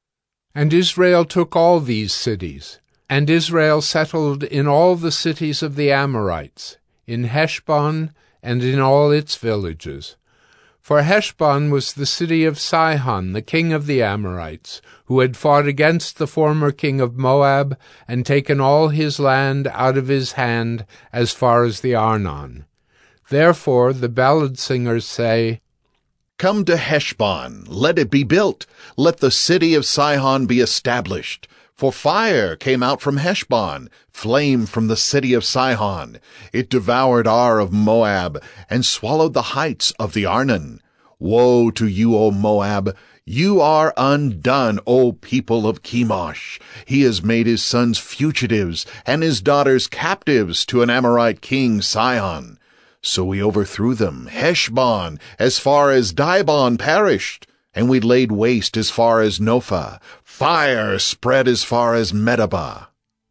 And Israel took all these cities, and Israel settled in all the cities of the Amorites, in Heshbon and in all its villages. For Heshbon was the city of Sihon, the king of the Amorites, who had fought against the former king of Moab and taken all his land out of his hand as far as the Arnon. Therefore the ballad singers say, Come to Heshbon, let it be built, let the city of Sihon be established. For fire came out from Heshbon, flame from the city of Sihon. It devoured Ar of Moab, and swallowed the heights of the Arnon. Woe to you, O Moab! You are undone, O people of Chemosh. He has made his sons fugitives, and his daughters captives to an Amorite king, Sihon. So we overthrew them. Heshbon, as far as Dibon, perished. And we laid waste as far as Nophah. Fire spread as far as Medeba.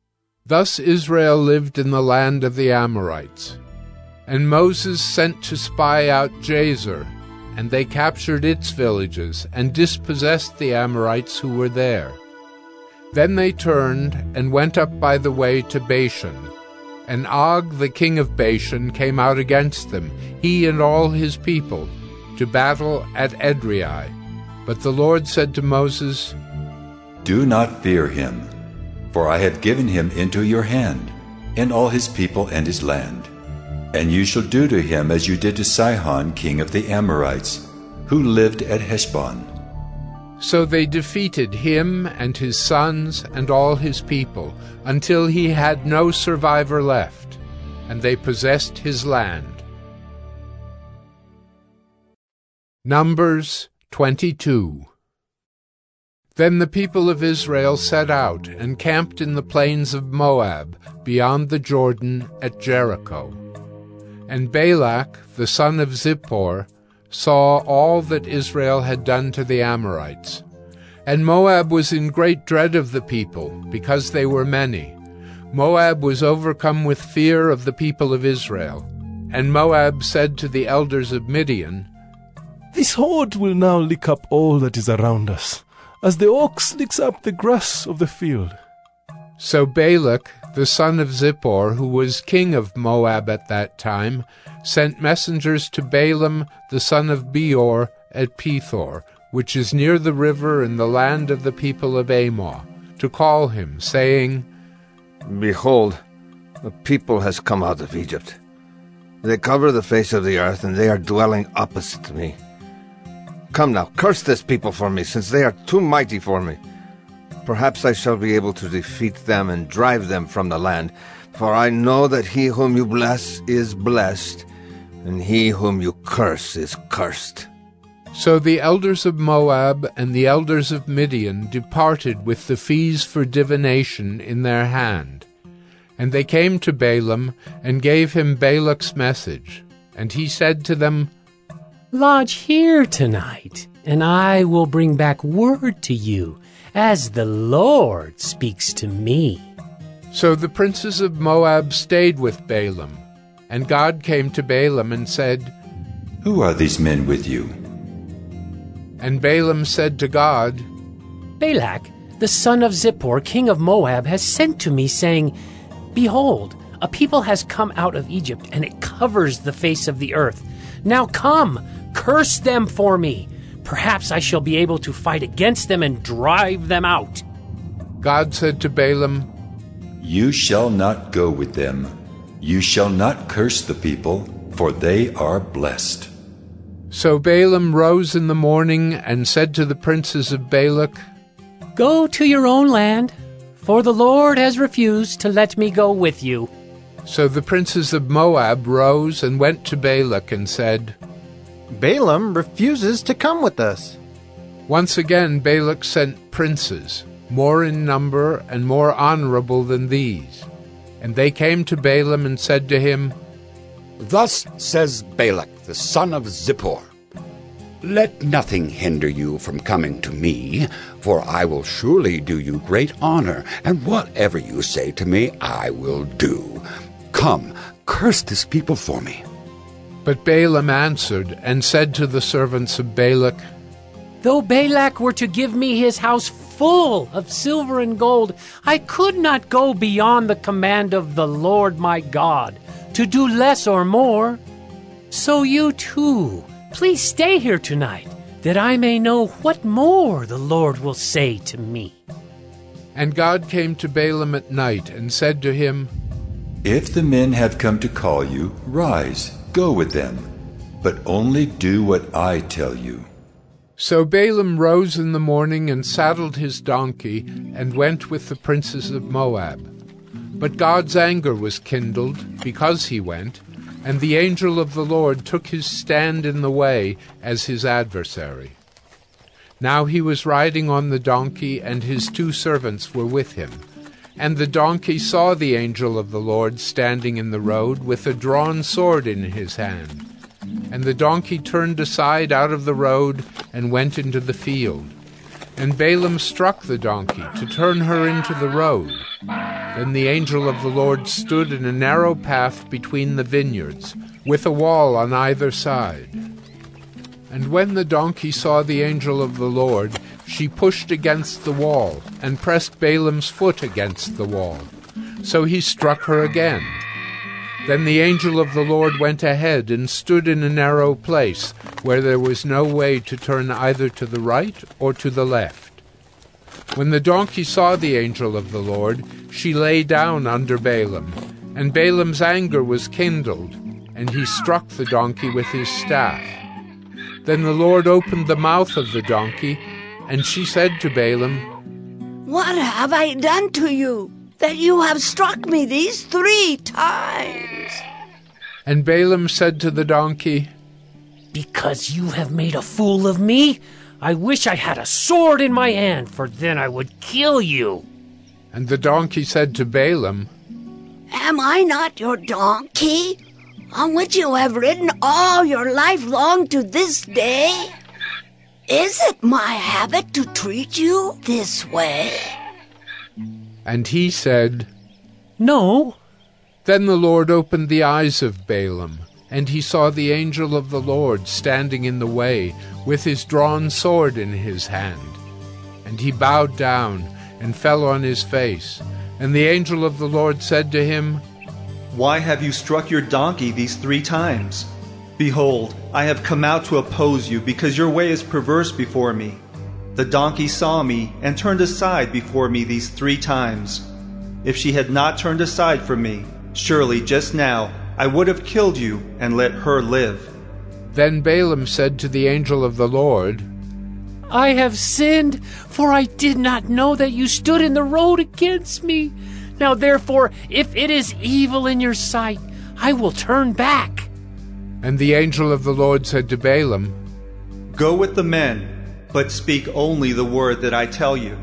Thus Israel lived in the land of the Amorites. And Moses sent to spy out Jazer, and they captured its villages, and dispossessed the Amorites who were there. Then they turned, and went up by the way to Bashan. And Og the king of Bashan came out against them, he and all his people, to battle at Edrei. But the Lord said to Moses, Do not fear him, for I have given him into your hand, and all his people and his land. And you shall do to him as you did to Sihon king of the Amorites, who lived at Heshbon. So they defeated him and his sons and all his people, until he had no survivor left, and they possessed his land. Numbers 22. Then the people of Israel set out and camped in the plains of Moab, beyond the Jordan at Jericho. And Balak, the son of Zippor, saw all that Israel had done to the Amorites. And Moab was in great dread of the people, because they were many. Moab was overcome with fear of the people of Israel. And Moab said to the elders of Midian, This horde will now lick up all that is around us, as the ox licks up the grass of the field. So Balak, the son of Zippor, who was king of Moab at that time, sent messengers to Balaam, the son of Beor, at Pethor, which is near the river in the land of the people of Ammon, to call him, saying, Behold, the people has come out of Egypt. They cover the face of the earth, and they are dwelling opposite to me. Come now, curse this people for me, since they are too mighty for me. Perhaps I shall be able to defeat them and drive them from the land, for I know that he whom you bless is blessed, and he whom you curse is cursed. So the elders of Moab and the elders of Midian departed with the fees for divination in their hand. And they came to Balaam and gave him Balak's message. And he said to them, Lodge here tonight, and I will bring back word to you, as the Lord speaks to me. So the princes of Moab stayed with Balaam. And God came to Balaam and said, Who are these men with you? And Balaam said to God, Balak, the son of Zippor, king of Moab, has sent to me, saying, Behold, a people has come out of Egypt, and it covers the face of the earth. Now come, curse them for me. Perhaps I shall be able to fight against them and drive them out. God said to Balaam, You shall not go with them. You shall not curse the people, for they are blessed. So Balaam rose in the morning and said to the princes of Balak, Go to your own land, for the Lord has refused to let me go with you. So the princes of Moab rose and went to Balak and said, Balaam refuses to come with us. Once again Balak sent princes, more in number and more honorable than these. And they came to Balaam and said to him, Thus says Balak, the son of Zippor, Let nothing hinder you from coming to me, for I will surely do you great honor, and whatever you say to me I will do. Come, curse this people for me. But Balaam answered and said to the servants of Balak, Though Balak were to give me his house full of silver and gold, I could not go beyond the command of the Lord my God, to do less or more. So you too, please stay here tonight, that I may know what more the Lord will say to me. And God came to Balaam at night and said to him, If the men have come to call you, rise, go with them, but only do what I tell you. So Balaam rose in the morning and saddled his donkey and went with the princes of Moab. But God's anger was kindled because he went, and the angel of the Lord took his stand in the way as his adversary. Now he was riding on the donkey, and his 2 servants were with him. And the donkey saw the angel of the Lord standing in the road with a drawn sword in his hand. And the donkey turned aside out of the road and went into the field. And Balaam struck the donkey to turn her into the road. Then the angel of the Lord stood in a narrow path between the vineyards, with a wall on either side. And when the donkey saw the angel of the Lord, she pushed against the wall, and pressed Balaam's foot against the wall. So he struck her again. Then the angel of the Lord went ahead and stood in a narrow place, where there was no way to turn either to the right or to the left. When the donkey saw the angel of the Lord, she lay down under Balaam, and Balaam's anger was kindled, and he struck the donkey with his staff. Then the Lord opened the mouth of the donkey, and she said to Balaam, What have I done to you, that you have struck me these 3 times? And Balaam said to the donkey, Because you have made a fool of me, I wish I had a sword in my hand, for then I would kill you. And the donkey said to Balaam, Am I not your donkey, on which you have ridden all your life long to this day? Is it my habit to treat you this way? And he said, No. Then the Lord opened the eyes of Balaam, and he saw the angel of the Lord standing in the way, with his drawn sword in his hand. And he bowed down and fell on his face. And the angel of the Lord said to him, Why have you struck your donkey these 3 times? Behold, I have come out to oppose you, because your way is perverse before me. The donkey saw me and turned aside before me these 3 times. If she had not turned aside from me, surely just now I would have killed you and let her live. Then Balaam said to the angel of the Lord, I have sinned, for I did not know that you stood in the road against me. Now therefore, if it is evil in your sight, I will turn back. And the angel of the Lord said to Balaam, Go with the men, but speak only the word that I tell you.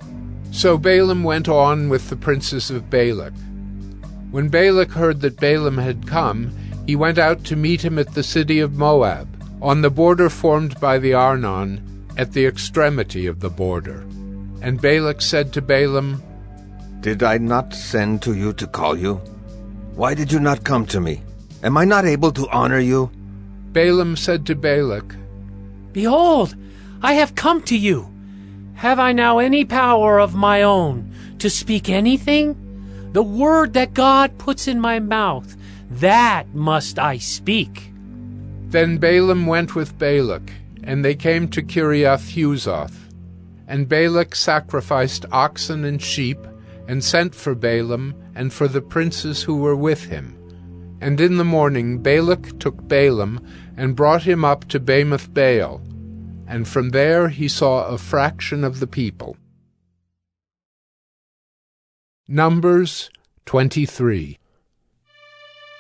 So Balaam went on with the princes of Balak. When Balak heard that Balaam had come, he went out to meet him at the city of Moab, on the border formed by the Arnon, at the extremity of the border. And Balak said to Balaam, Did I not send to you to call you? Why did you not come to me? Am I not able to honor you? Balaam said to Balak, Behold, I have come to you. Have I now any power of my own to speak anything? The word that God puts in my mouth, that must I speak. Then Balaam went with Balak, and they came to Kiriath-Huzoth. And Balak sacrificed oxen and sheep, and sent for Balaam and for the princes who were with him. And in the morning Balak took Balaam, and brought him up to Bamoth Baal, and from there he saw a fraction of the people. Numbers 23.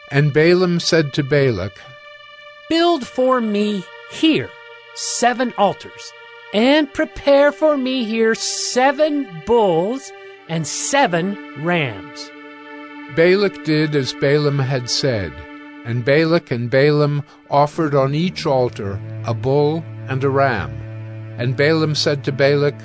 And Balaam said to Balak, Build for me here 7 altars, and prepare for me here 7 bulls and 7 rams. Balak did as Balaam had said, and Balak and Balaam offered on each altar a bull and a ram. And Balaam said to Balak,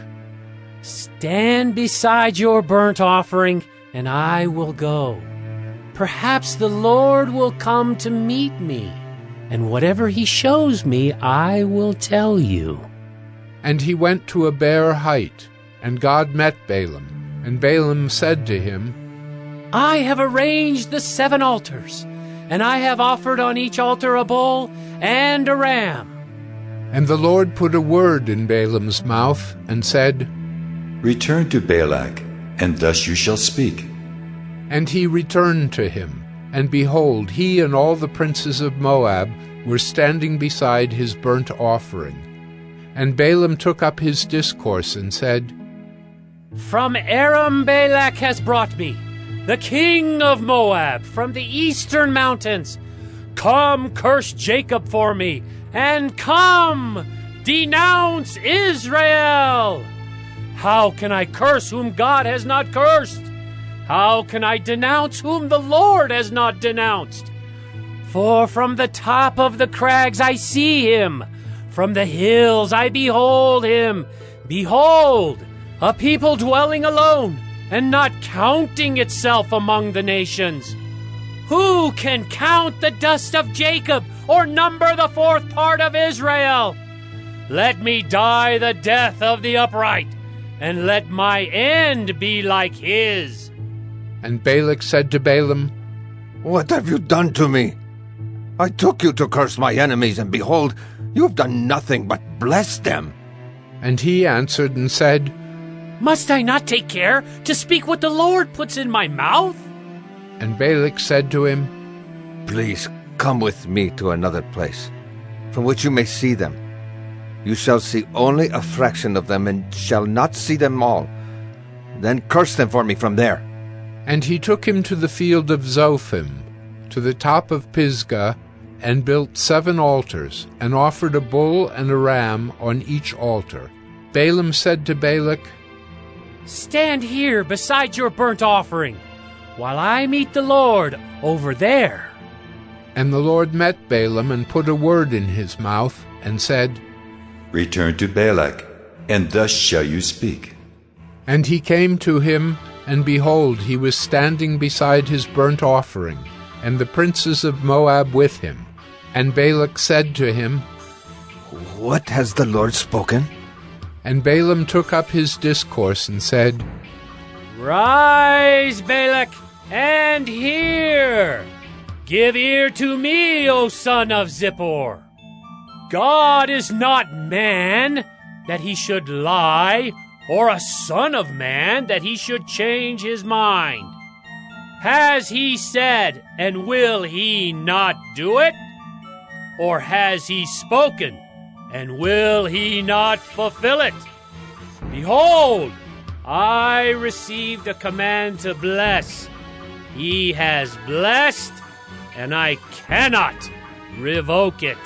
Stand beside your burnt offering, and I will go. Perhaps the Lord will come to meet me, and whatever he shows me, I will tell you. And he went to a bare height, and God met Balaam. And Balaam said to him, I have arranged the 7 altars, and I have offered on each altar a bull and a ram. And the Lord put a word in Balaam's mouth, and said, Return to Balak, and thus you shall speak. And he returned to him, and behold, he and all the princes of Moab were standing beside his burnt offering. And Balaam took up his discourse and said, From Aram Balak has brought me, the king of Moab, from the eastern mountains. Come, curse Jacob for me, and come, denounce Israel. How can I curse whom God has not cursed? How can I denounce whom the Lord has not denounced? For from the top of the crags I see him, from the hills I behold him. Behold, a people dwelling alone, and not counting itself among the nations. Who can count the dust of Jacob, or number the 4th part of Israel? Let me die the death of the upright, and let my end be like his. And Balak said to Balaam, What have you done to me? I took you to curse my enemies, and behold, you have done nothing but bless them. And he answered and said, Must I not take care to speak what the Lord puts in my mouth? And Balak said to him, Please come with me to another place, from which you may see them. You shall see only a fraction of them, and shall not see them all. Then curse them for me from there. And he took him to the field of Zophim, to the top of Pisgah, and built 7 altars, and offered a bull and a ram on each altar. Balaam said to Balak, Stand here beside your burnt offering, while I meet the Lord over there. And the Lord met Balaam and put a word in his mouth, and said, Return to Balak, and thus shall you speak. And he came to him, and behold, he was standing beside his burnt offering, and the princes of Moab with him. And Balak said to him, What has the Lord spoken? And Balaam took up his discourse and said, Rise, Balak, and hear. Give ear to me, O son of Zippor. God is not man, that he should lie, or a son of man, that he should change his mind. Has he said, and will he not do it? Or has he spoken, and will he not fulfill it? Behold, I received a command to bless. He has blessed, and I cannot revoke it.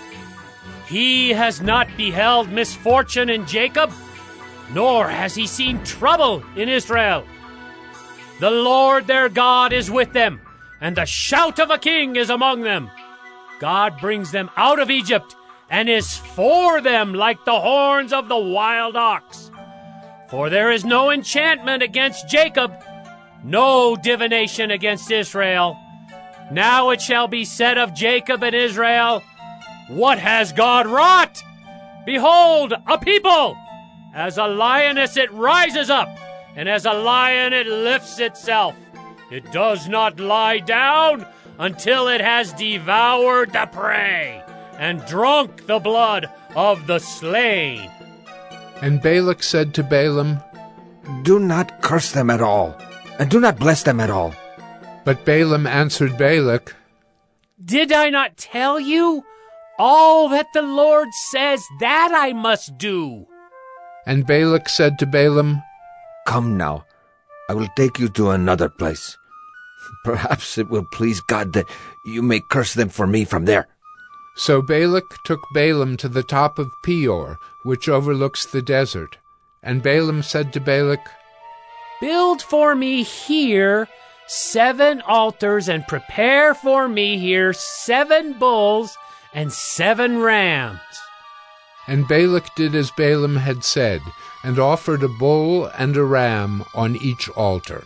He has not beheld misfortune in Jacob, nor has he seen trouble in Israel. The Lord their God is with them, and the shout of a king is among them. God brings them out of Egypt, and is for them like the horns of the wild ox. For there is no enchantment against Jacob, no divination against Israel. Now it shall be said of Jacob and Israel, What has God wrought? Behold, a people! As a lioness it rises up, and as a lion it lifts itself. It does not lie down until it has devoured the prey and drunk the blood of the slain. And Balak said to Balaam, Do not curse them at all, and do not bless them at all. But Balaam answered Balak, Did I not tell you? All that the Lord says, that I must do. And Balak said to Balaam, Come now, I will take you to another place. Perhaps it will please God that you may curse them for me from there. So Balak took Balaam to the top of Peor, which overlooks the desert. And Balaam said to Balak, Build for me here 7 altars, and prepare for me here 7 bulls and 7 rams. And Balak did as Balaam had said, and offered a bull and a ram on each altar.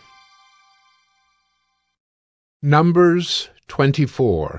Numbers 24.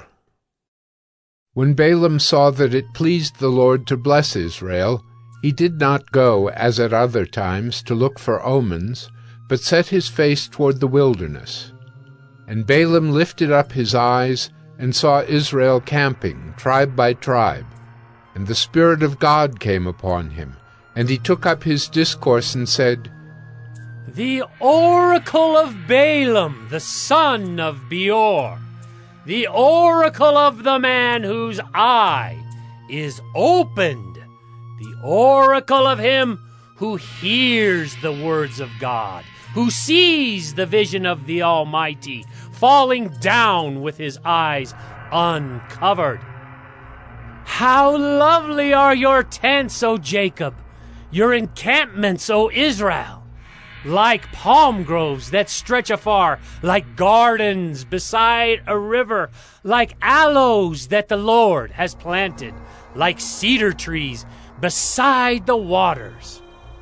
When Balaam saw that it pleased the Lord to bless Israel, he did not go, as at other times, to look for omens, but set his face toward the wilderness. And Balaam lifted up his eyes, and saw Israel camping, tribe by tribe. And the Spirit of God came upon him, and he took up his discourse and said, The oracle of Balaam, the son of Beor, the oracle of the man whose eye is opened, the oracle of him who hears the words of God, who sees the vision of the Almighty, falling down with his eyes uncovered. How lovely are your tents, O Jacob, your encampments, O Israel! Like palm groves that stretch afar, like gardens beside a river, like aloes that the Lord has planted, like cedar trees beside the waters.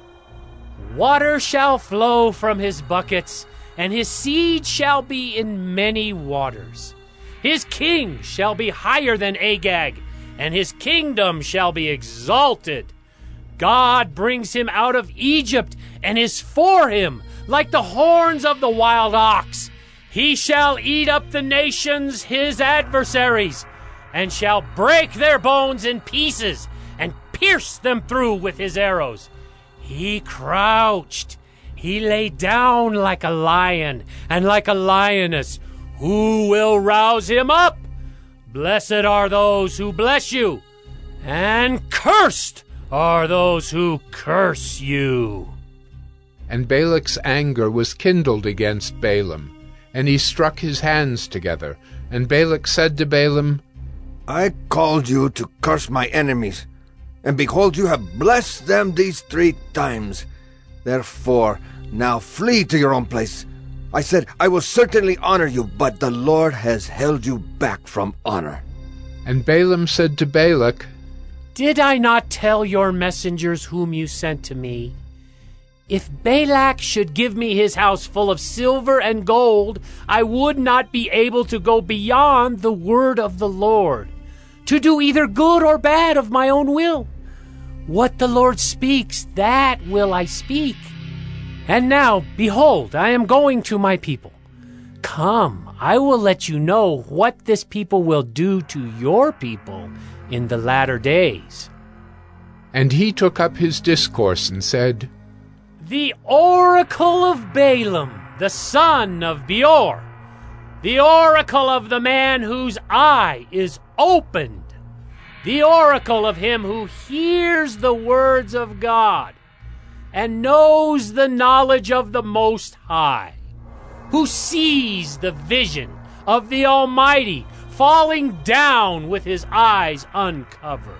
Water shall flow from his buckets, and his seed shall be in many waters. His king shall be higher than Agag, and his kingdom shall be exalted. God brings him out of Egypt, and is for him like the horns of the wild ox. He shall eat up the nations, his adversaries, and shall break their bones in pieces, and pierce them through with his arrows. He crouched, he lay down like a lion, and like a lioness. Who will rouse him up? Blessed are those who bless you, and cursed are those who curse you. And Balak's anger was kindled against Balaam, and he struck his hands together. And Balak said to Balaam, I called you to curse my enemies, and behold, you have blessed them these 3 times. Therefore, now flee to your own place. I said, I will certainly honor you, but the Lord has held you back from honor. And Balaam said to Balak, Did I not tell your messengers whom you sent to me? If Balak should give me his house full of silver and gold, I would not be able to go beyond the word of the Lord, to do either good or bad of my own will. What the Lord speaks, that will I speak. And now, behold, I am going to my people. Come, I will let you know what this people will do to your people in the latter days. And he took up his discourse and said, The oracle of Balaam, the son of Beor, the oracle of the man whose eye is opened, the oracle of him who hears the words of God, and knows the knowledge of the Most High, who sees the vision of the Almighty falling down with his eyes uncovered.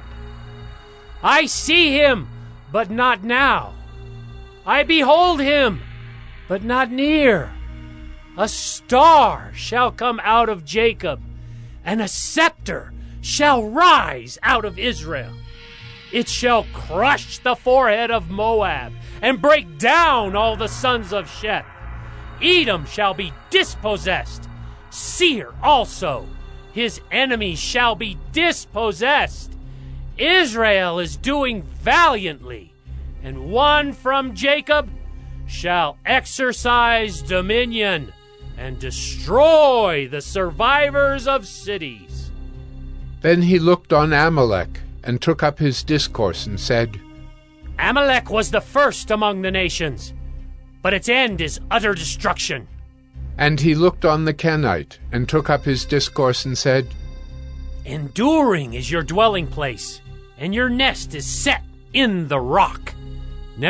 I see him, but not now. I behold him, but not near. A star shall come out of Jacob, and a scepter shall rise out of Israel. It shall crush the forehead of Moab, and break down all the sons of Sheth. Edom shall be dispossessed, Seir also. His enemies shall be dispossessed. Israel is doing valiantly, and one from Jacob shall exercise dominion and destroy the survivors of cities. Then he looked on Amalek, and took up his discourse and said, Amalek was the first among the nations, but its end is utter destruction. And he looked on the Kenite, and took up his discourse and said, Enduring is your dwelling place, and your nest is set in the rock.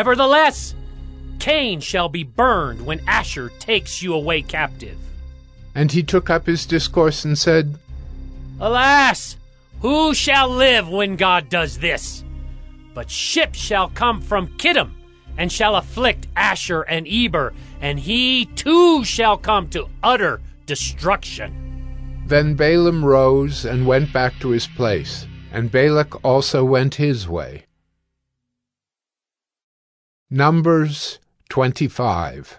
Nevertheless, Cain shall be burned when Asher takes you away captive. And he took up his discourse and said, Alas! Who shall live when God does this? But ships shall come from Kittim, and shall afflict Asher and Eber, and he too shall come to utter destruction. Then Balaam rose and went back to his place, and Balak also went his way. Numbers 25.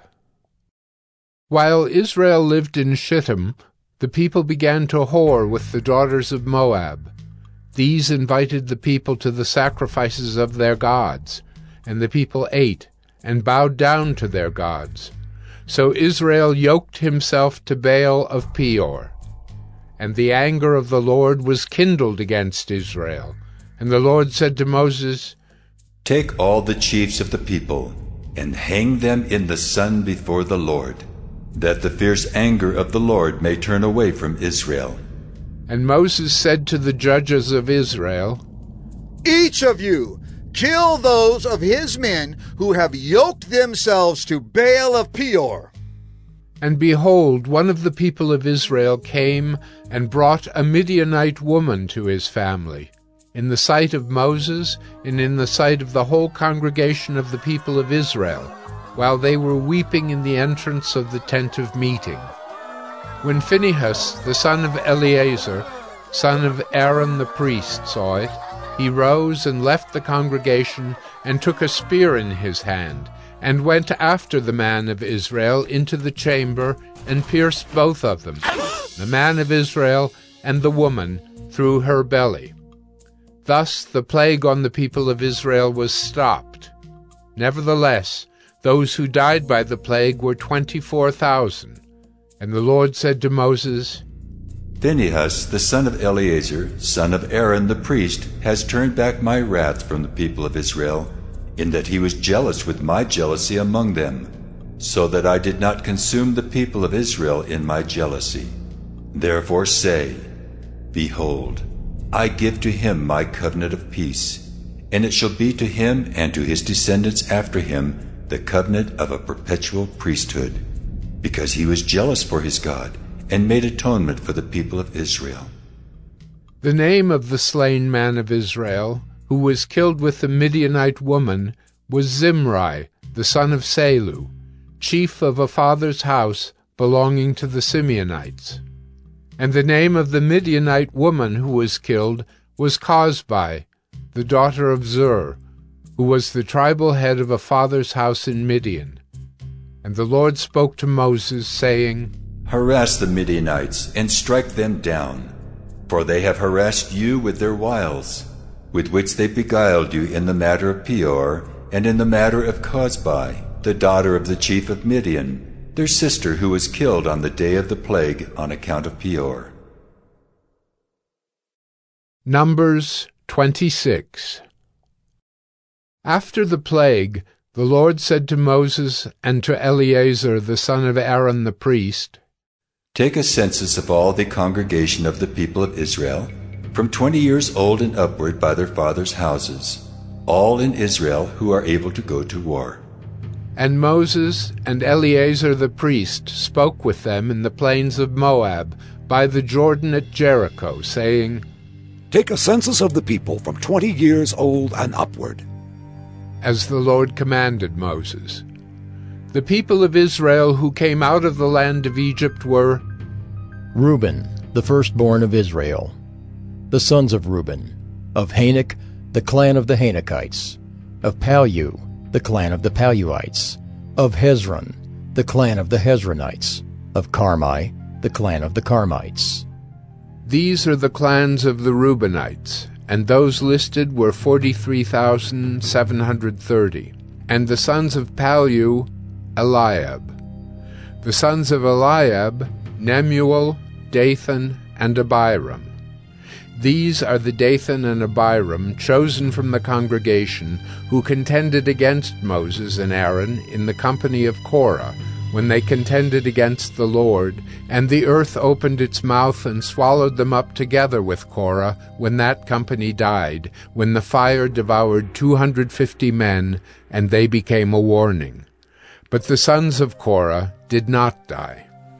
While Israel lived in Shittim, the people began to whore with the daughters of Moab. These invited the people to the sacrifices of their gods, and the people ate and bowed down to their gods. So Israel yoked himself to Baal of Peor. And the anger of the Lord was kindled against Israel. And the Lord said to Moses, Take all the chiefs of the people, and hang them in the sun before the Lord, that the fierce anger of the Lord may turn away from Israel. And Moses said to the judges of Israel, Each of you kill those of his men who have yoked themselves to Baal of Peor. And behold, one of the people of Israel came and brought a Midianite woman to his family, in the sight of Moses and in the sight of the whole congregation of the people of Israel, while they were weeping in the entrance of the tent of meeting. When Phinehas, the son of Eleazar, son of Aaron the priest, saw it, he rose and left the congregation and took a spear in his hand, and went after the man of Israel into the chamber and pierced both of them, the man of Israel and the woman, through her belly. Thus the plague on the people of Israel was stopped. Nevertheless, those who died by the plague were 24,000. And the Lord said to Moses, Phinehas, the son of Eleazar, son of Aaron the priest, has turned back my wrath from the people of Israel, in that he was jealous with my jealousy among them, so that I did not consume the people of Israel in my jealousy. Therefore say, Behold, I give to him my covenant of peace, and it shall be to him and to his descendants after him the covenant of a perpetual priesthood, because he was jealous for his God, and made atonement for the people of Israel. The name of the slain man of Israel, who was killed with the Midianite woman, was Zimri, the son of Salu, chief of a father's house belonging to the Simeonites. And the name of the Midianite woman who was killed was Cosbi, the daughter of Zur, who was the tribal head of a father's house in Midian. And the Lord spoke to Moses, saying, Harass the Midianites, and strike them down, for they have harassed you with their wiles, with which they beguiled you in the matter of Peor, and in the matter of Cosbi, the daughter of the chief of Midian, their sister who was killed on the day of the plague on account of Peor. Numbers 26. After the plague, the Lord said to Moses and to Eleazar the son of Aaron the priest, Take a census of all the congregation of the people of Israel, from 20 years old and upward by their fathers' houses, all in Israel who are able to go to war. And Moses and Eleazar the priest spoke with them in the plains of Moab, by the Jordan at Jericho, saying, Take a census of the people from 20 years old and upward. As the Lord commanded Moses. The people of Israel who came out of the land of Egypt were Reuben, the firstborn of Israel. The sons of Reuben, of Hanok, the clan of the Hanokites, of Palu, the clan of the Paluites, of Hezron, the clan of the Hezronites, of Carmi, the clan of the Carmites. These are the clans of the Reubenites, and those listed were 43,730. And the sons of Palu, Eliab. The sons of Eliab, Nemuel, Dathan, and Abiram. These are the Dathan and Abiram, chosen from the congregation, who contended against Moses and Aaron in the company of Korah, when they contended against the Lord, and the earth opened its mouth and swallowed them up together with Korah, when that company died, when the fire devoured 250 men, and they became a warning. But the sons of Korah did not die.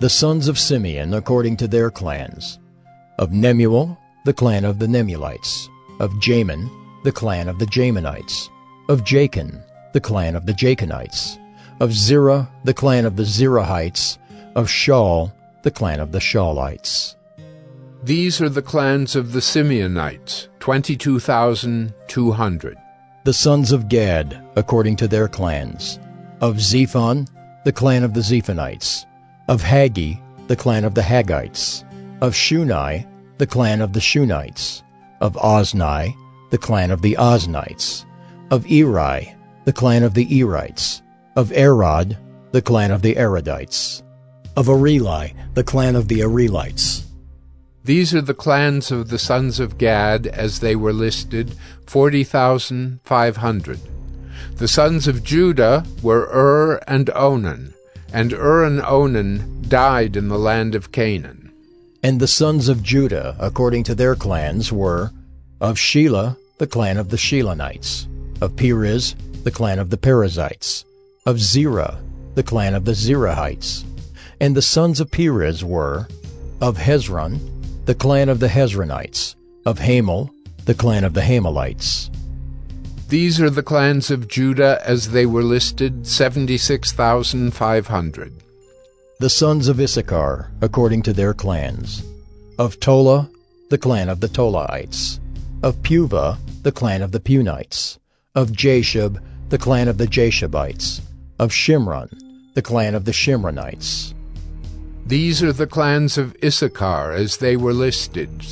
The sons of Simeon according to their clans. Of Nemuel, the clan of the Nemulites. Of Jamin, the clan of the Jaminites. Of Jachin, the clan of the Jachinites. Of Zerah, the clan of the Zerahites. Of Shaul, the clan of the Shaulites. These are the clans of the Simeonites, 22,200. The sons of Gad, according to their clans. Of Zephon, the clan of the Zephonites. Of Haggi, the clan of the Haggites. Of Shuni, the clan of the Shunites. Of Ozni, the clan of the Oznites. Of Eri, the clan of the Erites. Of Arod, the clan of the Arodites. Of Areli, the clan of the Arelites. These are the clans of the sons of Gad, as they were listed, 40,500. The sons of Judah were and Onan, and and Onan died in the land of Canaan. And the sons of Judah, according to their clans, were of Shelah, the clan of the Shelonites. Of Perez, the clan of the Perizzites. Of Zerah, the clan of the Zerahites. And the sons of Perez were of Hezron, the clan of the Hezronites. Of Hamel, the clan of the Hamelites. These are the clans of Judah as they were listed, 76,500. The sons of Issachar, according to their clans. Of Tola, the clan of the Tolaites. Of Puvah, the clan of the Punites. Of Jashub, the clan of the Jashubites. Of Shimron, the clan of the Shimronites. These are the clans of Issachar as they were listed,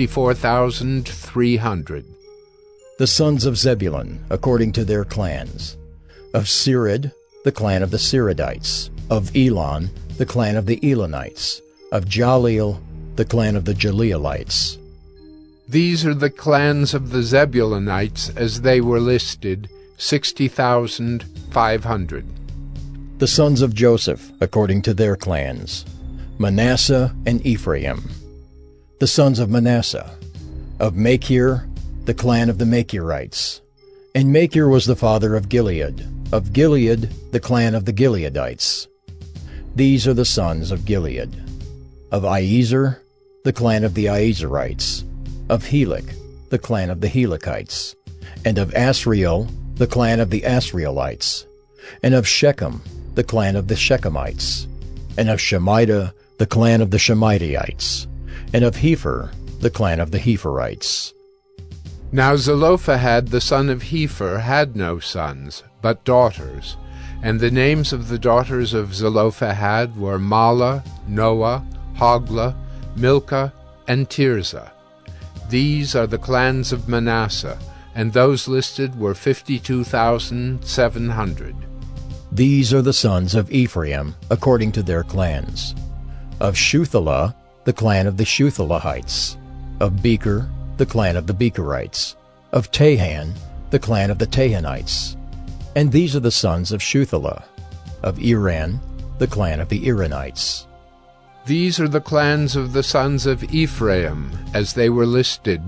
64,300. The sons of Zebulun, according to their clans. Of Sered, the clan of the Seredites. Of Elon, the clan of the Elonites. Of Jaleel, the clan of the Jaleelites. These are the clans of the Zebulunites as they were listed, 60,500. The sons of Joseph, according to their clans. Manasseh and Ephraim. The sons of Manasseh. Of Machir, the clan of the Machirites. And Machir was the father of Gilead. Of Gilead, the clan of the Gileadites. These are the sons of Gilead. Of Iezer, the clan of the Iezerites. Of Helek, the clan of the Helekites. And of Asriel, the clan of the Asrielites. And of Shechem, the clan of the Shechemites. And of Shemida, the clan of the Shemidaites. And of Hepher, the clan of the Hepherites. Now Zelophehad the son of Hepher had no sons, but daughters. And the names of the daughters of Zelophehad were Mahlah, Noah, Hoglah, Milcah, and Tirzah. These are the clans of Manasseh, and those listed were 52,700. These are the sons of Ephraim, according to their clans. Of Shuthelah, the clan of the Shuthelahites. Of Becher, the clan of the Becherites. Of Tahan, the clan of the Tahanites. And these are the sons of Shuthelah. Of Iran, the clan of the Iranites. These are the clans of the sons of Ephraim, as they were listed,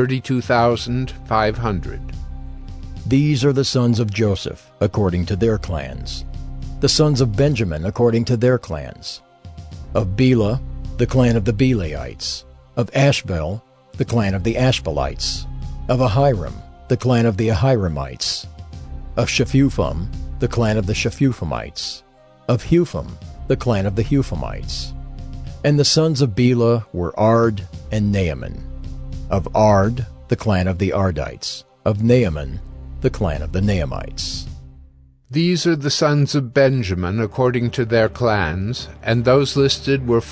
32,500. These are the sons of Joseph, according to their clans. The sons of Benjamin, according to their clans. Of Bela, the clan of the Belaites. Of Ashbel, the clan of the Ashbelites. Of Ahiram, the clan of the Ahiramites. Of Shephupham, the clan of the Shephuphamites. Of Hupham, the clan of the Huphamites. And the sons of Bela were Ard and Naaman. Of Ard, the clan of the Ardites. Of Naaman, the clan of the Naamites. These are the sons of Benjamin according to their clans, and those listed were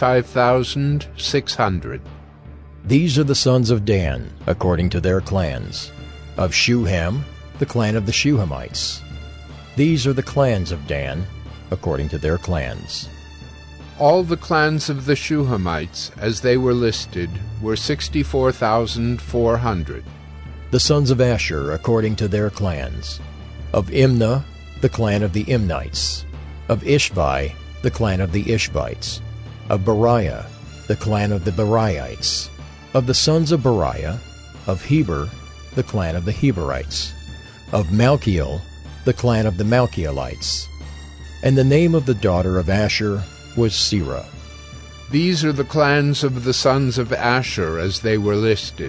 45,600. These are the sons of Dan according to their clans. Of Shuham, the clan of the Shuhamites. These are the clans of Dan according to their clans. All the clans of the Shuhamites, as they were listed, were 64,400. The sons of Asher according to their clans. Of Imnah, the clan of the Imnites. Of Ishvi, the clan of the Ishvites. Of Beriah, the clan of the Beriites. Of the sons of Beriah. Of Heber, the clan of the Heberites. Of Malchiel, the clan of the Malchielites. And the name of the daughter of Asher was Serah. These are the clans of the sons of Asher as they were listed,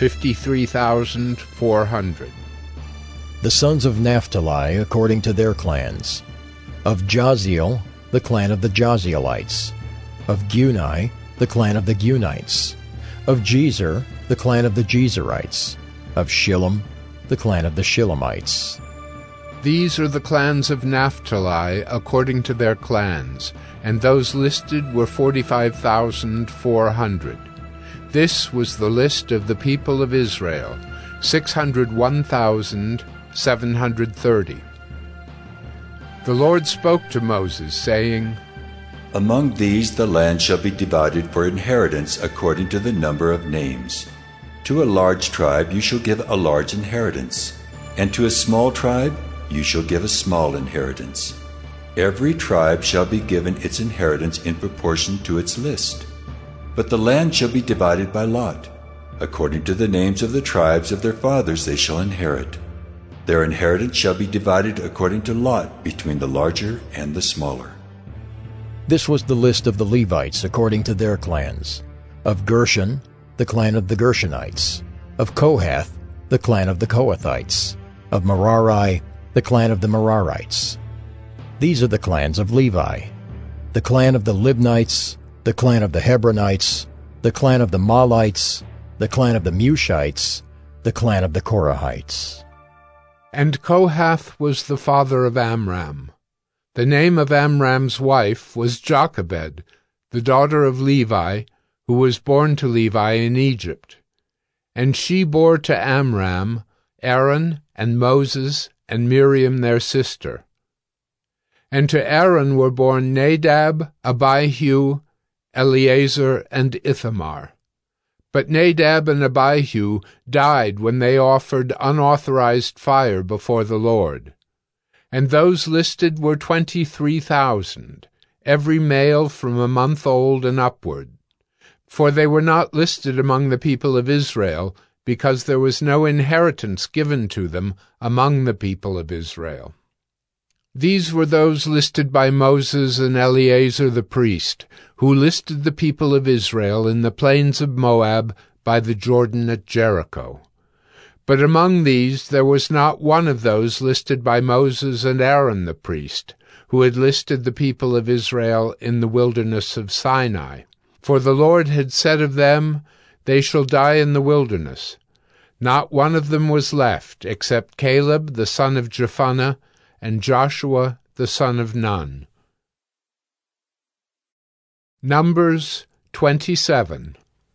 53,400. The sons of Naphtali according to their clans. Of Jaziel, the clan of the Jazielites. Of Guni, the clan of the Gunites. Of Jezer, the clan of the Jezerites. Of Shillem, the clan of the Shillemites. These are the clans of Naphtali according to their clans, and those listed were 45,400. This was the list of the people of Israel, 601,730. The Lord spoke to Moses, saying, Among these the land shall be divided for inheritance according to the number of names. To a large tribe you shall give a large inheritance, and to a small tribe you shall give a small inheritance. Every tribe shall be given its inheritance in proportion to its list. But the land shall be divided by lot. According to the names of the tribes of their fathers they shall inherit. Their inheritance shall be divided according to lot between the larger and the smaller. This was the list of the Levites according to their clans. Of Gershon, the clan of the Gershonites. Of Kohath, the clan of the Kohathites. Of Merari, the clan of the Merarites. These are the clans of Levi. The clan of the Libnites, the clan of the Hebronites, the clan of the Mahlites, the clan of the Mushites, the clan of the Korahites. And Kohath was the father of Amram. The name of Amram's wife was Jochebed, the daughter of Levi, who was born to Levi in Egypt. And she bore to Amram Aaron and Moses and Miriam their sister. And to Aaron were born Nadab, Abihu, Eleazar, and Ithamar. But Nadab and Abihu died when they offered unauthorized fire before the Lord. And those listed were 23,000, every male from a month old and upward. For they were not listed among the people of Israel, because there was no inheritance given to them among the people of Israel. These were those listed by Moses and Eleazar the priest, who listed the people of Israel in the plains of Moab by the Jordan at Jericho. But among these there was not one of those listed by Moses and Aaron the priest, who had listed the people of Israel in the wilderness of Sinai. For the Lord had said of them, They shall die in the wilderness. Not one of them was left, except Caleb the son of Jephunneh, and Joshua the son of Nun. Numbers 27.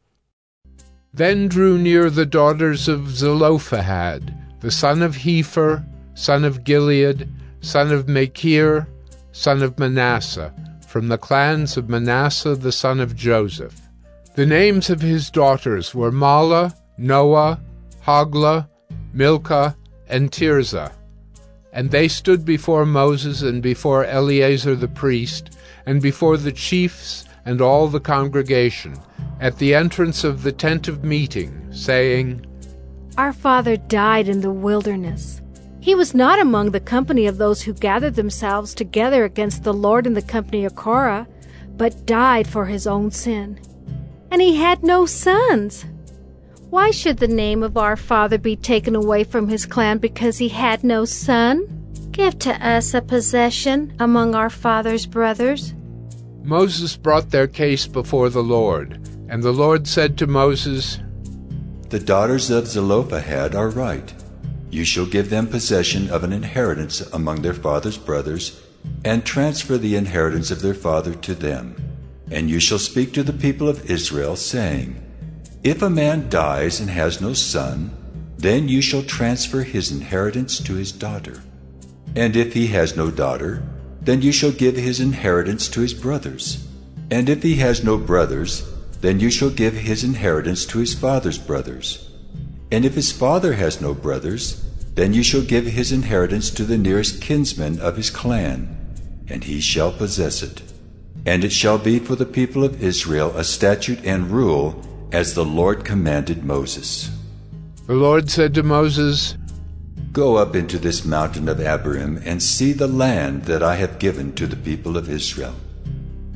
Then drew near the daughters of Zelophehad, the son of Hepher, son of Gilead, son of Machir, son of Manasseh, from the clans of Manasseh the son of Joseph. The names of his daughters were Mahlah, Noah, Hoglah, Milcah, and Tirzah. And they stood before Moses and before Eleazar the priest, and before the chiefs and all the congregation, at the entrance of the tent of meeting, saying, Our father died in the wilderness. He was not among the company of those who gathered themselves together against the Lord in the company of Korah, but died for his own sin. And he had no sons. Why should the name of our father be taken away from his clan because he had no son? Give to us a possession among our father's brothers. Moses brought their case before the Lord, and the Lord said to Moses, The daughters of Zelophehad are right. You shall give them possession of an inheritance among their father's brothers, and transfer the inheritance of their father to them. And you shall speak to the people of Israel, saying, If a man dies and has no son, then you shall transfer his inheritance to his daughter. And if he has no daughter, then you shall give his inheritance to his brothers. And if he has no brothers, then you shall give his inheritance to his father's brothers. And if his father has no brothers, then you shall give his inheritance to the nearest kinsman of his clan, and he shall possess it. And it shall be for the people of Israel a statute and rule, as the Lord commanded Moses. The Lord said to Moses, Go up into this mountain of Abarim, and see the land that I have given to the people of Israel.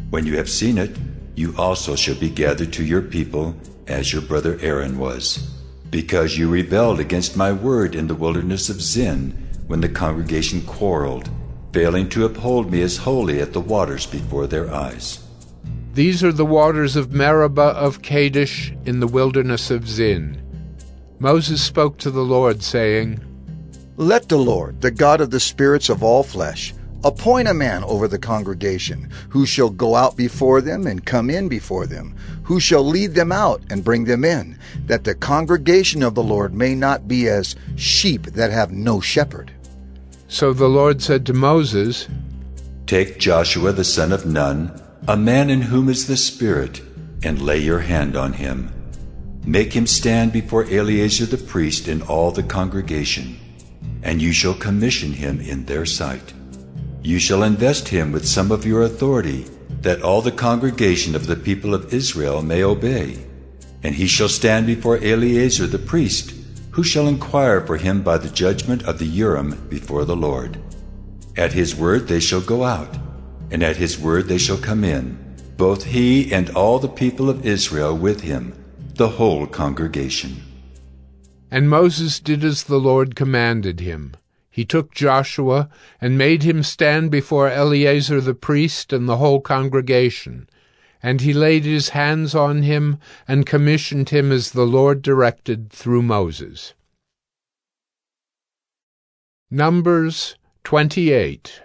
When you have seen it, you also shall be gathered to your people as your brother Aaron was, because you rebelled against my word in the wilderness of Zin when the congregation quarreled, failing to uphold me as holy at the waters before their eyes. These are the waters of Meribah of Kadesh in the wilderness of Zin. Moses spoke to the Lord, saying, Let the Lord, the God of the spirits of all flesh, appoint a man over the congregation, who shall go out before them and come in before them, who shall lead them out and bring them in, that the congregation of the Lord may not be as sheep that have no shepherd. So the Lord said to Moses, Take Joshua the son of Nun, a man in whom is the Spirit, and lay your hand on him. Make him stand before Eleazar the priest and all the congregation, and you shall commission him in their sight. You shall invest him with some of your authority, that all the congregation of the people of Israel may obey. And he shall stand before Eleazar the priest, who shall inquire for him by the judgment of the Urim before the Lord. At his word they shall go out, and at his word they shall come in, both he and all the people of Israel with him, the whole congregation. And Moses did as the Lord commanded him. He took Joshua and made him stand before Eleazar the priest and the whole congregation. And he laid his hands on him and commissioned him as the Lord directed through Moses. Numbers 28.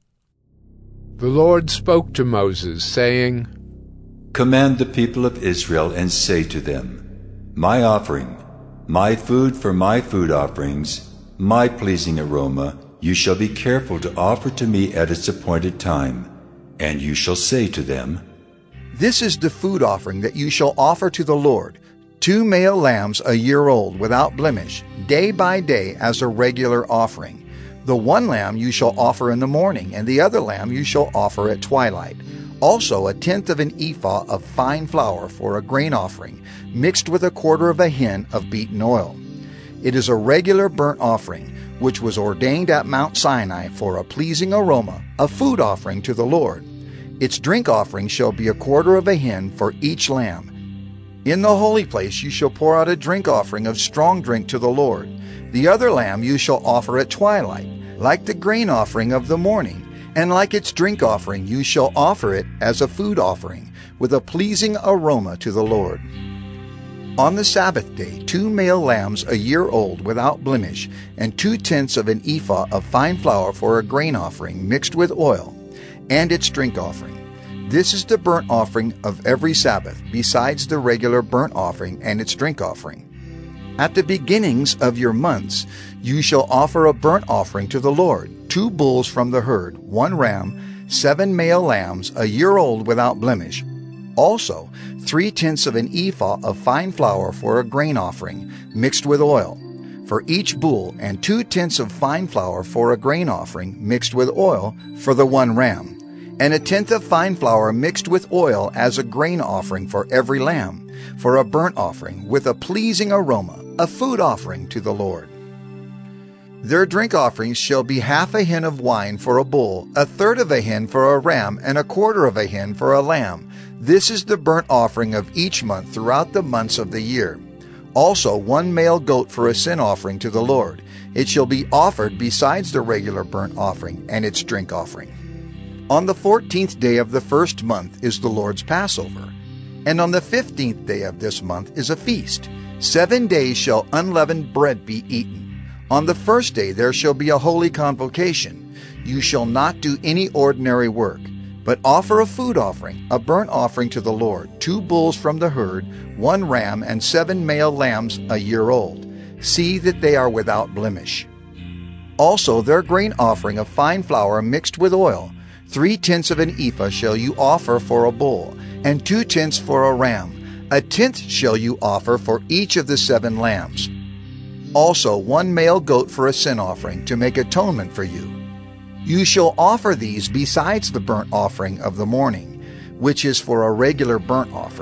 The Lord spoke to Moses, saying, Command the people of Israel and say to them, My offering, my food for my food offerings, my pleasing aroma, you shall be careful to offer to me at its appointed time. And you shall say to them, This is the food offering that you shall offer to the Lord, 2 male lambs a year old without blemish, day by day as a regular offering. The one lamb you shall offer in the morning, and the other lamb you shall offer at twilight. Also 1/10 of an ephah of fine flour for a grain offering, mixed with 1/4 of a hin of beaten oil. It is a regular burnt offering, which was ordained at Mount Sinai for a pleasing aroma, a food offering to the Lord. Its drink offering shall be 1/4 of a hin for each lamb. In the holy place you shall pour out a drink offering of strong drink to the Lord. The other lamb you shall offer at twilight, like the grain offering of the morning, and like its drink offering you shall offer it as a food offering, with a pleasing aroma to the Lord. On the Sabbath day 2 male lambs a year old without blemish, and 2/10 of an ephah of fine flour for a grain offering mixed with oil, and its drink offering. This is the burnt offering of every Sabbath, besides the regular burnt offering and its drink offering. At the beginnings of your months you shall offer a burnt offering to the Lord, 2 bulls from the herd, 1 ram, 7 male lambs a year old without blemish. Also 3/10 of an ephah of fine flour for a grain offering, mixed with oil, for each bull, and 2/10 of fine flour for a grain offering, mixed with oil, for the 1 ram, and 1/10 of fine flour mixed with oil as a grain offering for every lamb, for a burnt offering with a pleasing aroma, a food offering to the Lord. Their drink offerings shall be 1/2 a hin of wine for a bull, 1/3 of a hin for a ram, and 1/4 of a hin for a lamb. This is the burnt offering of each month throughout the months of the year. Also 1 male goat for a sin offering to the Lord. It shall be offered besides the regular burnt offering and its drink offering. On the 14th day of the first month is the Lord's Passover, and on the 15th day of this month is a feast. 7 days shall unleavened bread be eaten. On the first day there shall be a holy convocation. You shall not do any ordinary work, but offer a food offering, a burnt offering to the Lord, 2 bulls from the herd, 1 ram, and 7 male lambs a year old. See that they are without blemish. Also their grain offering of fine flour mixed with oil, 3/10 of an ephah shall you offer for a bull, and 2/10 for a ram. 1/10 shall you offer for each of the 7 lambs. Also 1 male goat for a sin offering, to make atonement for you. You shall offer these besides the burnt offering of the morning, which is for a regular burnt offering.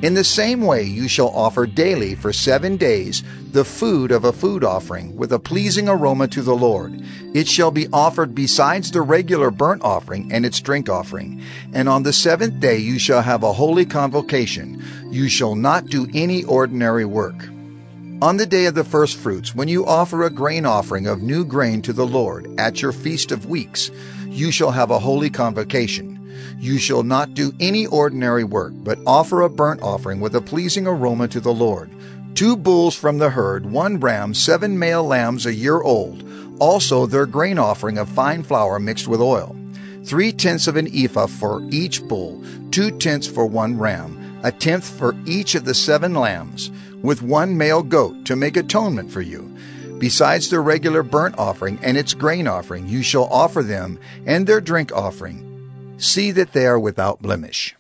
In the same way you shall offer daily for 7 days the food of a food offering with a pleasing aroma to the Lord. It shall be offered besides the regular burnt offering and its drink offering. And on the 7th day you shall have a holy convocation. You shall not do any ordinary work. On the day of the first fruits, when you offer a grain offering of new grain to the Lord at your Feast of Weeks, you shall have a holy convocation. You shall not do any ordinary work, but offer a burnt offering with a pleasing aroma to the Lord. 2 bulls from the herd, 1 ram, 7 male lambs a year old, also their grain offering of fine flour mixed with oil. 3/10 of an ephah for each bull, 2/10 for 1 ram, 1/10 for each of the 7 lambs, with 1 male goat to make atonement for you. Besides the regular burnt offering and its grain offering, you shall offer them and their drink offering. See that they are without blemish.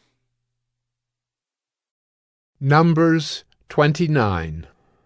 Numbers 29.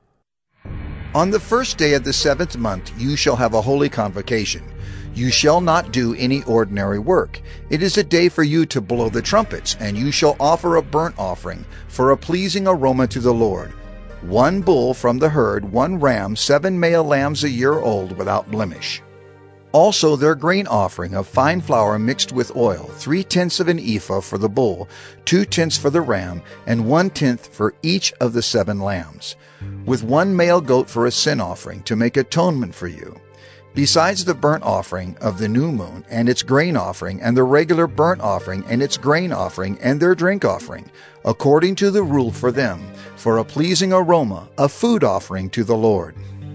On the first day of the 7th month you shall have a holy convocation. You shall not do any ordinary work. It is a day for you to blow the trumpets, and you shall offer a burnt offering for a pleasing aroma to the Lord. 1 bull from the herd, 1 ram, 7 male lambs a year old without blemish. Also their grain offering of fine flour mixed with oil, 3/10 of an ephah for the bull, 2/10 for the ram, and 1/10 for each of the 7 lambs, with 1 male goat for a sin offering to make atonement for you. Besides the burnt offering of the new moon and its grain offering, and the regular burnt offering and its grain offering and their drink offering, according to the rule for them, for a pleasing aroma, a food offering to the Lord.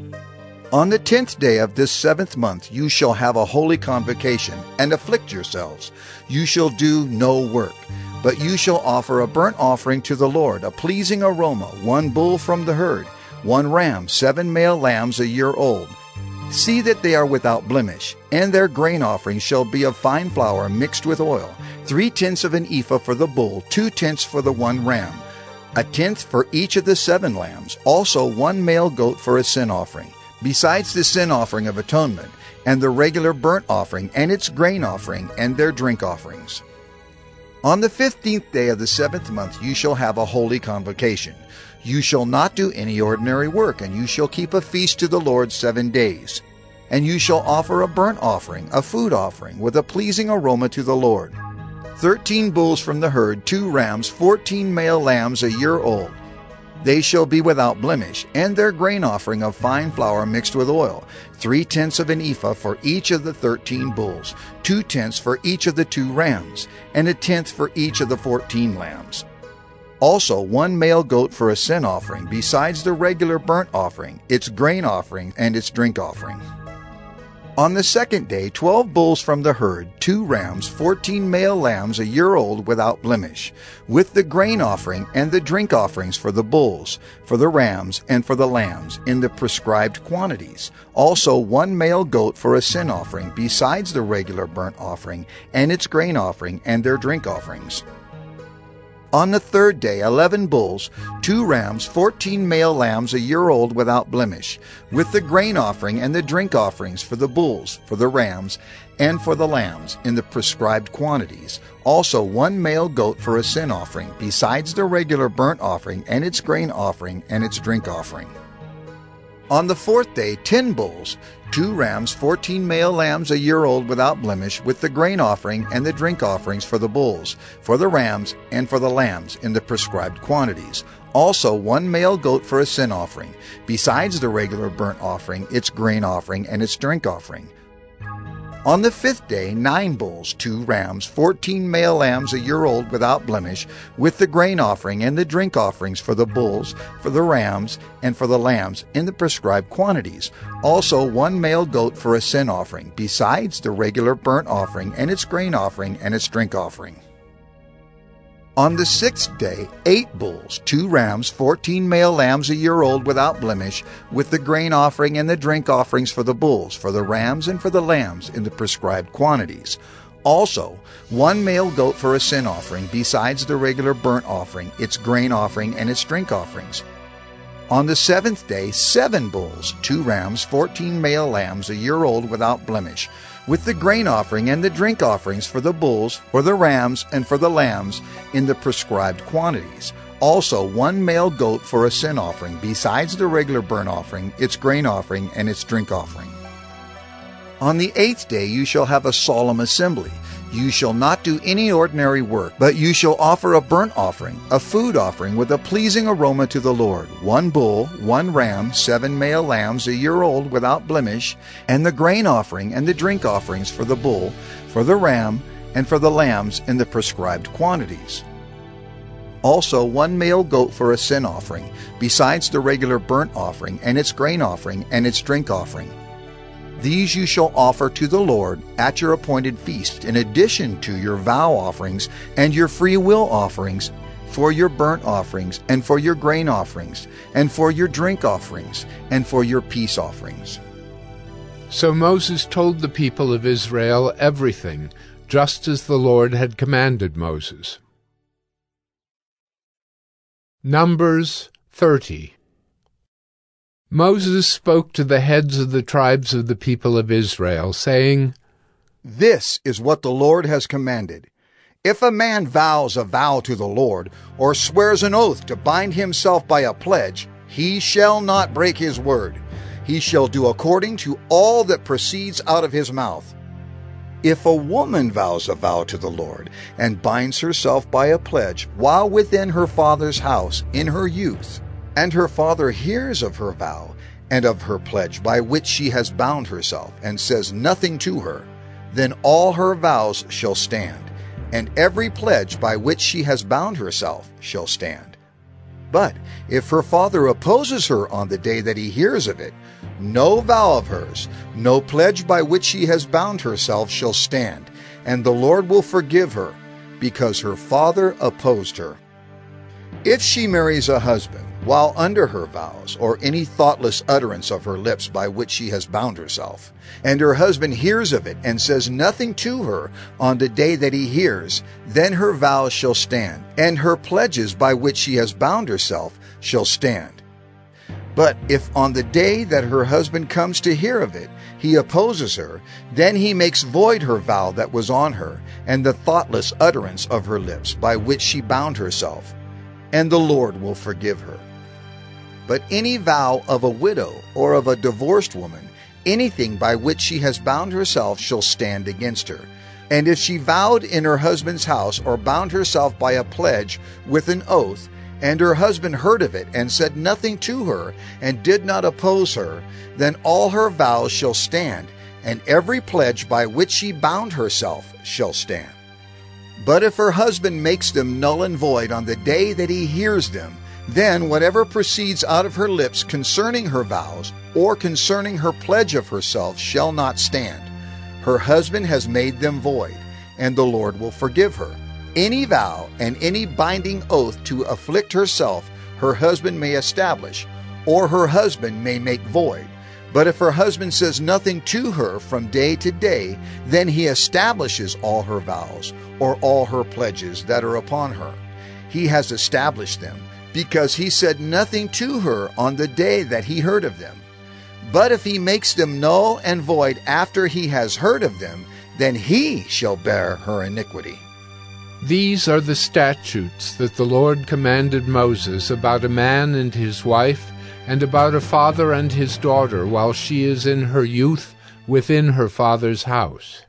On the 10th day of this 7th month you shall have a holy convocation, and afflict yourselves. You shall do no work, but you shall offer a burnt offering to the Lord, a pleasing aroma, 1 bull from the herd, 1 ram, 7 male lambs a year old. See that they are without blemish, and their grain offering shall be of fine flour mixed with oil, 3/10 of an ephah for the bull, 2/10 for the 1 ram, 1/10 for each of the 7 lambs, also 1 male goat for a sin offering. Besides the sin offering of atonement, and the regular burnt offering, and its grain offering, and their drink offerings. On the 15th day of the 7th month you shall have a holy convocation. You shall not do any ordinary work, and you shall keep a feast to the Lord 7 days. And you shall offer a burnt offering, a food offering, with a pleasing aroma to the Lord. 13 bulls from the herd, 2 rams, 14 male lambs a year old. They shall be without blemish, and their grain offering of fine flour mixed with oil, 3/10 of an ephah for each of the 13 bulls, 2/10 for each of the 2 rams, and 1/10 for each of the 14 lambs. Also 1 male goat for a sin offering, besides the regular burnt offering, its grain offering, and its drink offering. On the 2nd day 12 bulls from the herd, 2 rams, 14 male lambs a year old without blemish, with the grain offering and the drink offerings for the bulls, for the rams, and for the lambs, in the prescribed quantities. Also 1 male goat for a sin offering, besides the regular burnt offering, and its grain offering, and their drink offerings. On the 3rd day 11 bulls, 2 rams, 14 male lambs a year old without blemish, with the grain offering and the drink offerings for the bulls, for the rams, and for the lambs, in the prescribed quantities. Also 1 male goat for a sin offering, besides the regular burnt offering, and its grain offering, and its drink offering. On the 4th day 10 bulls, 2 rams, 14 male lambs a year old without blemish, with the grain offering and the drink offerings for the bulls, for the rams, and for the lambs, in the prescribed quantities. Also 1 male goat for a sin offering, besides the regular burnt offering, its grain offering, and its drink offering. On the 5th day 9 bulls, 2 rams, 14 male lambs a year old without blemish, with the grain offering and the drink offerings for the bulls, for the rams, and for the lambs, in the prescribed quantities. Also 1 male goat for a sin offering, besides the regular burnt offering, and its grain offering, and its drink offering. On the 6th day 8 bulls, 2 rams, 14 male lambs a year old without blemish, with the grain offering and the drink offerings for the bulls, for the rams, and for the lambs, in the prescribed quantities. Also 1 male goat for a sin offering, besides the regular burnt offering, its grain offering, and its drink offerings. On the 7th day 7 bulls, 2 rams, 14 male lambs a year old without blemish, with the grain offering and the drink offerings for the bulls, for the rams, and for the lambs, in the prescribed quantities. Also 1 male goat for a sin offering, besides the regular burnt offering, its grain offering, and its drink offering. On the 8th day you shall have a solemn assembly. You shall not do any ordinary work, but you shall offer a burnt offering, a food offering with a pleasing aroma to the Lord, 1 bull, 1 ram, 7 male lambs a year old without blemish, and the grain offering and the drink offerings for the bull, for the ram, and for the lambs in the prescribed quantities. Also 1 male goat for a sin offering, besides the regular burnt offering, and its grain offering, and its drink offering. These you shall offer to the Lord at your appointed feast, in addition to your vow offerings and your free will offerings, for your burnt offerings, and for your grain offerings, and for your drink offerings, and for your peace offerings. So Moses told the people of Israel everything, just as the Lord had commanded Moses. Numbers 30. Moses spoke to the heads of the tribes of the people of Israel, saying, This is what the Lord has commanded. If a man vows a vow to the Lord, or swears an oath to bind himself by a pledge, he shall not break his word. He shall do according to all that proceeds out of his mouth. If a woman vows a vow to the Lord, and binds herself by a pledge while within her father's house in her youth, and her father hears of her vow and of her pledge by which she has bound herself, and says nothing to her, then all her vows shall stand, and every pledge by which she has bound herself shall stand. But if her father opposes her on the day that he hears of it, no vow of hers, no pledge by which she has bound herself shall stand, and the Lord will forgive her, because her father opposed her. If she marries a husband while under her vows, or any thoughtless utterance of her lips by which she has bound herself, and her husband hears of it and says nothing to her on the day that he hears, then her vows shall stand, and her pledges by which she has bound herself shall stand. But if on the day that her husband comes to hear of it, he opposes her, then he makes void her vow that was on her, and the thoughtless utterance of her lips by which she bound herself, and the Lord will forgive her. But any vow of a widow or of a divorced woman, anything by which she has bound herself shall stand against her. And if she vowed in her husband's house or bound herself by a pledge with an oath, and her husband heard of it and said nothing to her and did not oppose her, then all her vows shall stand, and every pledge by which she bound herself shall stand. But if her husband makes them null and void on the day that he hears them, then whatever proceeds out of her lips concerning her vows or concerning her pledge of herself shall not stand. Her husband has made them void, and the Lord will forgive her. Any vow and any binding oath to afflict herself her husband may establish, or her husband may make void. But if her husband says nothing to her from day to day, then he establishes all her vows or all her pledges that are upon her. He has established them, because he said nothing to her on the day that he heard of them. But if he makes them null and void after he has heard of them, then he shall bear her iniquity. These are the statutes that the Lord commanded Moses about a man and his wife, and about a father and his daughter while she is in her youth within her father's house.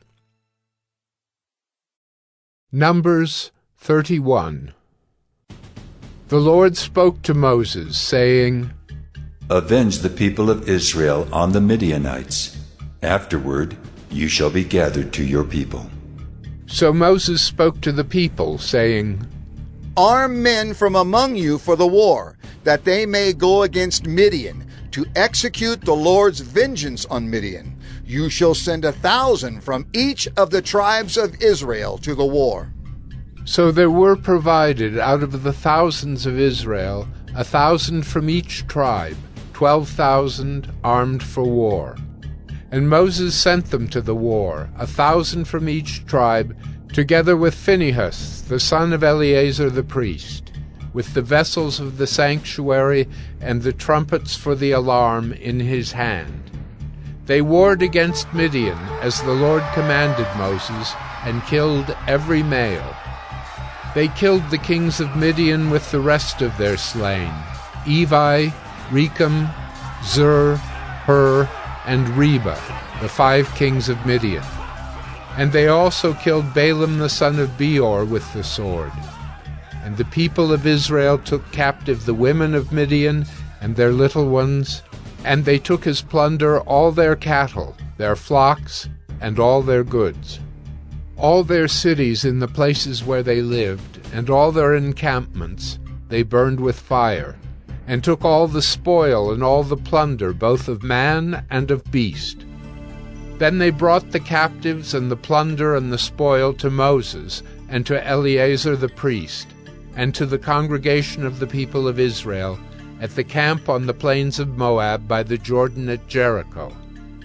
Numbers 31. The Lord spoke to Moses, saying, Avenge the people of Israel on the Midianites. Afterward you shall be gathered to your people. So Moses spoke to the people, saying, Arm men from among you for the war, that they may go against Midian, to execute the Lord's vengeance on Midian. You shall send 1,000 from each of the tribes of Israel to the war. So there were provided out of the thousands of Israel 1,000 from each tribe, 12,000 armed for war. And Moses sent them to the war, 1,000 from each tribe, together with Phinehas, the son of Eleazar the priest, with the vessels of the sanctuary and the trumpets for the alarm in his hand. They warred against Midian, as the Lord commanded Moses, and killed every male. They killed the kings of Midian with the rest of their slain, Evi, Rechem, Zur, Hur, and Reba, the 5 kings of Midian. And they also killed Balaam the son of Beor with the sword. And the people of Israel took captive the women of Midian and their little ones, and they took as plunder all their cattle, their flocks, and all their goods. All their cities in the places where they lived, and all their encampments, they burned with fire, and took all the spoil and all the plunder, both of man and of beast. Then they brought the captives and the plunder and the spoil to Moses and to Eleazar the priest, and to the congregation of the people of Israel, at the camp on the plains of Moab by the Jordan at Jericho.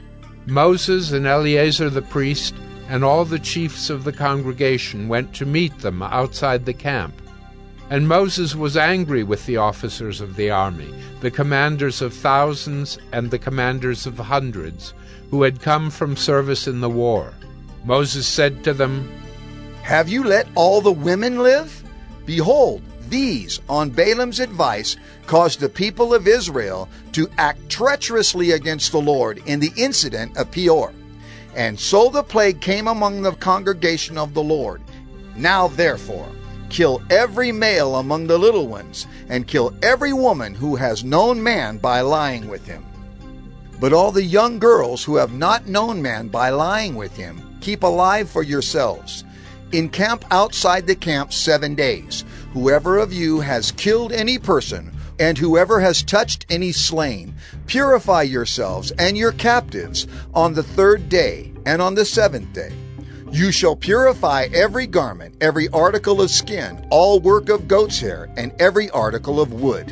Moses and Eleazar the priest and all the chiefs of the congregation went to meet them outside the camp. And Moses was angry with the officers of the army, the commanders of thousands and the commanders of hundreds, who had come from service in the war. Moses said to them, "Have you let all the women live? Behold, these, on Balaam's advice, caused the people of Israel to act treacherously against the Lord in the incident of Peor. And so the plague came among the congregation of the Lord. Now therefore, kill every male among the little ones, and kill every woman who has known man by lying with him. But all the young girls who have not known man by lying with him, keep alive for yourselves. Encamp outside the camp 7 days. Whoever of you has killed any person, and whoever has touched any slain, purify yourselves and your captives on the 3rd day and on the 7th day. You shall purify every garment, every article of skin, all work of goat's hair, and every article of wood."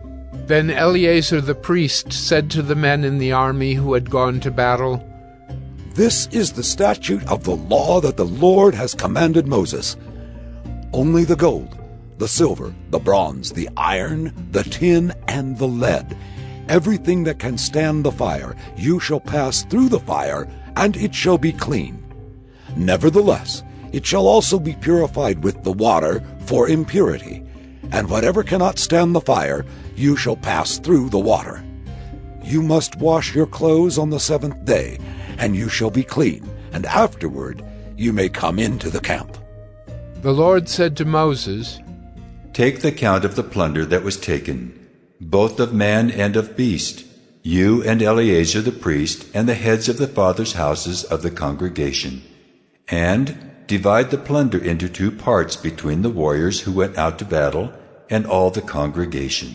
Then Eleazar the priest said to the men in the army who had gone to battle, "This is the statute of the law that the Lord has commanded Moses. Only the gold, the silver, the bronze, the iron, the tin, and the lead, everything that can stand the fire, you shall pass through the fire, and it shall be clean. Nevertheless, it shall also be purified with the water for impurity, and whatever cannot stand the fire, you shall pass through the water. You must wash your clothes on the 7th day, and you shall be clean, and afterward you may come into the camp." The Lord said to Moses, "Take the count of the plunder that was taken, both of man and of beast, you and Eleazar the priest, and the heads of the fathers' houses of the congregation, and divide the plunder into 2 parts between the warriors who went out to battle and all the congregation.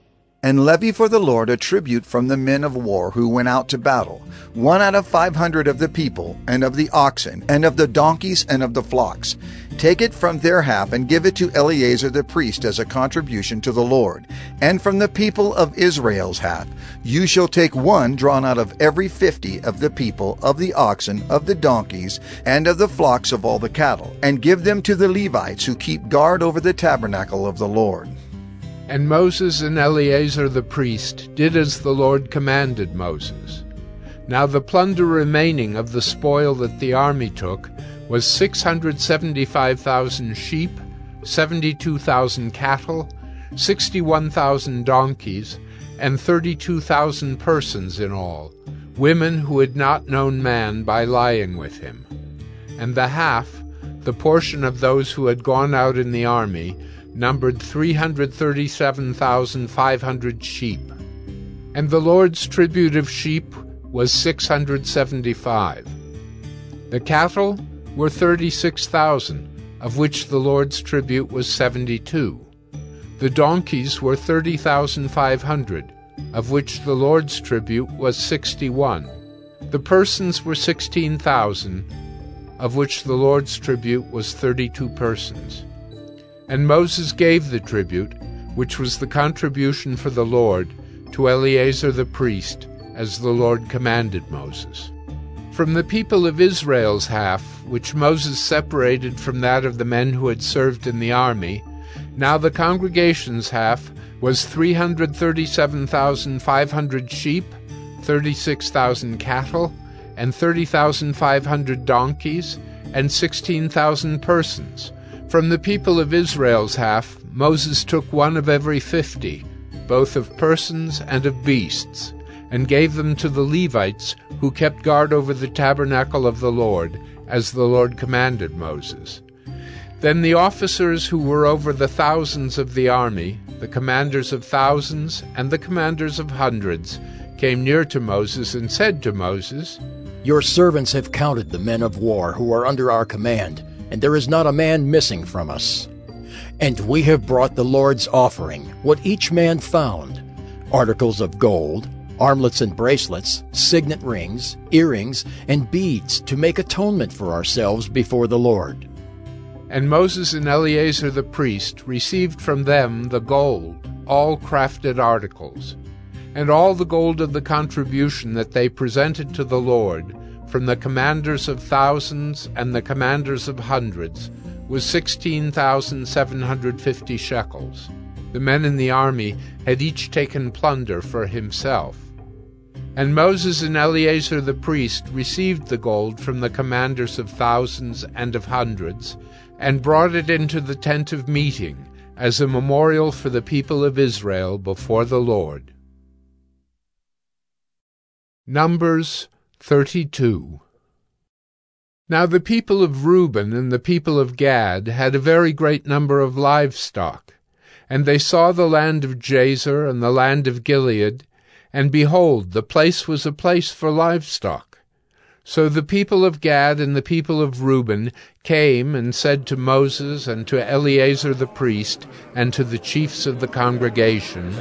And levy for the Lord a tribute from the men of war who went out to battle, 1 out of 500 of the people, and of the oxen, and of the donkeys, and of the flocks. Take it from their half, and give it to Eleazar the priest as a contribution to the Lord. And from the people of Israel's half, you shall take 1 drawn out of every 50 of the people, of the oxen, of the donkeys, and of the flocks of all the cattle, and give them to the Levites who keep guard over the tabernacle of the Lord." And Moses and Eleazar the priest did as the Lord commanded Moses. Now the plunder remaining of the spoil that the army took was 675,000 sheep, 72,000 cattle, 61,000 donkeys, and 32,000 persons in all, women who had not known man by lying with him. And the half, the portion of those who had gone out in the army, numbered 337,500 sheep. And the Lord's tribute of sheep was 675. The cattle were 36,000, of which the Lord's tribute was 72. The donkeys were 30,500, of which the Lord's tribute was 61. The persons were 16,000, of which the Lord's tribute was 32 persons. And Moses gave the tribute, which was the contribution for the Lord, to Eleazar the priest, as the Lord commanded Moses. From the people of Israel's half, which Moses separated from that of the men who had served in the army, now the congregation's half was 337,500 sheep, 36,000 cattle, and 30,500 donkeys, and 16,000 persons, From the people of Israel's half, Moses took one of every 50, both of persons and of beasts, and gave them to the Levites, who kept guard over the tabernacle of the Lord, as the Lord commanded Moses. Then the officers who were over the thousands of the army, the commanders of thousands and the commanders of hundreds, came near to Moses and said to Moses, "Your servants have counted the men of war who are under our command, and there is not a man missing from us. And we have brought the Lord's offering, what each man found, articles of gold, armlets and bracelets, signet rings, earrings, and beads, to make atonement for ourselves before the Lord." And Moses and Eleazar the priest received from them the gold, all crafted articles, and all the gold of the contribution that they presented to the Lord, from the commanders of thousands and the commanders of hundreds, was 16,750 shekels. The men in the army had each taken plunder for himself. And Moses and Eleazar the priest received the gold from the commanders of thousands and of hundreds, and brought it into the tent of meeting, as a memorial for the people of Israel before the Lord. Numbers 32. Now the people of Reuben and the people of Gad had a very great number of livestock, and they saw the land of Jazer and the land of Gilead, and behold, the place was a place for livestock. So the people of Gad and the people of Reuben came and said to Moses and to Eleazar the priest and to the chiefs of the congregation,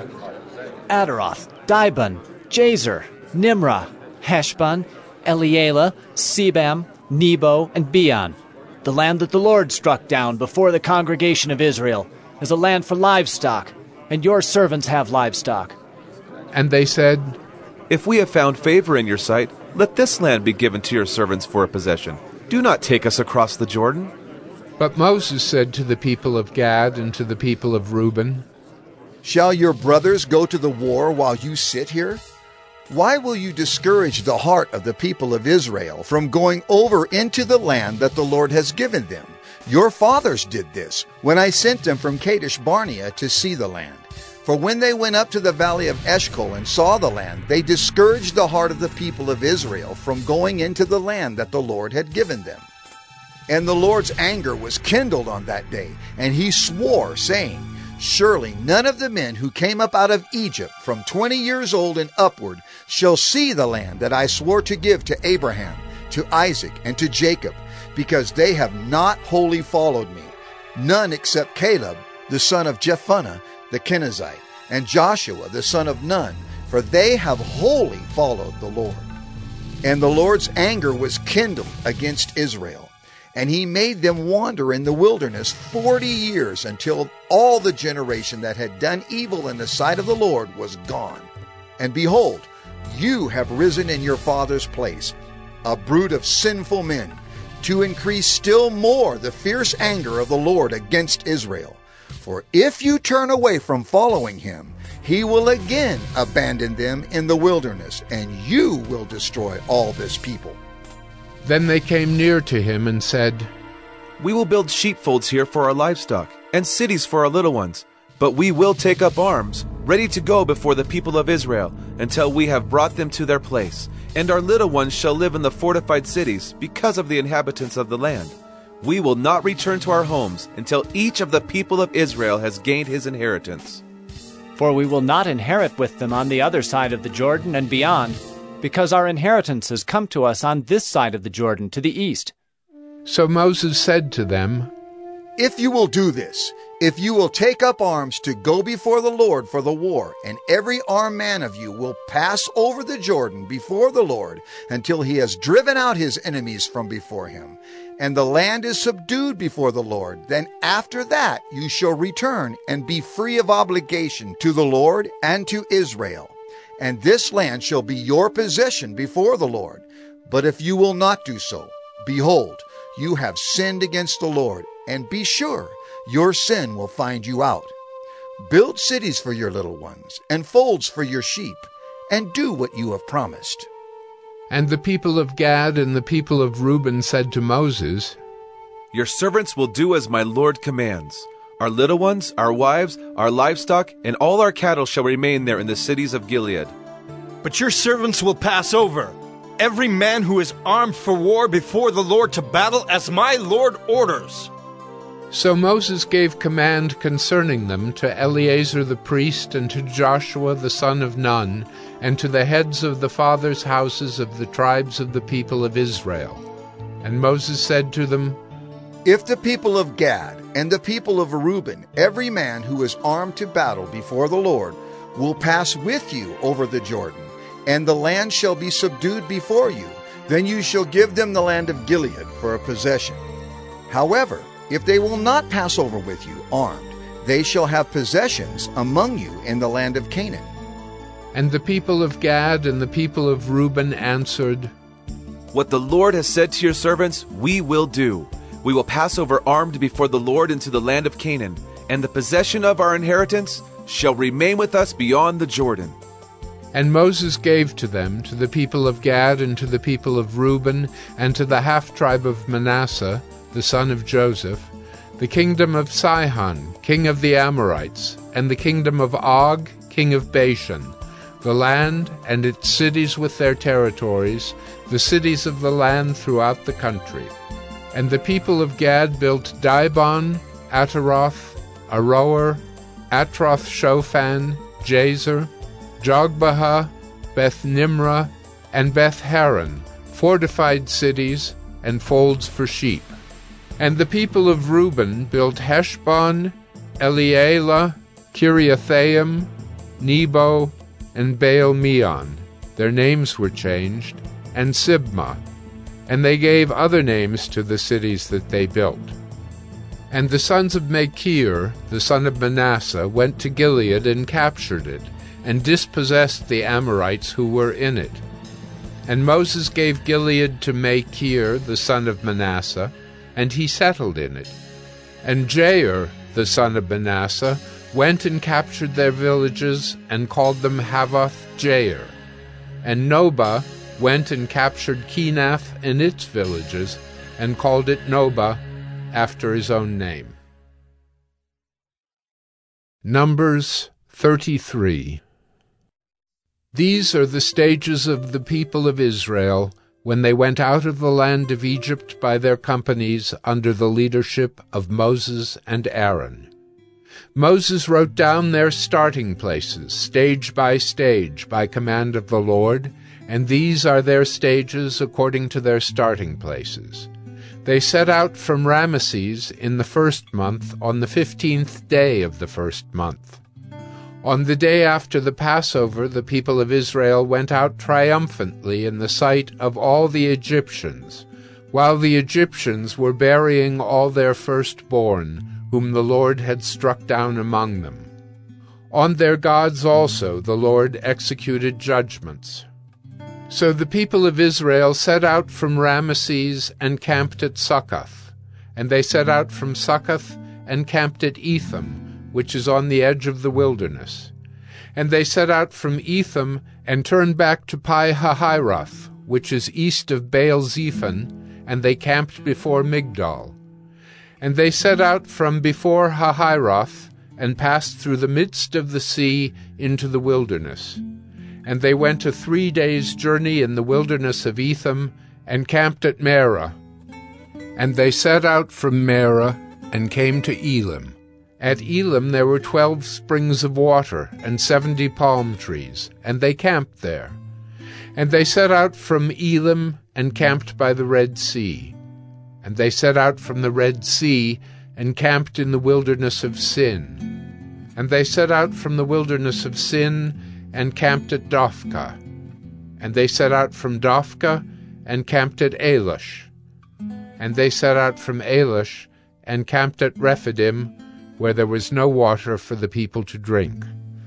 Adaroth, Dibon, Jazer, Nimrah, Heshbon, Elealeh, Sebam, Nebo, and Beon. The land that the Lord struck down before the congregation of Israel is a land for livestock, and your servants have livestock. And they said, "If we have found favor in your sight, let this land be given to your servants for a possession. Do not take us across the Jordan." But Moses said to the people of Gad and to the people of Reuben, "Shall your brothers go to the war while you sit here? Why will you discourage the heart of the people of Israel from going over into the land that the Lord has given them? Your fathers did this when I sent them from Kadesh Barnea to see the land. For when they went up to the valley of Eshcol and saw the land, they discouraged the heart of the people of Israel from going into the land that the Lord had given them. And the Lord's anger was kindled on that day, and he swore, saying, Surely none of the men who came up out of Egypt from 20 years old and upward shall see the land that I swore to give to Abraham, to Isaac, and to Jacob, because they have not wholly followed me. None except Caleb, the son of Jephunneh, the Kenizzite, and Joshua, the son of Nun, for they have wholly followed the Lord. And the Lord's anger was kindled against Israel, and he made them wander in the wilderness 40 years, until all the generation that had done evil in the sight of the Lord was gone. And behold, you have risen in your father's place, a brood of sinful men, to increase still more the fierce anger of the Lord against Israel. For if you turn away from following him, he will again abandon them in the wilderness, and you will destroy all this people." Then they came near to him and said, "We will build sheepfolds here for our livestock, and cities for our little ones. But we will take up arms, ready to go before the people of Israel, until we have brought them to their place. And our little ones shall live in the fortified cities, because of the inhabitants of the land. We will not return to our homes until each of the people of Israel has gained his inheritance. For we will not inherit with them on the other side of the Jordan and beyond, because our inheritance has come to us on this side of the Jordan, to the east." So Moses said to them, "If you will do this, if you will take up arms to go before the Lord for the war, and every armed man of you will pass over the Jordan before the Lord until he has driven out his enemies from before him, and the land is subdued before the Lord, then after that you shall return and be free of obligation to the Lord and to Israel. And this land shall be your possession before the Lord. But if you will not do so, behold, you have sinned against the Lord, and be sure your sin will find you out. Build cities for your little ones, and folds for your sheep, and do what you have promised." And the people of Gad and the people of Reuben said to Moses, Your servants will do as my lord commands. Our little ones, our wives, our livestock, and all our cattle shall remain there in the cities of Gilead. But your servants will pass over, every man who is armed for war before the Lord to battle as my Lord orders. So Moses gave command concerning them to Eleazar the priest, and to Joshua the son of Nun, and to the heads of the fathers' houses of the tribes of the people of Israel. And Moses said to them, If the people of Gad and the people of Reuben, every man who is armed to battle before the Lord, will pass with you over the Jordan, and the land shall be subdued before you, then you shall give them the land of Gilead for a possession. However, if they will not pass over with you armed, they shall have possessions among you in the land of Canaan. And the people of Gad and the people of Reuben answered, What the Lord has said to your servants, we will do. We will pass over armed before the Lord into the land of Canaan, and the possession of our inheritance shall remain with us beyond the Jordan. And Moses gave to them, to the people of Gad and to the people of Reuben, and to the half-tribe of Manasseh, the son of Joseph, the kingdom of Sihon, king of the Amorites, and the kingdom of Og, king of Bashan, the land and its cities with their territories, the cities of the land throughout the country. And the people of Gad built Dibon, Ataroth, Aroer, Atroth-Shophan, Jazer, Jogbehah, Beth-Nimrah, and Beth-Haran, fortified cities and folds for sheep. And the people of Reuben built Heshbon, Elealeh, Kiriathaim, Nebo, and Baal-Meon. Their names were changed, and Sibmah. And they gave other names to the cities that they built. And the sons of Machir, the son of Manasseh, went to Gilead and captured it, and dispossessed the Amorites who were in it. And Moses gave Gilead to Machir, the son of Manasseh, and he settled in it. And Jair, the son of Manasseh, went and captured their villages, and called them Havoth-Jair. And Nobah went and captured Kenath and its villages, and called it Nobah, after his own name. Numbers 33. These are the stages of the people of Israel when they went out of the land of Egypt by their companies under the leadership of Moses and Aaron. Moses wrote down their starting places, stage by command of the Lord, and these are their stages according to their starting places. They set out from Ramesses in the 1st month on the 15th day of the 1st month. On the day after the Passover, the people of Israel went out triumphantly in the sight of all the Egyptians, while the Egyptians were burying all their firstborn, whom the Lord had struck down among them. On their gods also the Lord executed judgments. So the people of Israel set out from Ramesses and camped at Succoth. And they set out from Succoth and camped at Etham, which is on the edge of the wilderness. And they set out from Etham and turned back to Pi-hahiroth, which is east of Baal-zephon, and they camped before Migdol. And they set out from before Hahiroth and passed through the midst of the sea into the wilderness. And they went a 3 days' journey in the wilderness of Etham, and camped at Marah. And they set out from Marah, and came to Elim. At Elim there were 12 springs of water, and 70 palm trees, and they camped there. And they set out from Elim, and camped by the Red Sea. And they set out from the Red Sea, and camped in the wilderness of Sin. And they set out from the wilderness of Sin, and camped at Dophkah. And they set out from Dophkah, and camped at Alush. And they set out from Alush, and camped at Rephidim, where there was no water for the people to drink.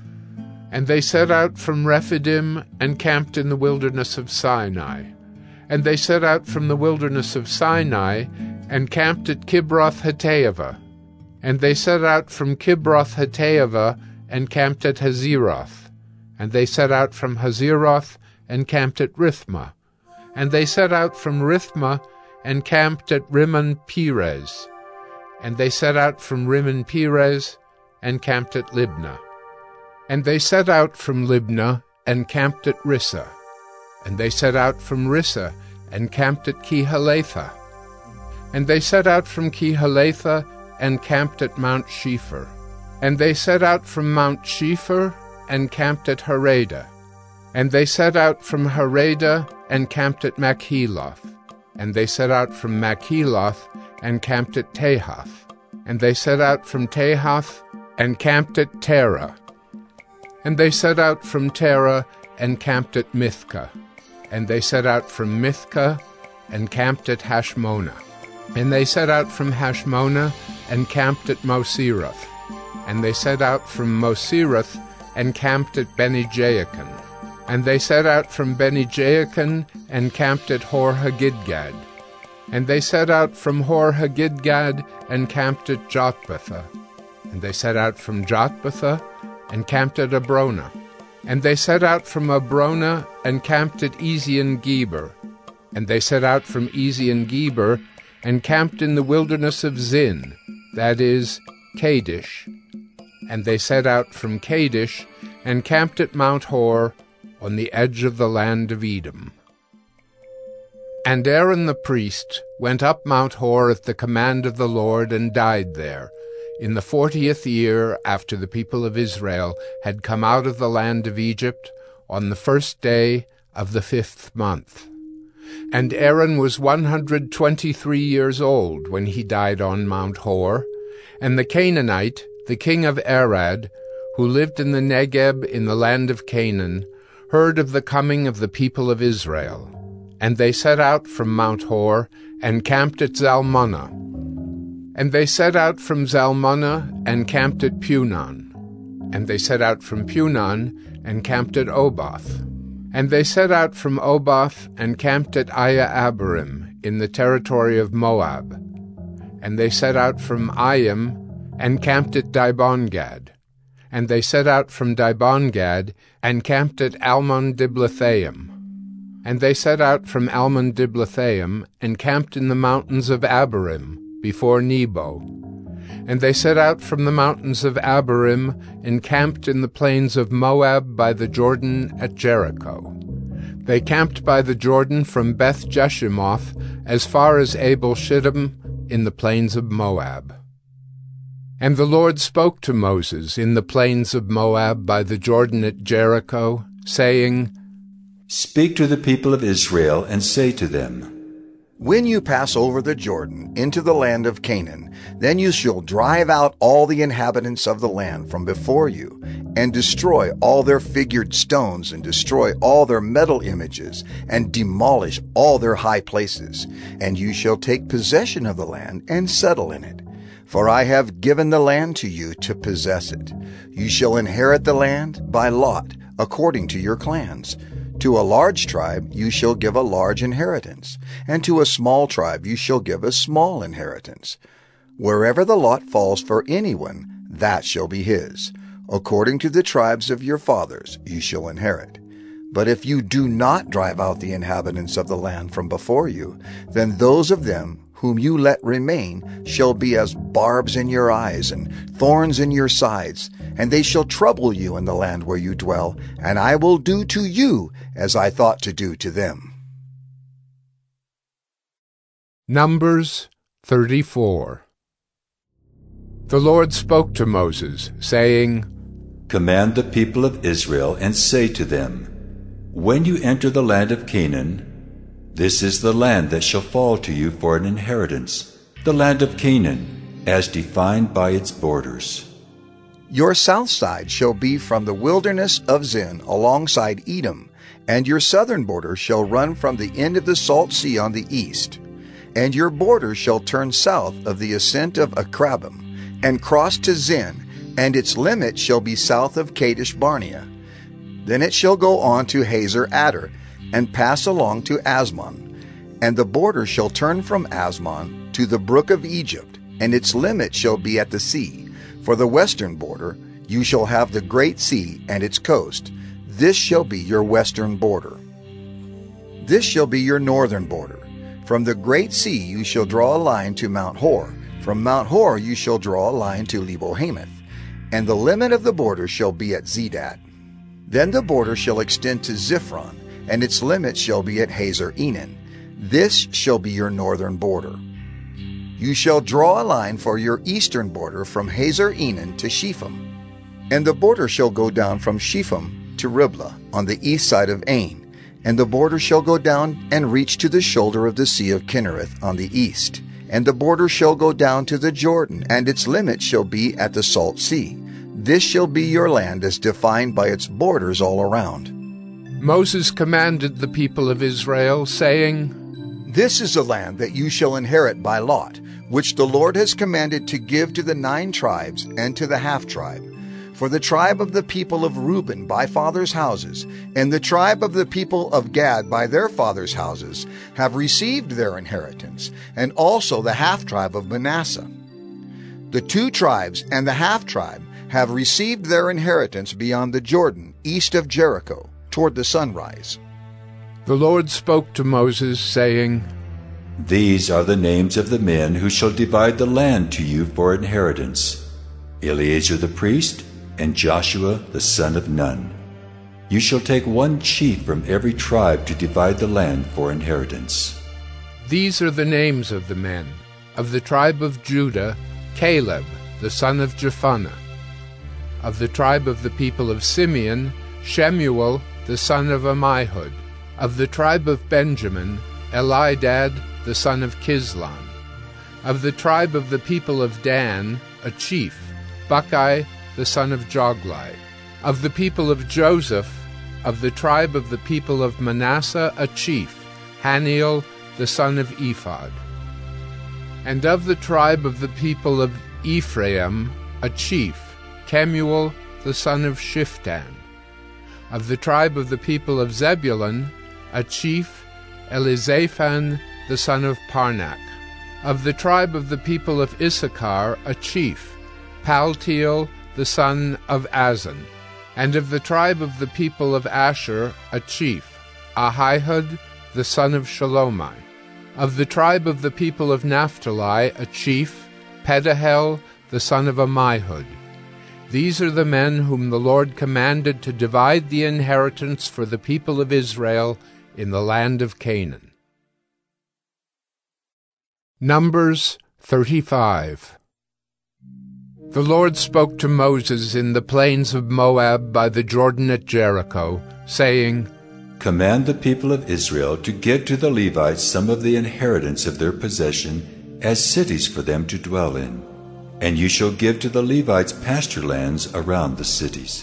And they set out from Rephidim, and camped in the wilderness of Sinai. And they set out from the wilderness of Sinai, and camped at Kibroth-Hattaavah. And they set out from Kibroth-Hattaavah, and camped at Hazeroth. And they set out from Hazeroth, and camped at Rithmah. And they set out from Rithmah, and camped at Rimmon Perez. And they set out from Rimmon Perez, and camped at Libnah. And they set out from Libnah, and camped at Rissa. And they set out from Rissa, and camped at Kehalatha. And they set out from Kehalatha, and camped at Mount Shepher. And they set out from Mount Shepher, and camped at Harada. And they set out from Harada, and camped at Machheloth. And they set out from Machheloth, and camped at Tahath. And they set out from Tahath, and camped at Terah. And they set out from Terah, and camped at Mithka. And they set out from Mithka, and camped at Hashmonah. And they set out from Hashmonah, and camped at Mosirath. And they set out from Mosirath, and camped at Beni-Jaakan. And they set out from Beni-Jaakan, and camped at Hor-Haggidgad. And they set out from Hor-Haggidgad, and camped at Jotbatha. And they set out from Jotbatha, and camped at Abrona. And they set out from Abrona, and camped at Ezion-Geber. And they set out from Ezion-Geber, and camped in the wilderness of Zin, that is, Kadesh. And they set out from Kadesh, and camped at Mount Hor, on the edge of the land of Edom. And Aaron the priest went up Mount Hor at the command of the Lord, and died there, in the 40th year after the people of Israel had come out of the land of Egypt, on the 1st day of the 5th month. And Aaron was 123 years old when he died on Mount Hor, and the Canaanite, the king of Arad, who lived in the Negeb in the land of Canaan, heard of the coming of the people of Israel. And they set out from Mount Hor, and camped at Zalmunna. And they set out from Zalmunna, and camped at Punon. And they set out from Punon, and camped at Oboth. And they set out from Oboth, and camped at Aya-Abarim, in the territory of Moab. And they set out from Ayim, and camped at Dibongad. And they set out from Dibongad, and camped at Almon-Diblathaim. And they set out from Almon-Diblathaim, and camped in the mountains of Abarim, before Nebo. And they set out from the mountains of Abarim, and camped in the plains of Moab by the Jordan at Jericho. They camped by the Jordan from Beth-Jeshimoth as far as Abel-Shittim in the plains of Moab. And the Lord spoke to Moses in the plains of Moab by the Jordan at Jericho, saying, Speak to the people of Israel, and say to them, When you pass over the Jordan into the land of Canaan, then you shall drive out all the inhabitants of the land from before you, and destroy all their figured stones, and destroy all their metal images, and demolish all their high places. And you shall take possession of the land, and settle in it. For I have given the land to you to possess it. You shall inherit the land by lot, according to your clans. To a large tribe you shall give a large inheritance, and to a small tribe you shall give a small inheritance. Wherever the lot falls for anyone, that shall be his. According to the tribes of your fathers you shall inherit. But if you do not drive out the inhabitants of the land from before you, then those of them whom you let remain shall be as barbs in your eyes and thorns in your sides, and they shall trouble you in the land where you dwell, and I will do to you as I thought to do to them. Numbers 34. The Lord spoke to Moses, saying, Command the people of Israel, and say to them, When you enter the land of Canaan, this is the land that shall fall to you for an inheritance, the land of Canaan, as defined by its borders. Your south side shall be from the wilderness of Zin alongside Edom, and your southern border shall run from the end of the Salt Sea on the east. And your border shall turn south of the ascent of Akrabim, and cross to Zin, and its limit shall be south of Kadesh Barnea. Then it shall go on to Hazer Adar, and pass along to Asmon. And the border shall turn from Asmon to the brook of Egypt, and its limit shall be at the sea. For the western border you shall have the great sea and its coast. This shall be your western border. This shall be your northern border. From the great sea you shall draw a line to Mount Hor. From Mount Hor you shall draw a line to Lebo-Hamath, and the limit of the border shall be at Zedad. Then the border shall extend to Ziphron, and its limit shall be at Hazar-Enan. This shall be your northern border. You shall draw a line for your eastern border from Hazar-Enan to Shepham, and the border shall go down from Shepham to Riblah on the east side of Ain, and the border shall go down and reach to the shoulder of the Sea of Kinnereth on the east. And the border shall go down to the Jordan, and its limit shall be at the Salt Sea. This shall be your land as defined by its borders all around. Moses commanded the people of Israel, saying, This is the land that you shall inherit by lot, which the Lord has commanded to give to the 9 tribes and to the half-tribe. For the tribe of the people of Reuben by fathers' houses, and the tribe of the people of Gad by their fathers' houses, have received their inheritance, and also the half-tribe of Manasseh. The 2 tribes and the half-tribe have received their inheritance beyond the Jordan, east of Jericho, toward the sunrise. The Lord spoke to Moses, saying, These are the names of the men who shall divide the land to you for inheritance: Eleazar the priest, and Joshua the son of Nun. You shall take 1 chief from every tribe to divide the land for inheritance. These are the names of the men. Of the tribe of Judah, Caleb the son of Jephunneh. Of the tribe of the people of Simeon, Shemuel the son of Ammihud. Of the tribe of Benjamin, Elidad the son of Kislon. Of the tribe of the people of Dan, a chief, Buckai the son of Joglai. Of the people of Joseph, of the tribe of the people of Manasseh, a chief, Haniel the son of Ephod. And of the tribe of the people of Ephraim, a chief, Kemuel the son of Shiftan. Of the tribe of the people of Zebulun, a chief, Elizaphan the son of Parnak. Of the tribe of the people of Issachar, a chief, Paltiel the son of Azan. And of the tribe of the people of Asher, a chief, Ahihud the son of Shalomai. Of the tribe of the people of Naphtali, a chief, Pedahel the son of Ammihud. These are the men whom the Lord commanded to divide the inheritance for the people of Israel in the land of Canaan. Numbers 35. The Lord spoke to Moses in the plains of Moab by the Jordan at Jericho, saying, Command the people of Israel to give to the Levites some of the inheritance of their possession as cities for them to dwell in. And you shall give to the Levites pasture lands around the cities.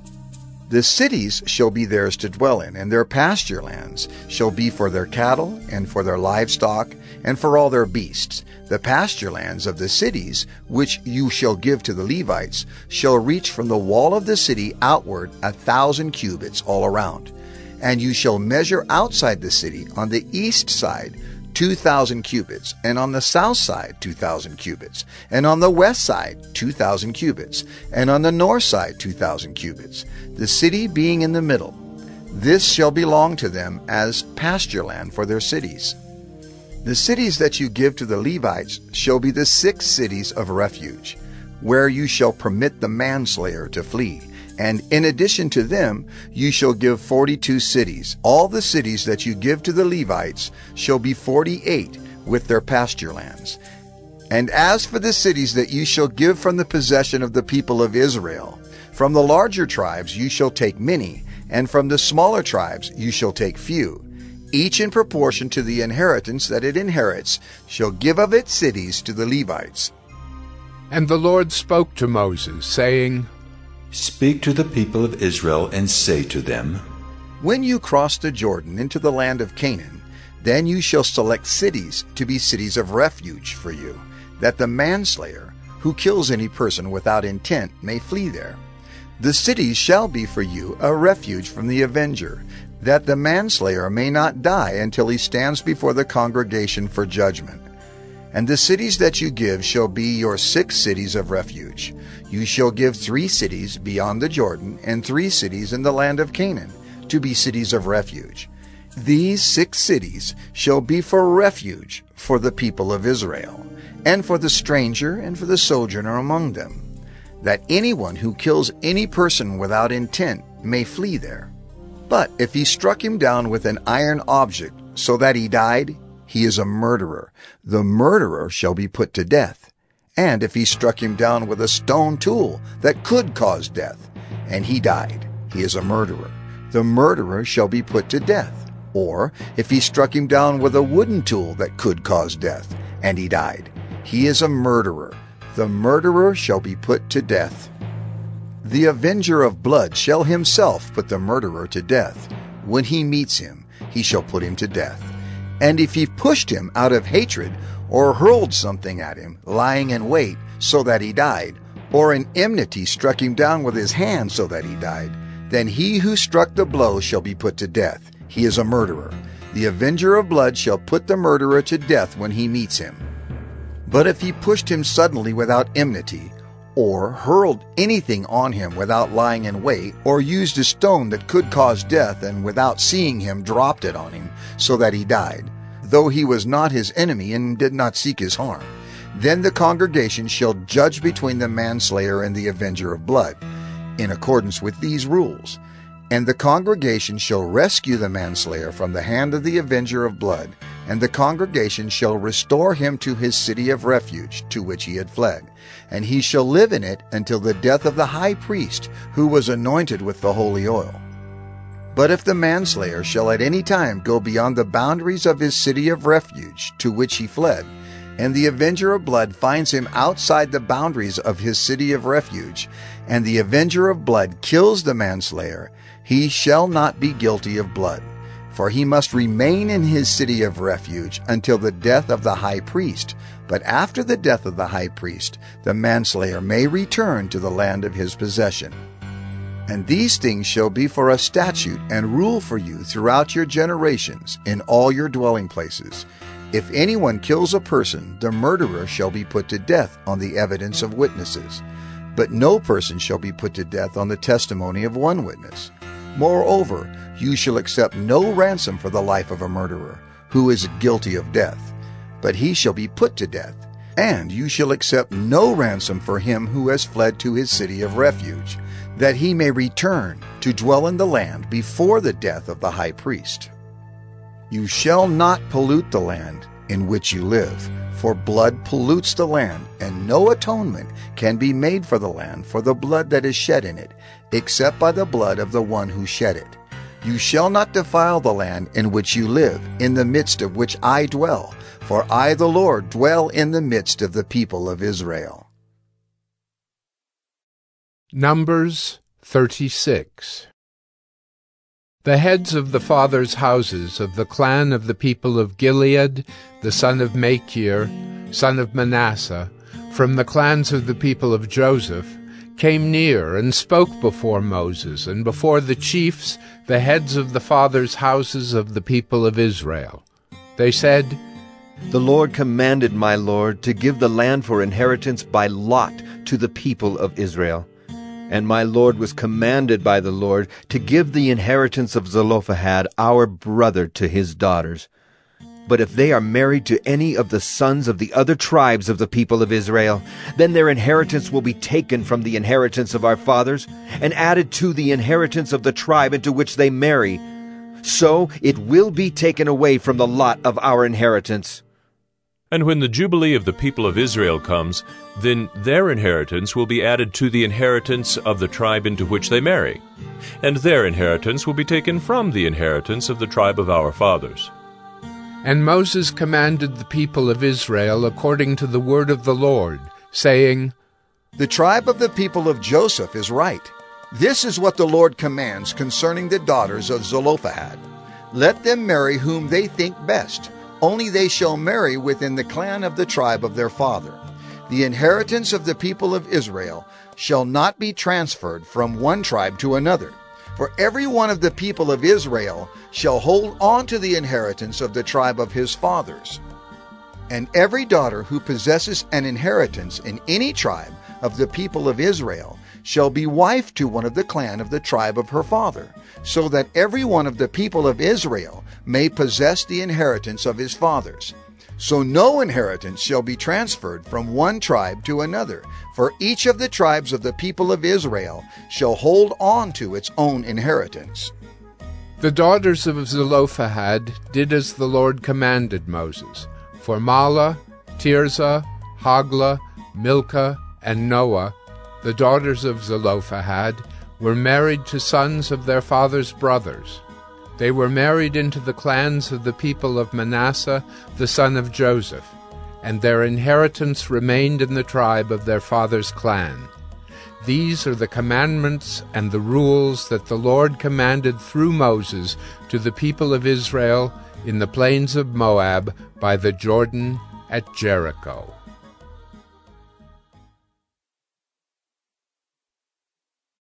The cities shall be theirs to dwell in, and their pasture lands shall be for their cattle, and for their livestock, and for all their beasts. The pasture lands of the cities, which you shall give to the Levites, shall reach from the wall of the city outward 1,000 cubits all around. And you shall measure outside the city on the east side 2,000 cubits, and on the south side 2,000 cubits, and on the west side 2,000 cubits, and on the north side 2,000 cubits, the city being in the middle. This shall belong to them as pasture land for their cities. The cities that you give to the Levites shall be the 6 cities of refuge, where you shall permit the manslayer to flee. And in addition to them, you shall give 42 cities. All the cities that you give to the Levites shall be 48 with their pasture lands. And as for the cities that you shall give from the possession of the people of Israel, from the larger tribes you shall take many, and from the smaller tribes you shall take few. Each in proportion to the inheritance that it inherits shall give of its cities to the Levites. And the Lord spoke to Moses, saying, Speak to the people of Israel and say to them, When you cross the Jordan into the land of Canaan, then you shall select cities to be cities of refuge for you, that the manslayer, who kills any person without intent, may flee there. The cities shall be for you a refuge from the avenger, that the manslayer may not die until he stands before the congregation for judgment. And the cities that you give shall be your 6 cities of refuge. You shall give 3 cities beyond the Jordan, and 3 cities in the land of Canaan, to be cities of refuge. These 6 cities shall be for refuge for the people of Israel, and for the stranger and for the sojourner among them, that anyone who kills any person without intent may flee there. But if he struck him down with an iron object so that he died, he is a murderer. The murderer shall be put to death. And if he struck him down with a stone tool that could cause death, and he died, he is a murderer. The murderer shall be put to death. Or if he struck him down with a wooden tool that could cause death, and he died, he is a murderer. The murderer shall be put to death. The avenger of blood shall himself put the murderer to death. When he meets him, he shall put him to death. And if he pushed him out of hatred, or hurled something at him, lying in wait, so that he died, or in enmity struck him down with his hand so that he died, then he who struck the blow shall be put to death. He is a murderer. The avenger of blood shall put the murderer to death when he meets him. But if he pushed him suddenly without enmity, or hurled anything on him without lying in wait, or used a stone that could cause death, and without seeing him dropped it on him, so that he died, though he was not his enemy and did not seek his harm, then the congregation shall judge between the manslayer and the avenger of blood, in accordance with these rules. And the congregation shall rescue the manslayer from the hand of the avenger of blood, and the congregation shall restore him to his city of refuge, to which he had fled. And he shall live in it until the death of the high priest, who was anointed with the holy oil. But if the manslayer shall at any time go beyond the boundaries of his city of refuge, to which he fled, and the avenger of blood finds him outside the boundaries of his city of refuge, and the avenger of blood kills the manslayer, he shall not be guilty of blood, for he must remain in his city of refuge until the death of the high priest. But after the death of the high priest, the manslayer may return to the land of his possession. And these things shall be for a statute and rule for you throughout your generations in all your dwelling places. If anyone kills a person, the murderer shall be put to death on the evidence of witnesses. But no person shall be put to death on the testimony of one witness. Moreover, you shall accept no ransom for the life of a murderer, who is guilty of death, but he shall be put to death. And you shall accept no ransom for him who has fled to his city of refuge, that he may return to dwell in the land before the death of the high priest. You shall not pollute the land in which you live, for blood pollutes the land, and no atonement can be made for the land for the blood that is shed in it, except by the blood of the one who shed it. You shall not defile the land in which you live, in the midst of which I dwell, for I, the Lord, dwell in the midst of the people of Israel. Numbers 36. The heads of the fathers' houses of the clan of the people of Gilead, the son of Machir, son of Manasseh, from the clans of the people of Joseph, came near and spoke before Moses and before the chiefs, the heads of the fathers' houses of the people of Israel. They said, The Lord commanded my lord to give the land for inheritance by lot to the people of Israel. And my lord was commanded by the Lord to give the inheritance of Zelophehad our brother to his daughters. But if they are married to any of the sons of the other tribes of the people of Israel, then their inheritance will be taken from the inheritance of our fathers and added to the inheritance of the tribe into which they marry. So it will be taken away from the lot of our inheritance. And when the Jubilee of the people of Israel comes, then their inheritance will be added to the inheritance of the tribe into which they marry, and their inheritance will be taken from the inheritance of the tribe of our fathers. And Moses commanded the people of Israel according to the word of the Lord, saying, The tribe of the people of Joseph is right. This is what the Lord commands concerning the daughters of Zelophehad. Let them marry whom they think best. Only they shall marry within the clan of the tribe of their father. The inheritance of the people of Israel shall not be transferred from one tribe to another. For every one of the people of Israel shall hold on to the inheritance of the tribe of his fathers. And every daughter who possesses an inheritance in any tribe of the people of Israel shall be wife to one of the clan of the tribe of her father, so that every one of the people of Israel may possess the inheritance of his fathers. So no inheritance shall be transferred from one tribe to another, for each of the tribes of the people of Israel shall hold on to its own inheritance. The daughters of Zelophehad did as the Lord commanded Moses. For Mahlah, Tirzah, Hoglah, Milcah, and Noah, the daughters of Zelophehad, were married to sons of their father's brothers. They were married into the clans of the people of Manasseh, the son of Joseph, and their inheritance remained in the tribe of their father's clan. These are the commandments and the rules that the Lord commanded through Moses to the people of Israel in the plains of Moab by the Jordan at Jericho.